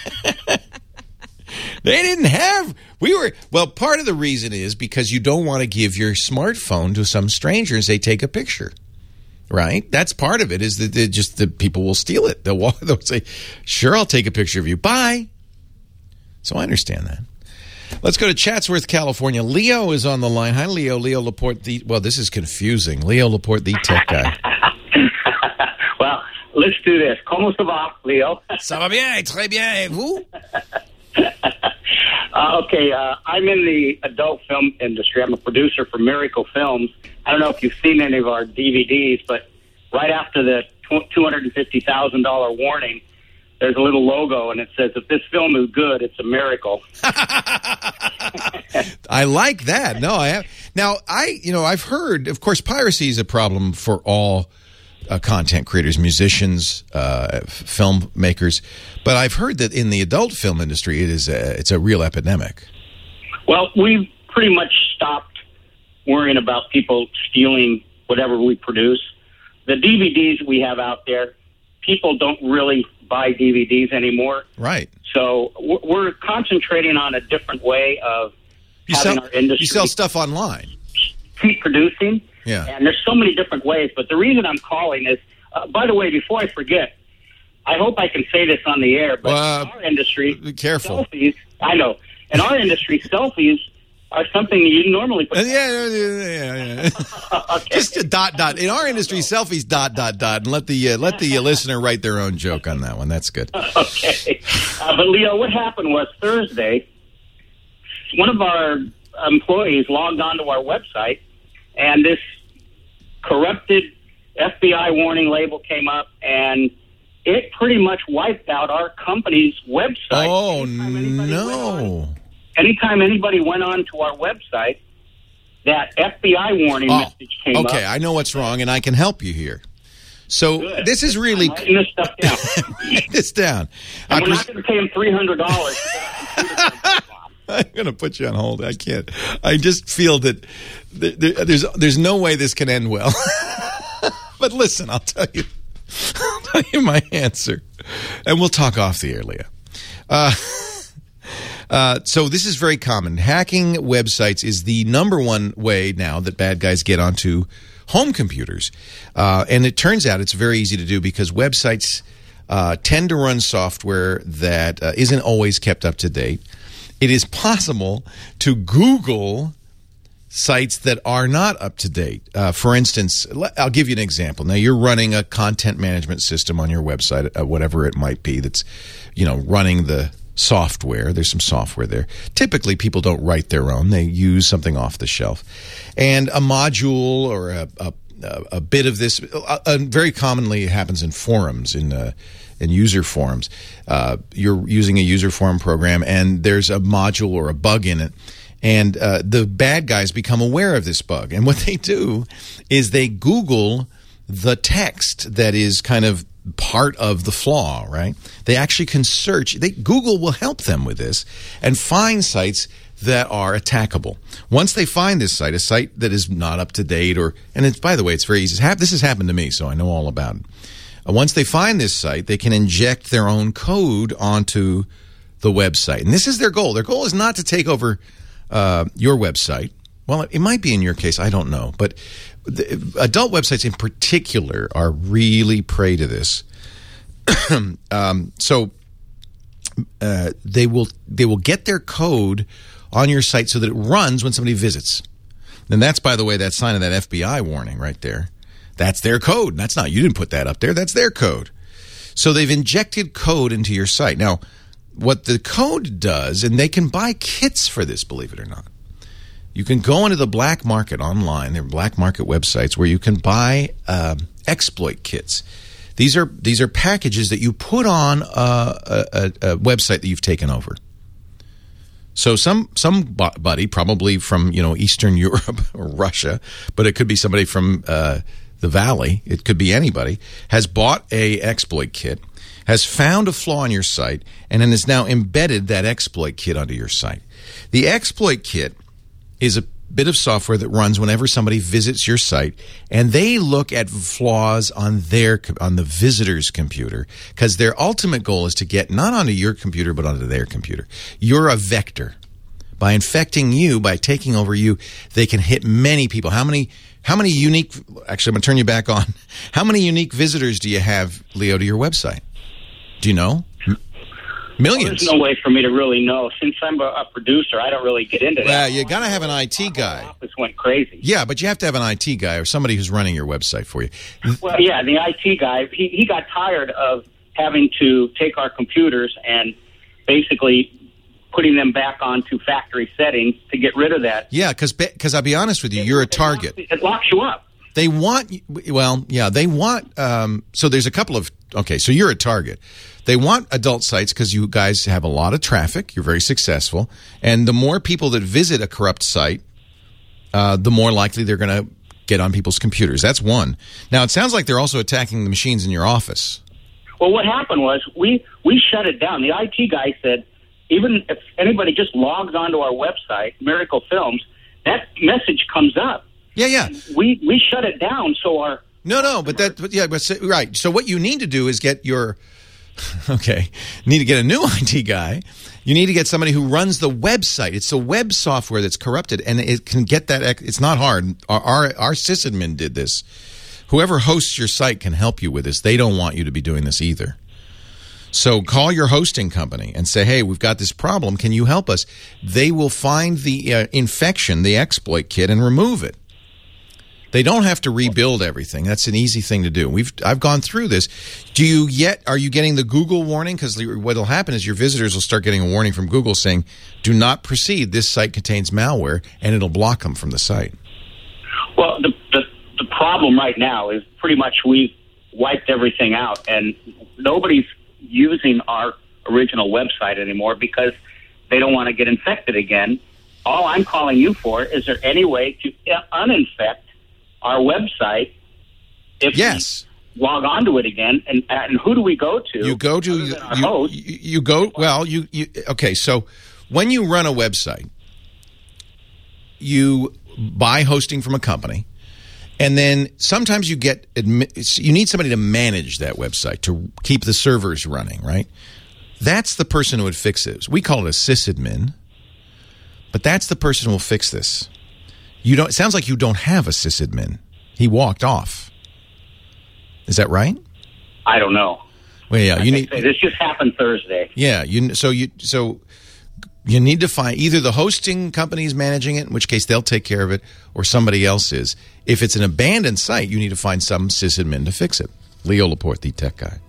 they didn't have, we were, well, part of the reason is because you don't want to give your smartphone to some stranger and say, take a picture. Right? That's part of it, is that they just the people will steal it. They'll, walk, they'll say, sure, I'll take a picture of you. Bye. So I understand that. Let's go to Chatsworth, California. Leo is on the line. Hi, Leo. Leo Laporte, the, well, this is confusing. Leo Laporte, the tech guy. Well, let's do this. Comment ça va, Leo? Ça va bien, très bien. Et vous? Uh, okay, uh, I'm in the adult film industry. I'm a producer for Miracle Films. I don't know if you've seen any of our D V Ds, but right after the two hundred fifty thousand dollars warning, there's a little logo, and it says, if this film is good, it's a miracle. I like that. No, I have. Now, I, you know, I've heard, of course, piracy is a problem for all uh, content creators, musicians, uh, filmmakers. But I've heard that in the adult film industry, it is a, it's a real epidemic. Well, we've pretty much stopped worrying about people stealing whatever we produce. The D V Ds we have out there, people don't really buy D V Ds anymore. Right. So we're concentrating on a different way of you having sell, our industry. You sell stuff online. Keep producing. Yeah. And there's so many different ways. But the reason I'm calling is, uh, by the way, before I forget, I hope I can say this on the air, but uh, in our industry, be careful. Selfies, I know. In our industry, selfies are something you normally put. Uh, yeah, yeah, yeah. yeah. Okay. Just a dot, dot. In our industry, selfies, dot, dot, dot. And let the, uh, let the uh, listener write their own joke on that one. That's good. Okay. Uh, but, Leo, what happened was Thursday, one of our employees logged onto our website, and this corrupted F B I warning label came up, and it pretty much wiped out our company's website. Oh, no. Anytime anybody went on to our website, that F B I warning oh, message came okay, up. Okay, I know what's wrong, and I can help you here. So Good. This is really... I'm writing this stuff down. Write this down. And I we're pres- not going to pay him three hundred dollars. I'm going to put you on hold. I can't. I just feel that th- th- there's there's no way this can end well. But listen, I'll tell you. I'll tell you my answer, and we'll talk off the air, Leah. Uh, uh, so this is very common. Hacking websites is the number one way now that bad guys get onto home computers, uh, and it turns out it's very easy to do because websites uh, tend to run software that uh, isn't always kept up to date. It is possible to Google sites that are not up to date. Uh, for instance, I'll give you an example. Now, you're running a content management system on your website, uh, whatever it might be, that's, you know, running the software. There's some software there. Typically, people don't write their own. They use something off the shelf. And a module or a, a, a bit of this, uh, uh, very commonly happens in forums, in uh, in user forums. Uh, you're using a user forum program, and there's a module or a bug in it. And uh, the bad guys become aware of this bug. And what they do is they Google the text that is kind of part of the flaw, right? They actually can search. They, Google will help them with this and find sites that are attackable. Once they find this site, a site that is not up to date, or and it's, by the way, it's very easy. This has happened to me, so I know all about it. Uh, once they find this site, they can inject their own code onto the website. And this is their goal. Their goal is not to take over Uh, your website. Well, it, it might be in your case. I don't know. But the, adult websites in particular are really prey to this. um, so uh, they will they will get their code on your site so that it runs when somebody visits. And that's, by the way, that sign of that F B I warning right there. That's their code. That's not, you didn't put that up there. That's their code. So they've injected code into your site. Now, what the code does, and they can buy kits for this, believe it or not. You can go into the black market online. There are black market websites where you can buy uh, exploit kits. These are these are packages that you put on a, a, a website that you've taken over. So some somebody, probably from you know Eastern Europe or Russia, but it could be somebody from uh, the Valley. It could be anybody, has bought a exploit kit, has found a flaw in your site, and then has now embedded that exploit kit onto your site. The exploit kit is a bit of software that runs whenever somebody visits your site, and they look at flaws on their on the visitor's computer, because their ultimate goal is to get not onto your computer but onto their computer. You're a vector. By infecting you, by taking over you, they can hit many people. How many how many unique actually I'm going to turn you back on. How many unique visitors do you have, Leo, to your website? Do you know? Millions. Well, there's no way for me to really know. Since I'm a, a producer, I don't really get into that. Well, you got to have an I T guy. My office went crazy. Yeah, but you have to have an I T guy or somebody who's running your website for you. Well, yeah, the I T guy, he, he got tired of having to take our computers and basically putting them back onto factory settings to get rid of that. Yeah, because I'll be honest with you, you're a target. It locks you up. They want, well, yeah, they want, um, so there's a couple of, okay, so you're a target. They want adult sites because you guys have a lot of traffic. You're very successful. And the more people that visit a corrupt site, uh, the more likely they're going to get on people's computers. That's one. Now, it sounds like they're also attacking the machines in your office. Well, what happened was we, we shut it down. The I T guy said, even if anybody just logs onto our website, Miracle Films, that message comes up. Yeah, yeah. We we shut it down so our... No, no, but that, but yeah, but, right. So what you need to do is get your... Okay, you need to get a new I T guy. You need to get somebody who runs the website. It's the web software that's corrupted, and it can get that. It's not hard. Our, our, our sysadmin did this. Whoever hosts your site can help you with this. They don't want you to be doing this either. So call your hosting company and say, hey, we've got this problem. Can you help us? They will find the uh, infection, the exploit kit, and remove it. They don't have to rebuild everything. That's an easy thing to do. We've I've gone through this. Do you yet are you getting the Google warning? Because what will happen is your visitors will start getting a warning from Google saying, "Do not proceed. This site contains malware," and it'll block them from the site. Well, the the, the problem right now is pretty much we've wiped everything out, and nobody's using our original website anymore because they don't want to get infected again. All I'm calling you for is there any way to uninfect our website if yes. we log on to it again, and, and who do we go to? You go to you, you, you go well. You, you okay? So when you run a website, you buy hosting from a company, and then sometimes you get admi- you need somebody to manage that website to keep the servers running. Right? That's the person who would fix it. We call it a sysadmin, but that's the person who will fix this. You don't. It sounds like you don't have a sysadmin. He walked off. Is that right? I don't know. Well, yeah, like you need. Say, this just happened Thursday. Yeah, you. So you. So you need to find either the hosting company is managing it, in which case they'll take care of it, or somebody else is. If it's an abandoned site, you need to find some sysadmin to fix it. Leo Laporte, the tech guy.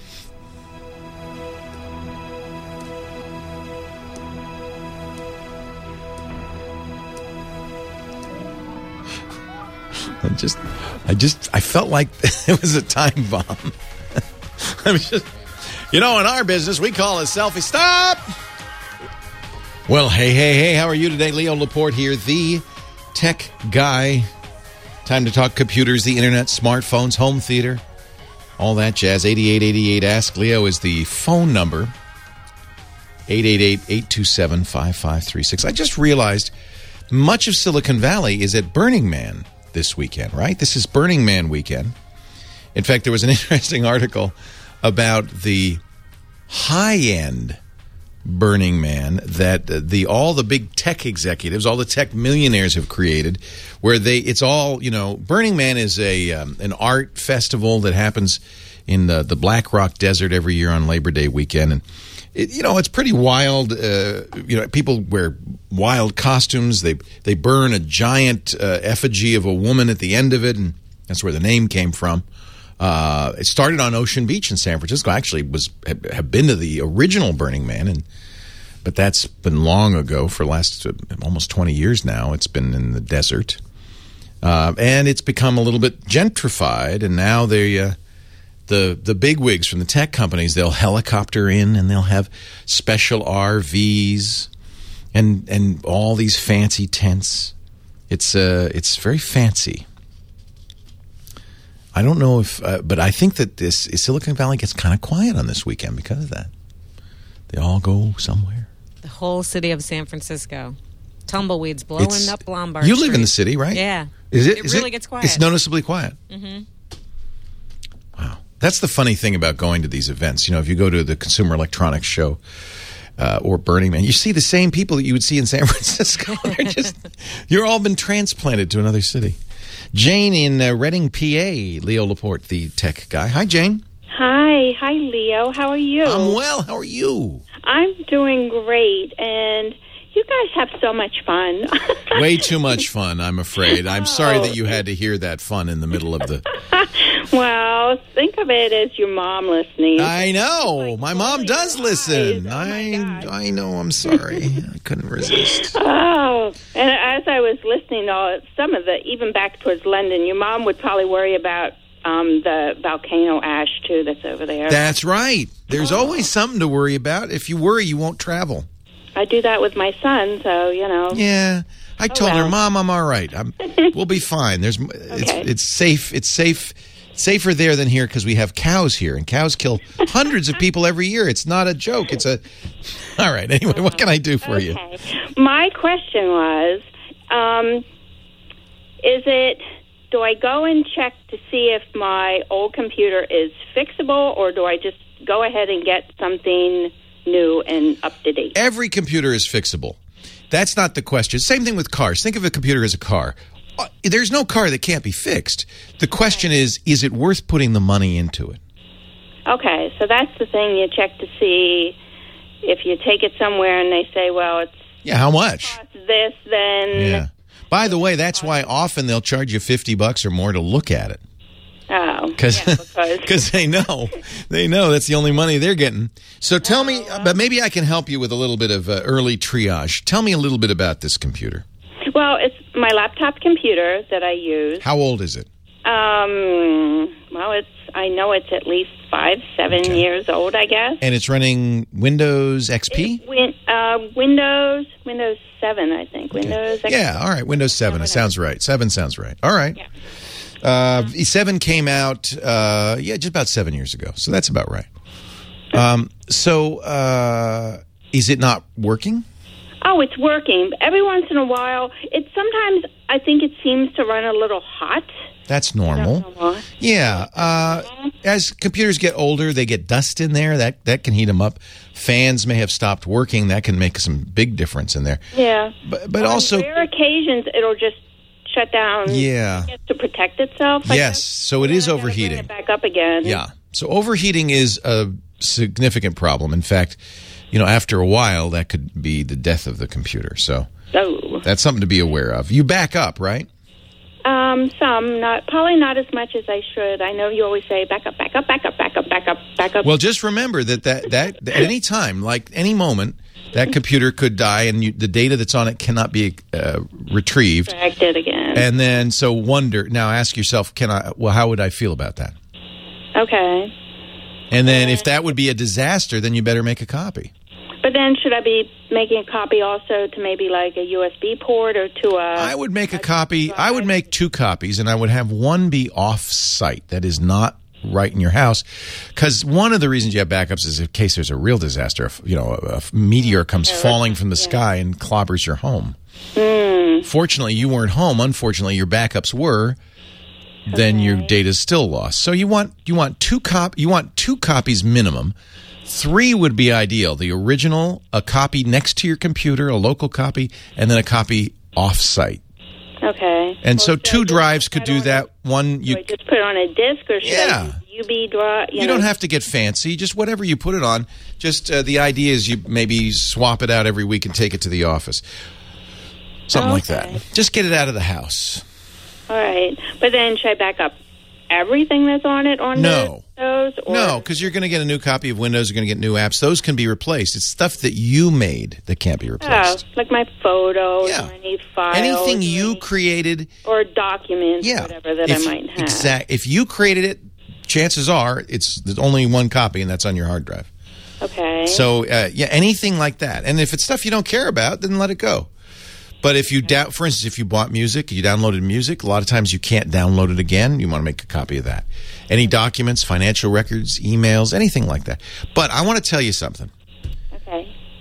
I just, I just, I felt like it was a time bomb. I was just, you know, in our business, we call it selfie. Stop! Well, hey, hey, hey, how are you today? Leo Laporte here, the tech guy. Time to talk computers, the internet, smartphones, home theater, all that jazz. eighty-eight eighty-eight Ask Leo is the phone number. eight eight eight, eight two seven, five five three six. I just realized much of Silicon Valley is at Burning Man this weekend, right? This is Burning Man weekend. In fact, there was an interesting article about the high-end Burning Man that the all the big tech executives, all the tech millionaires have created, where they it's all, you know, Burning Man is a um, an art festival that happens in the, the Black Rock Desert every year on Labor Day weekend, and It, you know, it's pretty wild. Uh, you know, people wear wild costumes. They they burn a giant uh, effigy of a woman at the end of it, and that's where the name came from. Uh, it started on Ocean Beach in San Francisco. I actually was have been to the original Burning Man, and but that's been long ago. For the last uh, almost twenty years now, it's been in the desert, uh, and it's become a little bit gentrified. And now they. Uh, The the bigwigs from the tech companies, they'll helicopter in and they'll have special R Vs and and all these fancy tents. It's uh it's very fancy. I don't know if, uh, but I think that this Silicon Valley gets kind of quiet on this weekend because of that. They all go somewhere. The whole city of San Francisco. Tumbleweeds blowing It's- up Lombard You live in Street. the city, right? Yeah. Is it? It is really it? gets quiet. It's noticeably quiet. Mm-hmm. That's the funny thing about going to these events. You know, if you go to the Consumer Electronics Show uh, or Burning Man, you see the same people that you would see in San Francisco. They're just, you're all been transplanted to another city. Jane in uh, Reading, P A. Leo Laporte, the tech guy. Hi, Jane. Hi. Hi, Leo. How are you? I'm well. How are you? I'm doing great, and you guys have so much fun. Way too much fun, I'm afraid. I'm sorry that you had to hear that fun in the middle of the... Well, think of it as your mom listening. I know. My mom does listen. Oh, I I know. I'm sorry. I couldn't resist. Oh, and as I was listening to some of the, even back towards London, your mom would probably worry about um, the volcano ash, too, that's over there. That's right. There's always something to worry about. If you worry, you won't travel. I do that with my son, so, you know. Yeah. I Oh, told well. her, Mom, I'm all right. I'm, we'll be fine. There's, it's, Okay. it's safe. It's safe. Safer there than here because we have cows here, and cows kill hundreds of people every year. It's not a joke. It's a. All right. Anyway, what can I do for you? Okay. My question was, um, is it, do I go and check to see if my old computer is fixable, or do I just go ahead and get something new and up to date? Every computer is fixable. That's not the question. Same thing with cars. Think of a computer as a car. Uh, There's no car that can't be fixed. The question is, is it worth putting the money into it? Okay, so that's the thing you check to see if you take it somewhere and they say, well, it's Yeah, how much? cost this, then... Yeah. By the way, that's why often they'll charge you fifty bucks or more to look at it. Oh, Because yeah, because they know. They know that's the only money they're getting. So tell me, but maybe I can help you with a little bit of uh, early triage. Tell me a little bit about this computer. Well, it's my laptop computer that I use. How old is it? Um, well, it's I know it's at least five, seven Okay. years old, I guess. And it's running Windows X P? Win, uh, Windows, Windows seven, I think. Windows. Yeah, all right. Windows seven. It sounds right. seven sounds right. All right. Uh, seven came out, uh, yeah, just about seven years ago. So that's about right. Um, so uh, is it not working? Oh, it's working. Every once in a while, it sometimes I think it seems to run a little hot. That's normal. Don't know why. Yeah. Uh, as computers get older, they get dust in there. That that can heat them up. Fans may have stopped working. That can make some big difference in there. Yeah. But, but On also, rare occasions, it'll just shut down. Yeah. I guess, to protect itself. I yes. guess. So it is Then I gotta bring overheating. it back up again. Yeah. So overheating is a significant problem. In fact, you know, after a while, that could be the death of the computer. So Oh. that's something to be aware of. You back up, right? Um, some, not probably not as much as I should. I know you always say back up, back up, back up, back up, back up, back up. Well, just remember that that, that at any time, like any moment, that computer could die, and you, the data that's on it cannot be uh, retrieved. Dragged it again. And then, so wonder. Now, ask yourself, can I? Well, how would I feel about that? Okay. And then, if that would be a disaster, then you better make a copy. But then should I be making a copy also to maybe like a U S B port or to a... I would make a copy. I would make two copies, and I would have one be off-site. That is not right in your house, because one of the reasons you have backups is in case there's a real disaster. If, you know, a, a meteor comes falling from the sky and clobbers your home. Mm. Fortunately, you weren't home. Unfortunately, your backups were. Then your data's still lost. So you want you want two cop you want two copies minimum. Three would be ideal. The original, a copy next to your computer, a local copy, and then a copy off-site. Okay. And so two drives could do that. One you Do I just put it on a disc or should Yeah. I use U B drive? you You, don't know? have to get fancy. Just whatever you put it on. Just uh, the idea is you maybe swap it out every week and take it to the office. Something like that. Just get it out of the house. All right. But then should I back up everything that's on it on No. those? Or No, because you're going to get a new copy of Windows. You're going to get new apps. Those can be replaced. It's stuff that you made that can't be Oh, replaced. like my photos or any files. Anything or you any- created. Or documents, Yeah. whatever that if, I might have. Exact. If you created it, chances are it's there's only one copy, and that's on your hard drive. Okay. So, uh, yeah, anything like that. And if it's stuff you don't care about, then let it go. But if you, da- for instance, if you bought music, you downloaded music, a lot of times you can't download it again. You want to make a copy of that. Any documents, financial records, emails, anything like that. But I want to tell you something. Okay.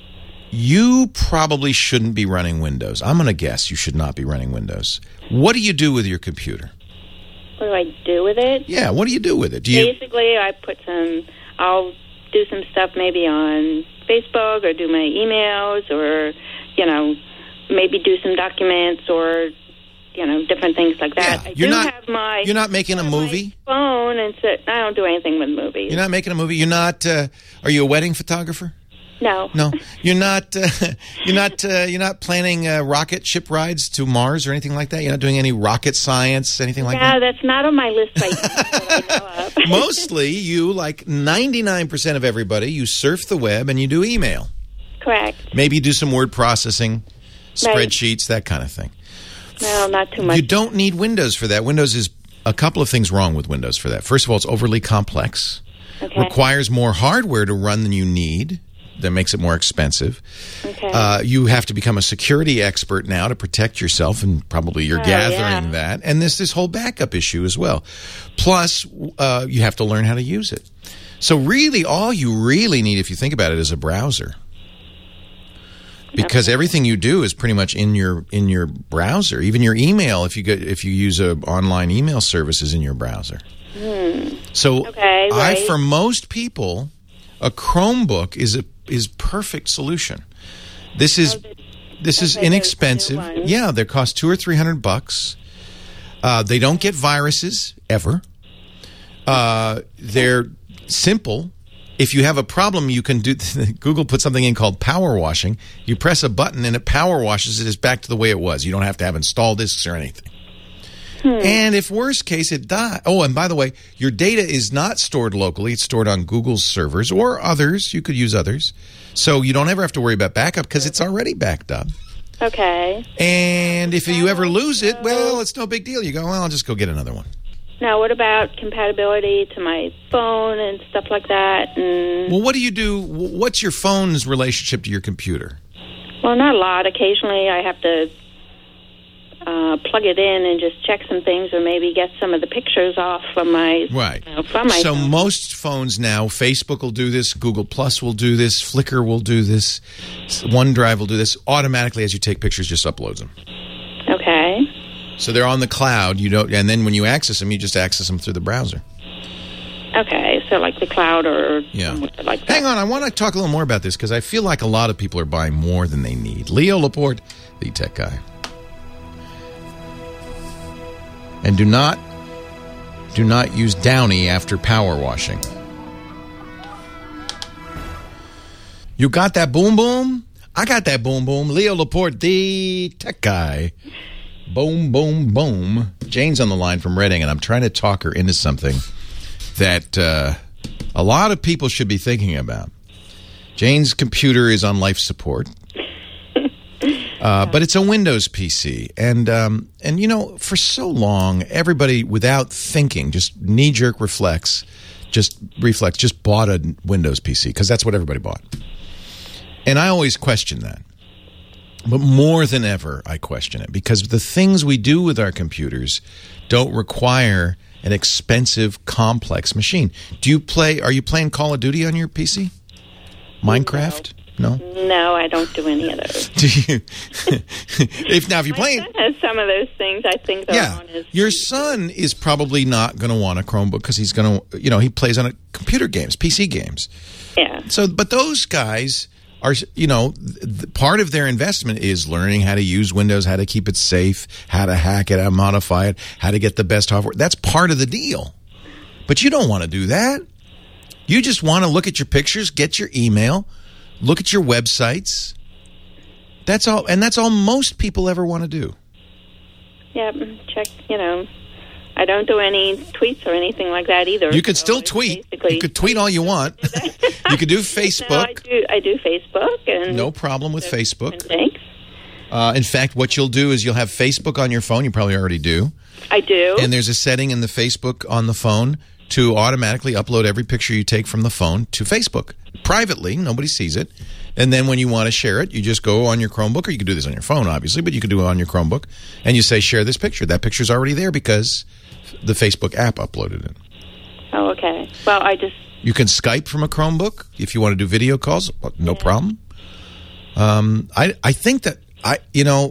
you probably shouldn't be running Windows. I'm going to guess you should not be running Windows. What do you do with your computer? What do I do with it? Yeah, what do you do with it? Do you Basically, I put some, I'll do some stuff maybe on Facebook or do my emails or, you know, maybe do some documents or, you know, different things like that. Yeah, I you're do not, have my You're not making a movie? phone, and so I don't do anything with movies. You're not making a movie? You're not, uh, are you a wedding photographer? No. No. You're not, uh, you're not, uh, you're not planning uh, rocket ship rides to Mars or anything like that? You're not doing any rocket science, anything like yeah, that? that's not on my list right now that I know of. Mostly, you, like ninety-nine percent of everybody, you surf the web and you do email. Correct. Maybe you do some word processing, Right. spreadsheets, that kind of thing. No, not too much. You don't need Windows for that. Windows is a couple of things wrong with Windows for that. First of all, it's overly complex. Okay. Requires more hardware to run than you need. That makes it more expensive. Okay. Uh, you have to become a security expert now to protect yourself, and probably you're Oh, gathering yeah. that. And there's this whole backup issue as well. Plus, uh, you have to learn how to use it. So really, all you really need, if you think about it, is a browser. Because everything you do is pretty much in your in your browser. Even your email, if you get if you use a online email service, is in your browser. Hmm. So, Okay, I right. for most people, a Chromebook is a is perfect solution. This is this is okay, inexpensive. there's two ones. Yeah, they cost two or three hundred bucks. Uh, they don't get viruses ever. Uh, they're simple. If you have a problem, you can do. Google put something in called power washing. You press a button and it power washes it back to the way it was. You don't have to have install discs or anything. Hmm. And if worst case it dies. Oh, and by the way, your data is not stored locally. It's stored on Google's servers or others. You could use others. So you don't ever have to worry about backup because it's already backed up. Okay. And if you ever lose it, well, it's no big deal. You go, well, I'll just go get another one. Now, what about compatibility to my phone and stuff like that? And Well, what do you do? What's your phone's relationship to your computer? well, not a lot. Occasionally, I have to uh, plug it in and just check some things, or maybe get some of the pictures off from my Right. you know, from my So phone. most phones now, Facebook will do this, Google Plus will do this, Flickr will do this, OneDrive will do this. Automatically, as you take pictures, just uploads them. Okay. So they're on the cloud. You don't, and then when you access them, you just access them through the browser. Okay. So like the cloud or Yeah. somewhere like that. Hang on, I want to talk a little more about this because I feel like a lot of people are buying more than they need. Leo Laporte, the tech guy. And do not, do not use Downy after power washing. You got that boom boom? I got that boom boom. Leo Laporte, the tech guy. Boom, boom, boom. Jane's on the line from Reading, and I'm trying to talk her into something that uh, a lot of people should be thinking about. Jane's computer is on life support, uh, but it's a Windows P C. And, um, and, you know, for so long, everybody, without thinking, just knee-jerk reflex, just reflex, just bought a Windows P C, because that's what everybody bought. And I always question that. But more than ever, I question it, because the things we do with our computers don't require an expensive, complex machine. Do you play, are you playing Call of Duty on your P C? Minecraft? No? No, I don't do any of those. Do you? if Now, if you're My playing... son has some of those things. I think they're Yeah, on his. your son is probably not going to want a Chromebook because he's going to, you know, he plays on a computer games, P C games. Yeah. So, but those guys are, you know, th- part of their investment is learning how to use Windows, how to keep it safe, how to hack it, how to modify it, how to get the best software. That's part of the deal. But you don't want to do that. You just want to look at your pictures, get your email, look at your websites. That's all, and that's all most people ever want to do. Yeah. Check. You know, I don't do any tweets or anything like that either. You could so still it's tweet. basically- You could tweet all you want. You could do No, I Facebook. do. I do Facebook and No problem with Facebook. Thanks. Uh, in fact, what you'll do is you'll have Facebook on your phone. You probably already do. I do. And there's a setting in the Facebook on the phone to automatically upload every picture you take from the phone to Facebook. Privately, nobody sees it. And then when you want to share it, you just go on your Chromebook, or you can do this on your phone, obviously, but you can do it on your Chromebook, and you say, share this picture. That picture's already there because the Facebook app uploaded it. Oh, okay. Well, I just You can Skype from a Chromebook if you want to do video calls. No problem. Um, I I think that I you know.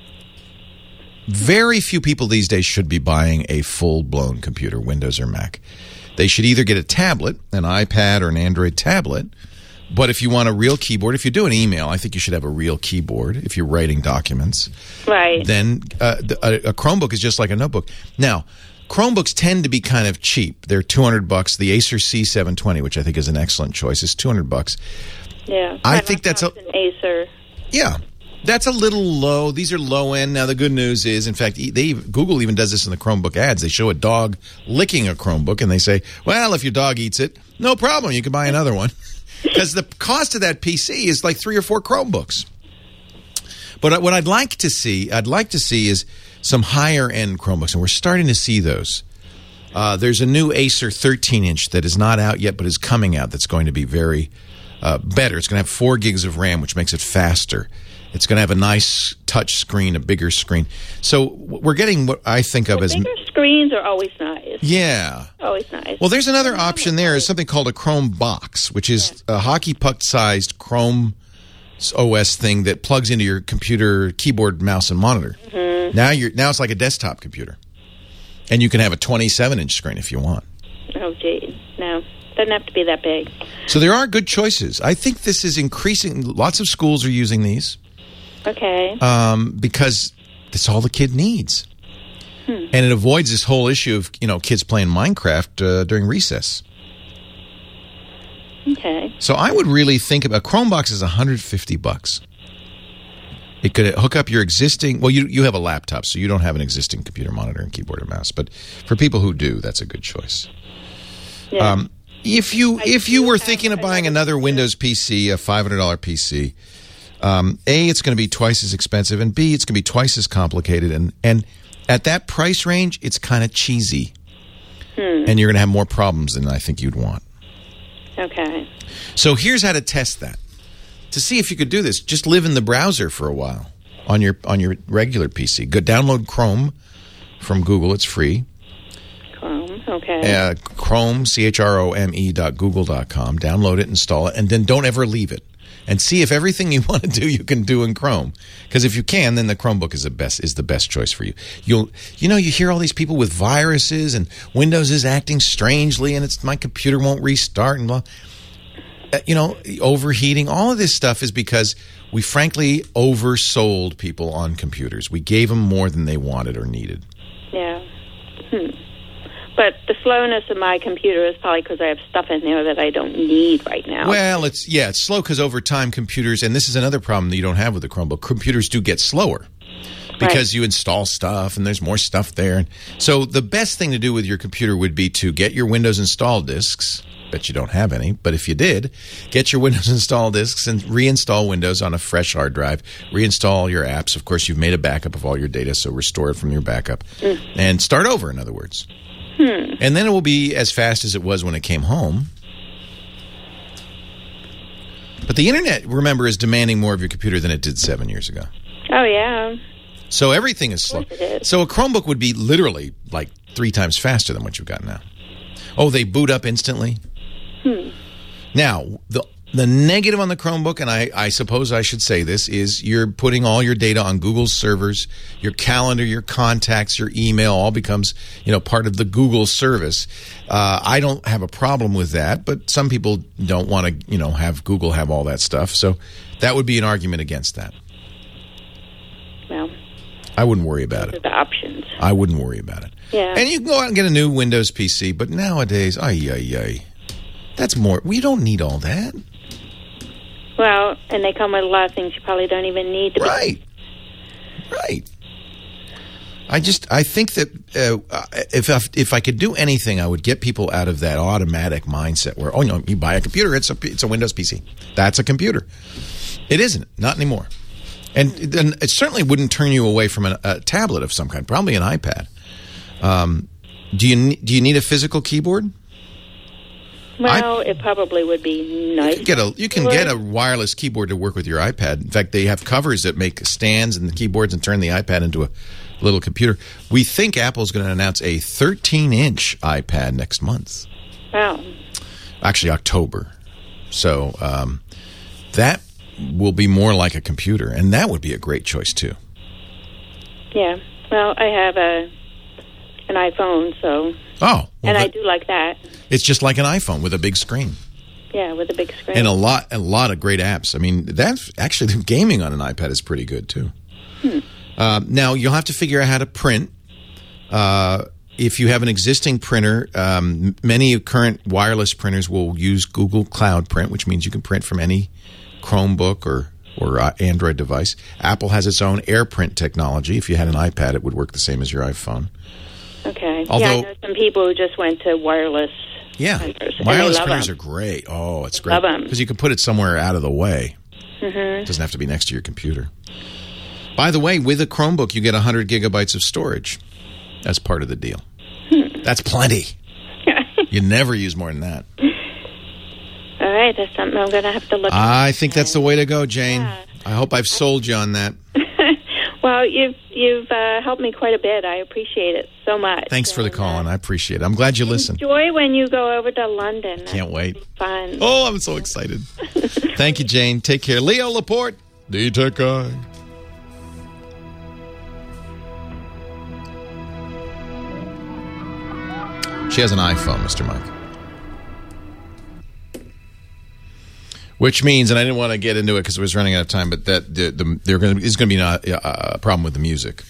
Very few people these days should be buying a full-blown computer, Windows or Mac. They should either get a tablet, an iPad or an Android tablet. But if you want a real keyboard, if you do an email, I think you should have a real keyboard if you're writing documents. Right. Then uh, a, a Chromebook is just like a notebook. Now, Chromebooks tend to be kind of cheap. They're two hundred bucks. The Acer C seven twenty, which I think is an excellent choice, is two hundred bucks. Yeah. I think that's a an Acer. Yeah. That's a little low. These are low end. Now, the good news is, in fact, they Google even does this in the Chromebook ads. They show a dog licking a Chromebook, and they say, well, if your dog eats it, no problem. You can buy another one. Because the cost of that P C is like three or four Chromebooks. But what I'd like to see, I'd like to see is some higher-end Chromebooks, and we're starting to see those. Uh, there's a new Acer thirteen inch that is not out yet, but is coming out that's going to be very uh, better. It's going to have four gigs of RAM, which makes it faster. It's going to have a nice touch screen, a bigger screen. So we're getting what I think of the as... bigger screens are always nice. Yeah. Always nice. Well, there's another option there. Is something called a Chrome Box, which is a hockey puck-sized Chrome O S thing that plugs into your computer, keyboard, mouse, and monitor. Mm-hmm. Now you're now it's like a desktop computer. And you can have a twenty-seven inch screen if you want. Oh, gee. No. Doesn't have to be that big. So there are good choices. I think this is increasing. Lots of schools are using these. Okay. Um, because that's all the kid needs. Hmm. And it avoids this whole issue of, you know, kids playing Minecraft uh, during recess. Okay. So I would really think about Chromebox is one hundred fifty bucks. It could hook up your existing, well, you you have a laptop, so you don't have an existing computer monitor and keyboard and mouse. But for people who do, that's a good choice. Yeah. Um, if you I if you were thinking of buying another Windows P C, a five hundred dollars P C, um, A, it's going to be twice as expensive, and B, it's going to be twice as complicated. And, and at that price range, it's kind of cheesy. Hmm. And you're going to have more problems than I think you'd want. Okay. So here's how to test that. To see if you could do this, just live in the browser for a while on your on your regular P C. Go download Chrome from Google. It's free. Chrome, okay. Uh, Chrome, C H R O M E dot Google dot com. Download it, install it, and then don't ever leave it. And see if everything you want to do you can do in Chrome. Because if you can, then the Chromebook is the best is the best choice for you. You'll you know you hear all these people with viruses and Windows is acting strangely and it's my computer won't restart and blah. Uh, you know, overheating. All of this stuff is because we frankly oversold people on computers. We gave them more than they wanted or needed. Yeah. Hmm. But the slowness of my computer is probably because I have stuff in there that I don't need right now. Well, it's yeah, it's slow because over time computers, and this is another problem that you don't have with the Chromebook, computers do get slower because right. you install stuff and there's more stuff there. So the best thing to do with your computer would be to get your Windows install disks. Bet you don't have any, but if you did, get your Windows install disks and reinstall Windows on a fresh hard drive. Reinstall your apps. Of course, you've made a backup of all your data, so restore it from your backup. Mm. And start over, in other words. Hmm. And then it will be as fast as it was when it came home. But the internet, remember, is demanding more of your computer than it did seven years ago. Oh, yeah. So everything is slow. Is. So a Chromebook would be literally like three times faster than what you've got now. Oh, they boot up instantly? Hmm. Now, the the negative on the Chromebook, and I, I suppose I should say this, is you're putting all your data on Google's servers. Your calendar, your contacts, your email all becomes, you know, part of the Google service. Uh, I don't have a problem with that, but some people don't want to, you know, have Google have all that stuff. So that would be an argument against that. Well, I wouldn't worry about those it. are the options. I wouldn't worry about it. Yeah. And you can go out and get a new Windows P C, but nowadays, ay, ay, ay. That's more. We don't need all that. Well, and they come with a lot of things you probably don't even need to be. Right. Right. I just, I think that uh, if I, if I could do anything, I would get people out of that automatic mindset where, oh, you know, you buy a computer, it's a, it's a Windows P C. That's a computer. It isn't. Not anymore. And then it certainly wouldn't turn you away from a, a tablet of some kind, probably an iPad. Um, do you do you need a physical keyboard? Well, I, it probably would be nice. You can, get a, you can get a wireless keyboard to work with your iPad. In fact, they have covers that make stands and the keyboards and turn the iPad into a little computer. We think Apple's going to announce a thirteen inch iPad next month. Wow. Actually, October. So um, that will be more like a computer, and that would be a great choice too. Yeah. Well, I have a an iPhone, so oh, well, and that, I do like that. It's just like an iPhone with a big screen. Yeah, with a big screen and a lot, a lot of great apps. I mean, that's actually the gaming on an iPad is pretty good too. Hmm. Uh, now you'll have to figure out how to print. Uh, if you have an existing printer, um, many current wireless printers will use Google Cloud Print, which means you can print from any Chromebook or or uh, Android device. Apple has its own AirPrint technology. If you had an iPad, it would work the same as your iPhone. Okay. Although, yeah, I know some people who just went to wireless. Yeah, printers, wireless love printers them. are great. Oh, it's great Love them. because you can put it somewhere out of the way. Mm-hmm. It doesn't have to be next to your computer. By the way, with a Chromebook, you get one hundred gigabytes of storage. That's part of the deal. Hmm. That's plenty. You never use more than that. All right, that's something I'm going to have to look at. I think that's the way to go, Jane. Yeah. I hope I've sold you on that. Well, you've you've uh, helped me quite a bit. I appreciate it so much. Thanks for the call, and I appreciate it. I'm glad you listened. Enjoy when you go over to London. Can't wait. Fun. Oh, I'm so excited. Thank you, Jane. Take care. Leo Laporte, the Tech Guy. She has an iPhone, Mister Mike. Which means, and I didn't want to get into it because it was running out of time, but that the, the, there is going to be a, a problem with the music.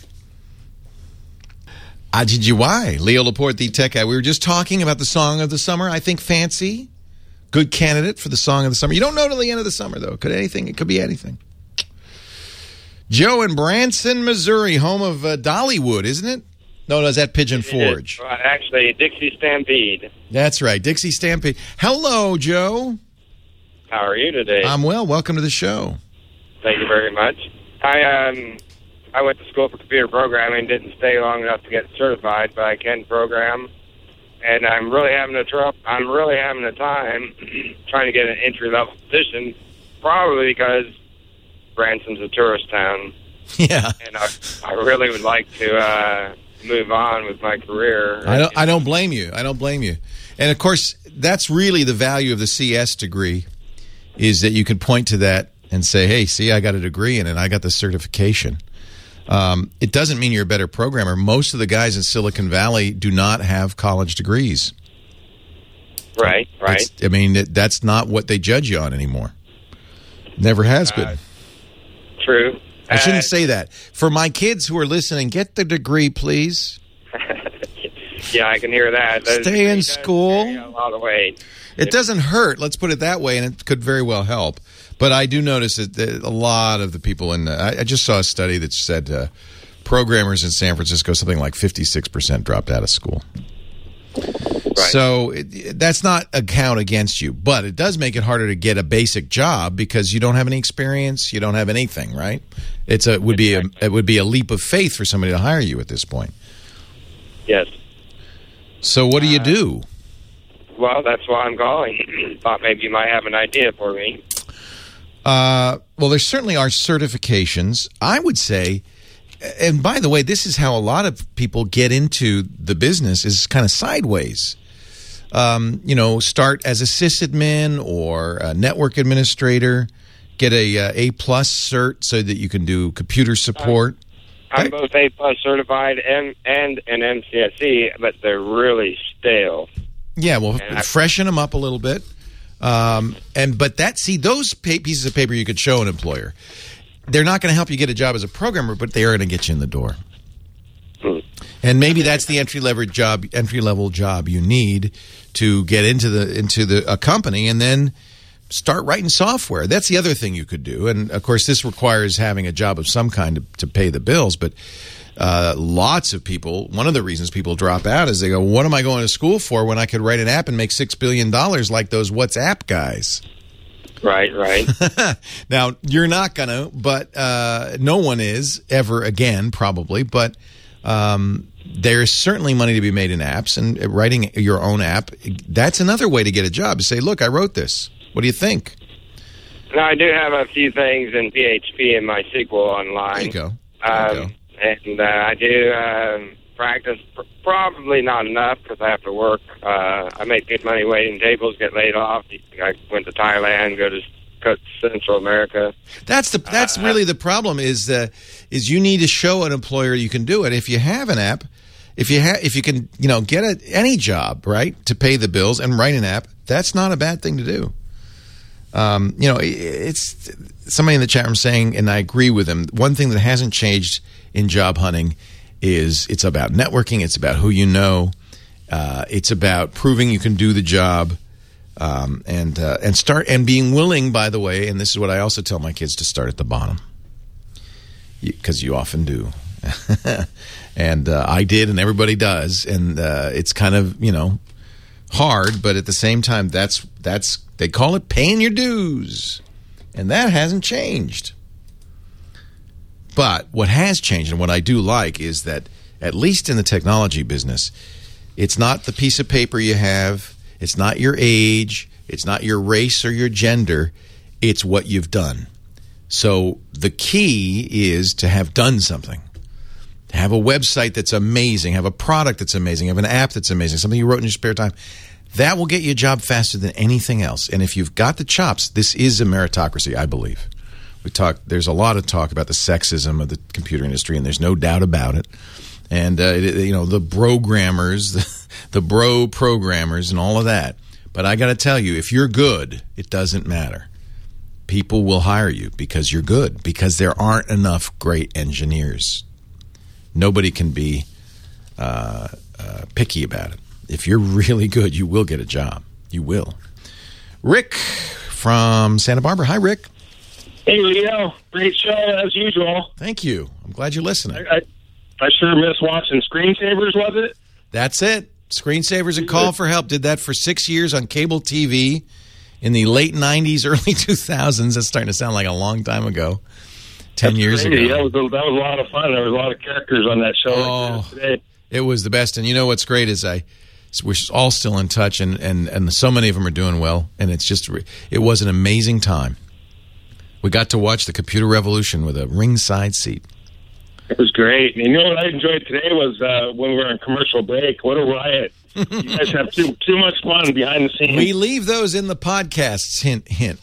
I G G Y, Leo Laporte, the Tech Guy. We were just talking about the song of the summer. I think Fancy, good candidate for the song of the summer. You don't know till the end of the summer, though. Could anything? It could be anything. Joe in Branson, Missouri, home of uh, Dollywood, isn't it? No, no, is that Pigeon Forge? Well, actually, Dixie Stampede. That's right, Dixie Stampede. Hello, Joe. How are you today? I'm well. Welcome to the show. Thank you very much. I um I went to school for computer programming, didn't stay long enough to get certified, but I can program, and I'm really having a tr- I'm really having a time trying to get an entry level position, probably because Branson's a tourist town. Yeah, and I I really would like to uh, move on with my career. I don't I don't blame you. I don't blame you. And of course, that's really the value of the C S degree. Is that you can point to that and say, hey, see, I got a degree in it. I got the certification. Um, it doesn't mean you're a better programmer. Most of the guys in Silicon Valley do not have college degrees. Right, right. It's, I mean, it, that's not what they judge you on anymore. Never has been. Uh, true. I shouldn't uh, say that. For my kids who are listening, get the degree, please. Yeah, I can hear that. That Stay in school. A lot of weight. It doesn't hurt, let's put it that way, and it could very well help. But I do notice that a lot of the people in the, I, I just saw a study that said uh, programmers in San Francisco, something like fifty-six percent dropped out of school. Right. So it, that's not a count against you, but it does make it harder to get a basic job because you don't have any experience, you don't have anything, right? It's a, it would be a, it would be a leap of faith for somebody to hire you at this point. Yes. So what do you do? Well, that's why I'm calling. Thought maybe you might have an idea for me. Uh, well, there certainly are certifications. I would say, and by the way, this is how a lot of people get into the business is kind of sideways. Um, you know, start as a sysadmin or a network administrator, get a uh, A-plus cert so that you can do computer support. I'm both A-plus certified and, and an M C S E, but they're really stale. Yeah, well, I, freshen them up a little bit. Um, and but that see those pa- pieces of paper you could show an employer. They're not going to help you get a job as a programmer, but they are going to get you in the door. Hmm. And maybe that's the entry level job, entry level job you need to get into the into the a company, and then start writing software. That's the other thing you could do. And of course, this requires having a job of some kind to, to pay the bills, but. Uh, lots of people, one of the reasons people drop out is they go, what am I going to school for when I could write an app and make six billion dollars like those WhatsApp guys? Right, right. Now, you're not going to, but uh, no one is ever again, probably. But um, there's certainly money to be made in apps, and writing your own app, that's another way to get a job. To say, look, I wrote this. What do you think? Now, I do have a few things in P H P in my SQL online. There you go. There um, you go. And uh, I do um, practice, pr- probably not enough because I have to work. Uh, I make good money waiting tables, get laid off. I went to Thailand, go to cut Central America. That's the that's really the problem is uh, is you need to show an employer you can do it. If you have an app, if you have if you can you know get a, any job right to pay the bills and write an app, that's not a bad thing to do. Um, you know, it, it's somebody in the chat room saying, and I agree with him. One thing that hasn't changed in job hunting is it's about networking. It's about who you know. Uh, it's about proving you can do the job. Um, and uh, and start and being willing, by the way, and this is what I also tell my kids, to start at the bottom, because you, you often do, and uh, I did, and everybody does, and uh, it's kind of you know hard, but at the same time, that's that's they call it paying your dues, and that hasn't changed. But what has changed, and what I do like, is that at least in the technology business, it's not the piece of paper you have. It's not your age. It's not your race or your gender. It's what you've done. So the key is to have done something. Have a website that's amazing. Have a product that's amazing. Have an app that's amazing. Something you wrote in your spare time. That will get you a job faster than anything else. And if you've got the chops, this is a meritocracy, I believe. We talk. There's a lot of talk about the sexism of the computer industry, and there's no doubt about it. And, uh, it, you know, the programmers, the, the bro programmers and all of that. But I got to tell you, if you're good, it doesn't matter. People will hire you because you're good, because there aren't enough great engineers. Nobody can be uh, uh, picky about it. If you're really good, you will get a job. You will. Rick from Santa Barbara. Hi, Rick. Hey, Leo. Great show, as usual. Thank you. I'm glad you're listening. I, I, I sure miss watching Screensavers, was it? That's it. Screensavers and Call for Help. Did that for six years on cable T V in the late nineties, early two thousands. That's starting to sound like a long time ago. Ten That's years crazy. ago. That was, that was a lot of fun. There was a lot of characters on that show Oh, like today. It was the best. And you know what's great is I, we're all still in touch, and, and, and so many of them are doing well. And it's just, it was an amazing time. We got to watch the computer revolution with a ringside seat. It was great. And you know what I enjoyed today was uh, when we were on commercial break. What a riot. You guys have too too much fun behind the scenes. We leave those in the podcasts, hint, hint.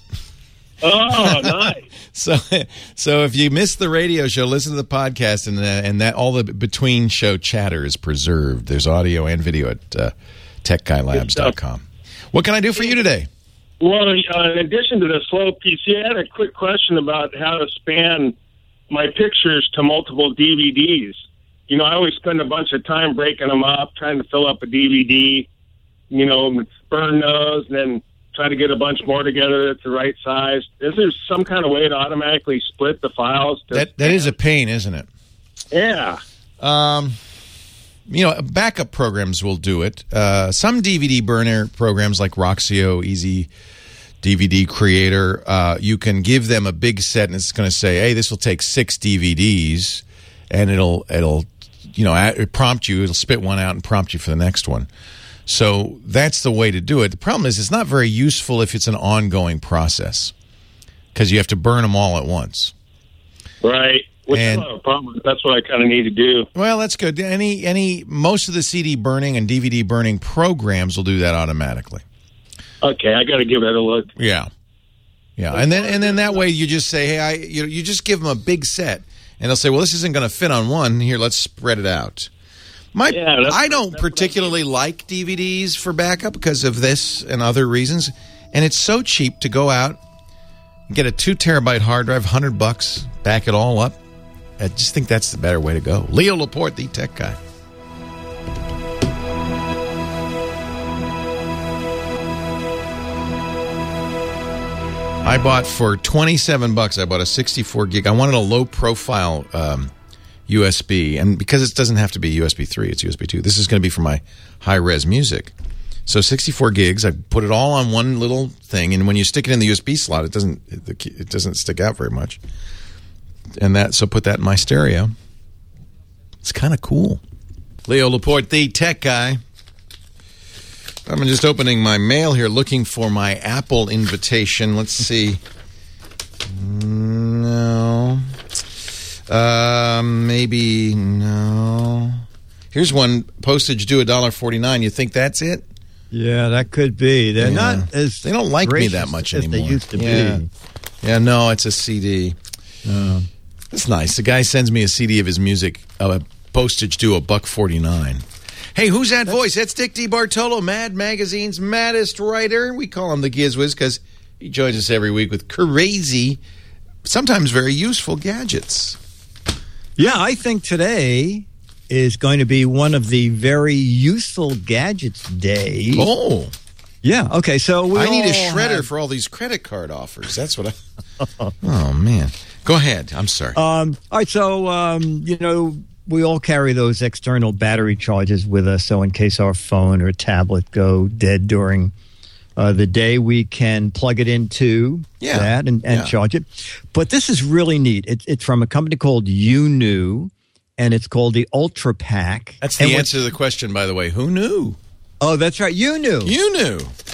Oh, nice. so, so if you missed the radio show, listen to the podcast, and uh, and that all the between show chatter is preserved. There's audio and video at uh, tech guy labs dot com. What can I do for you today? Well, uh, in addition to the slow P C, I had a quick question about how to span my pictures to multiple D V Ds. You know, I always spend a bunch of time breaking them up, trying to fill up a D V D, you know, burn those, and then try to get a bunch more together that's the right size. Is there some kind of way to automatically split the files? To that that is a pain, isn't it? Yeah. Um, you know, backup programs will do it. Uh, some D V D burner programs like Roxio, Easy D V D Creator, uh, you can give them a big set, and it's going to say, "Hey, this will take six D V Ds," and it'll it'll you know it prompt you. It'll spit one out and prompt you for the next one. So that's the way to do it. The problem is it's not very useful if it's an ongoing process, because you have to burn them all at once. Right. Which And- is not a problem. That's what I kind of need to do. Well, that's good. Any any most of the C D burning and D V D burning programs will do that automatically. Okay, I got to give that a look. Yeah, yeah, and then and then that way you just say, hey, I you you just give them a big set, and they'll say, well, this isn't going to fit on one. Here, let's spread it out. My Yeah, that's- I don't particularly like D V Ds for backup because of this and other reasons, and it's so cheap to go out and get a two terabyte hard drive, hundred bucks, back it all up. I just think that's the better way to go. Leo Laporte, the tech guy. I bought for twenty-seven bucks. I bought a sixty-four gig. I wanted a low profile um, U S B, and because it doesn't have to be U S B three, it's U S B two. This is going to be for my high res music. So sixty-four gigs. I put it all on one little thing, and when you stick it in the U S B slot, it doesn't it, it doesn't stick out very much. And that so put that in my stereo. It's kind of cool. Leo Laporte, the tech guy. I'm just opening my mail here, looking for my Apple invitation. Let's see. No. Uh, maybe no. Here's one. Postage due one dollar forty-nine. You think that's it? Yeah, that could be. They're Yeah. not as They don't like me gracious that much as anymore. they used to yeah. be. Yeah, no, it's a C D. Uh, That's nice. The guy sends me a C D of his music, uh, postage due a buck forty-nine. Hey, who's that voice? That's Dick DeBartolo, Mad Magazine's maddest writer. We call him the Gizwiz because he joins us every week with crazy, sometimes very useful gadgets. Yeah, I think today is going to be one of the very useful gadgets day. Oh. Yeah, okay, so we I need a all shredder have- for all these credit card offers. That's what I... Oh, man. Go ahead. I'm sorry. Um, all right, so, um, you know, we all carry those external battery chargers with us, so in case our phone or tablet go dead during uh, the day, we can plug it into Yeah. that and, and Yeah. charge it. But this is really neat. It, it's from a company called Unu, and it's called the Ultra Pack. That's the And answer to the question, by the way. Who knew? Oh, that's right. You knew. You knew.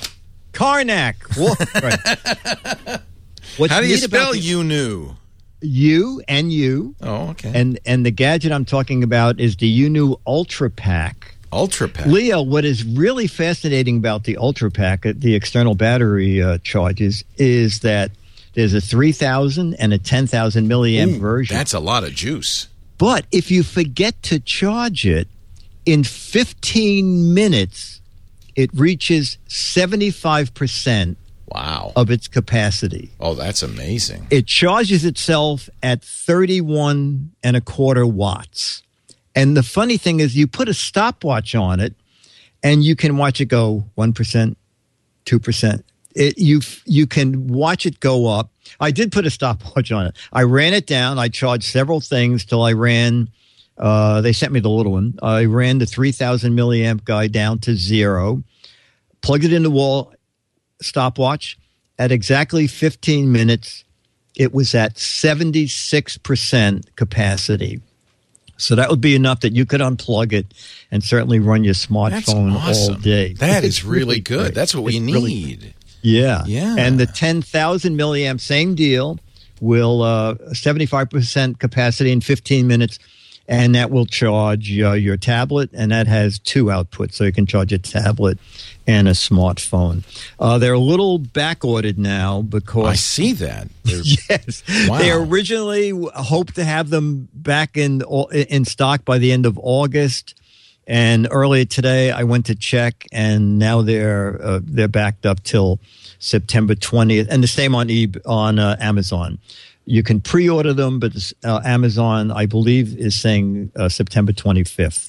Karnak. Whoa, right. What's How do you neat about spell the- you knew? U and U. Oh, okay. And and the gadget I'm talking about is the Unu Ultra Pack. Ultra Pack. Leo, what is really fascinating about the Ultra Pack, uh, the external battery uh, charges, is that there's a three thousand and a ten thousand milliamp Ooh, version. That's a lot of juice. But if you forget to charge it, in fifteen minutes, it reaches seventy-five percent Wow. of its capacity. Oh, that's amazing. It charges itself at thirty-one and a quarter watts. And the funny thing is you put a stopwatch on it and you can watch it go one percent, two percent. It, you, you can watch it go up. I did put a stopwatch on it. I ran it down. I charged several things till I ran, uh, they sent me the little one. I ran the three thousand milliamp guy down to zero, plugged it in the wall, stopwatch. At exactly fifteen minutes, it was at seventy-six percent capacity. So that would be enough that you could unplug it and certainly run your smartphone That's awesome. all day. That It's is really good. great. That's what we It's really- need. yeah. Yeah. And the ten thousand milliamp, same deal, will uh, seventy-five percent capacity in fifteen minutes. And that will charge uh, your tablet, and that has two outputs, so you can charge a tablet and a smartphone. Uh, they're a little back-ordered now because... I see that. They're- yes. Wow. They originally w- hoped to have them back in in stock by the end of August. And earlier today, I went to check, and now they're uh, they're backed up till September twentieth. And the same on e- on uh, Amazon. You can pre-order them, but uh, Amazon, I believe, is saying uh, September twenty-fifth.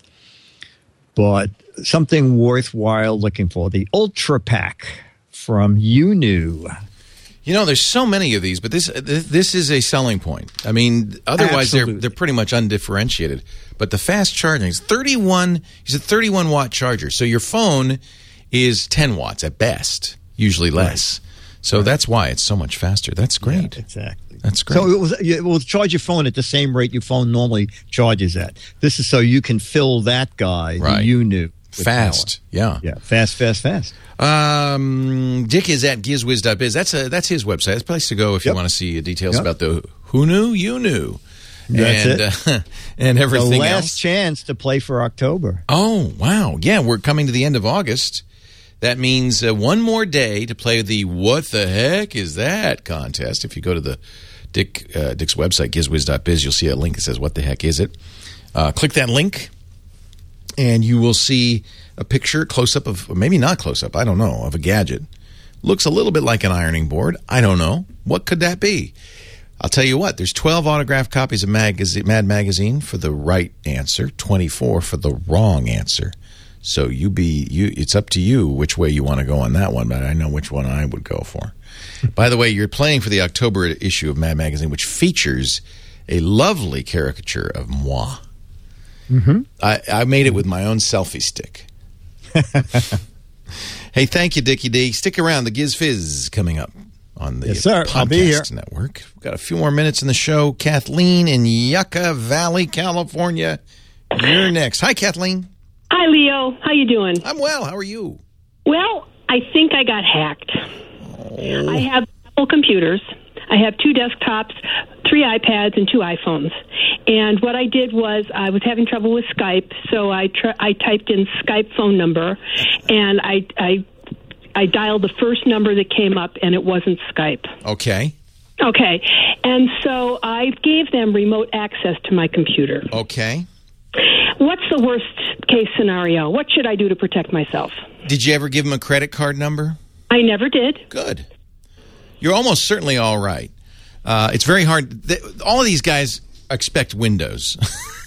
But something worthwhile looking for, the Ultra Pack from Unu. You know, there's so many of these, but this this is a selling point. I mean, otherwise they're Absolutely. they're pretty much undifferentiated. But the fast charging is thirty-one. It's a thirty-one watt charger, so your phone is ten watts at best, usually less. So that's why it's so much faster. That's great. Yeah, exactly. That's great. So it, was, it will charge your phone at the same rate your phone normally charges at. This is so you can fill that guy, Right. who you knew. with Fast, yeah. Yeah, fast, fast, fast. Um, Dick is at gizwiz dot biz. That's a that's his website. That's a place to go if you Yep. want to see details Yep. about the who knew, you knew, That's and it. Uh, and everything The last else. chance to play for October. Oh, wow. Yeah, we're coming to the end of August. That means uh, one more day to play the What the Heck Is That contest. If you go to the Dick uh, Dick's website, gizwiz dot biz, you'll see a link that says What the Heck Is It? Uh, click that link, and you will see a picture, close-up of, or maybe not close-up, I don't know, of a gadget. Looks a little bit like an ironing board. I don't know. What could that be? I'll tell you what, there's twelve autographed copies of Magazine, Mad Magazine for the right answer, twenty-four for the wrong answer. So you be you. It's up to you which way you want to go on that one, but I know which one I would go for. By the way, you're playing for the October issue of Mad Magazine, which features a lovely caricature of moi. Mm-hmm. I, I made it with my own selfie stick. Hey, thank you, Dickie D. Stick around. The Giz Fizz coming up on the Yes, sir. Podcast I'll be here. Network. We've got a few more minutes in the show. Kathleen in Yucca Valley, California. You're next. Hi, Kathleen. Hi, Leo. How you doing? I'm well. How are you? Well, I think I got hacked. Oh. I have Apple computers. I have two desktops. three iPads and two iPhones. And what I did was I was having trouble with Skype, so I tr- I typed in Skype phone number, and I, I I dialed the first number that came up, and it wasn't Skype. Okay. Okay. And so I gave them remote access to my computer. Okay. What's the worst case scenario? What should I do to protect myself? Did you ever give them a credit card number? I never did. Good. You're almost certainly all right. Uh, it's very hard. They, all of these guys expect Windows.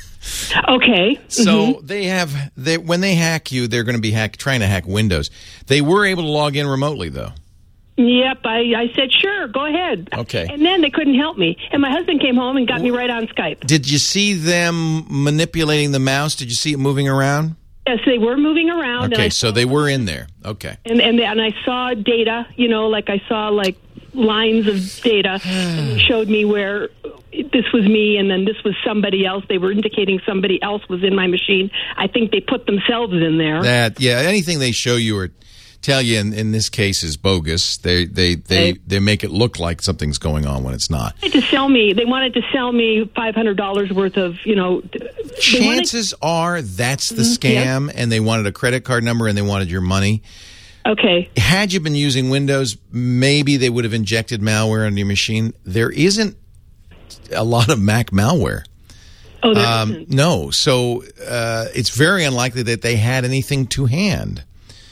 Okay. So mm-hmm. they have they when they hack you, they're going to be hack, trying to hack Windows. They were able to log in remotely, though. Yep, I, I said, sure, go ahead. Okay. And then they couldn't help me. And my husband came home and got me right on Skype. Did you see them manipulating the mouse? Did you see it moving around? Yes, they were moving around. Okay, and so they were in there. Okay. And, and and I saw data, you know, like I saw like lines of data, and they showed me where this was me and then this was somebody else. They were indicating somebody else was in my machine. I think they put themselves in there. That yeah, anything they show you or tell you in, in this case is bogus. They they they, Right. they make it look like something's going on when it's not. They wanted to sell me. They wanted to sell me five hundred dollars worth of, you know. they Chances are that's the scam, Yep. and they wanted a credit card number and they wanted your money. Okay. Had you been using Windows, maybe they would have injected malware on your machine. There isn't a lot of Mac malware. Oh, there um, isn't. No, so uh, it's very unlikely that they had anything to hand.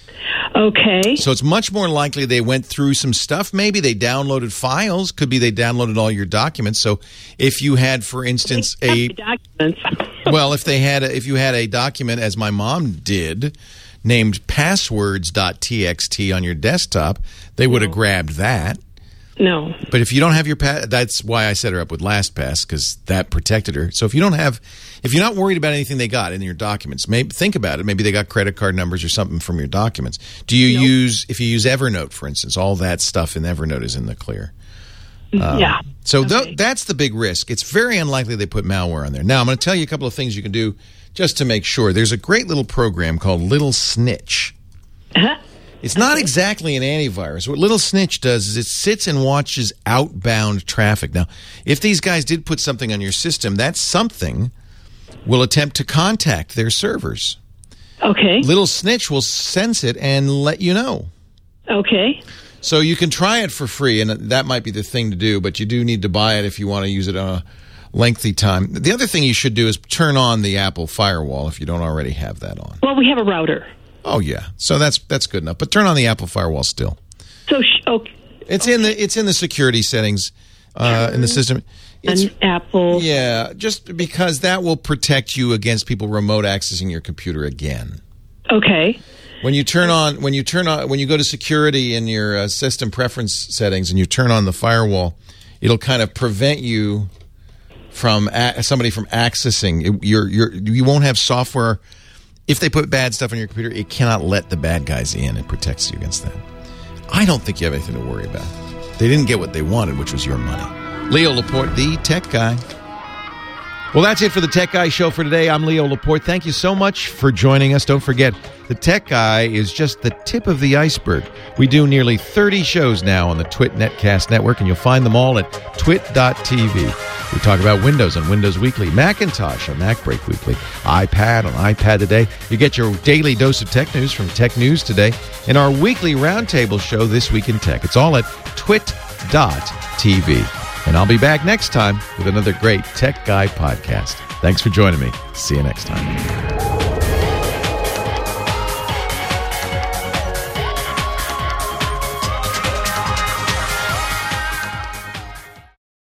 Okay. So it's much more likely they went through some stuff. Maybe they downloaded files. Could be they downloaded all your documents. So if you had, for instance, a documents. well, if they had, a, if you had a document, as my mom did, named passwords dot t x t on your desktop, they would have grabbed that. No. But if you don't have your pa- that's why I set her up with LastPass, because that protected her. So if you don't have, if you're not worried about anything they got in your documents, maybe think about it. Maybe they got credit card numbers or something from your documents. Do you Nope. use, if you use Evernote, for instance, all that stuff in Evernote is in the clear. Um, Yeah. So th- that's the big risk. It's very unlikely they put malware on there. Now, I'm going to tell you a couple of things you can do just to make sure. There's a great little program called Little Snitch. Uh-huh. It's not exactly an antivirus. What Little Snitch does is it sits and watches outbound traffic. Now, if these guys did put something on your system, that something will attempt to contact their servers. Okay. Little Snitch will sense it and let you know. Okay. So you can try it for free, and that might be the thing to do, but you do need to buy it if you want to use it on a lengthy time. The other thing you should do is turn on the Apple firewall if you don't already have that on. Well, we have a router. Oh yeah, so that's that's good enough. But turn on the Apple firewall still. So, sh- okay. It's in the it's in the security settings uh, in the system. It's, An Apple. Yeah, just because that will protect you against people remote accessing your computer again. Okay. When you turn on when you turn on when you go to security in your uh, system preference settings and you turn on the firewall, it'll kind of prevent you from a- somebody from accessing your your you won't have software. If they put bad stuff on your computer, it cannot let the bad guys in. It protects you against that. I don't think you have anything to worry about. They didn't get what they wanted, which was your money. Leo Laporte, the tech guy. Well, that's it for the Tech Guy Show for today. I'm Leo Laporte. Thank you so much for joining us. Don't forget, the Tech Guy is just the tip of the iceberg. We do nearly thirty shows now on the Twit Netcast Network, and you'll find them all at twit dot t v. We talk about Windows on Windows Weekly, Macintosh on Mac Break Weekly, iPad on iPad Today. You get your daily dose of tech news from Tech News Today, and our weekly roundtable show, This Week in Tech. It's all at twit dot t v. And I'll be back next time with another great Tech Guy podcast. Thanks for joining me. See you next time.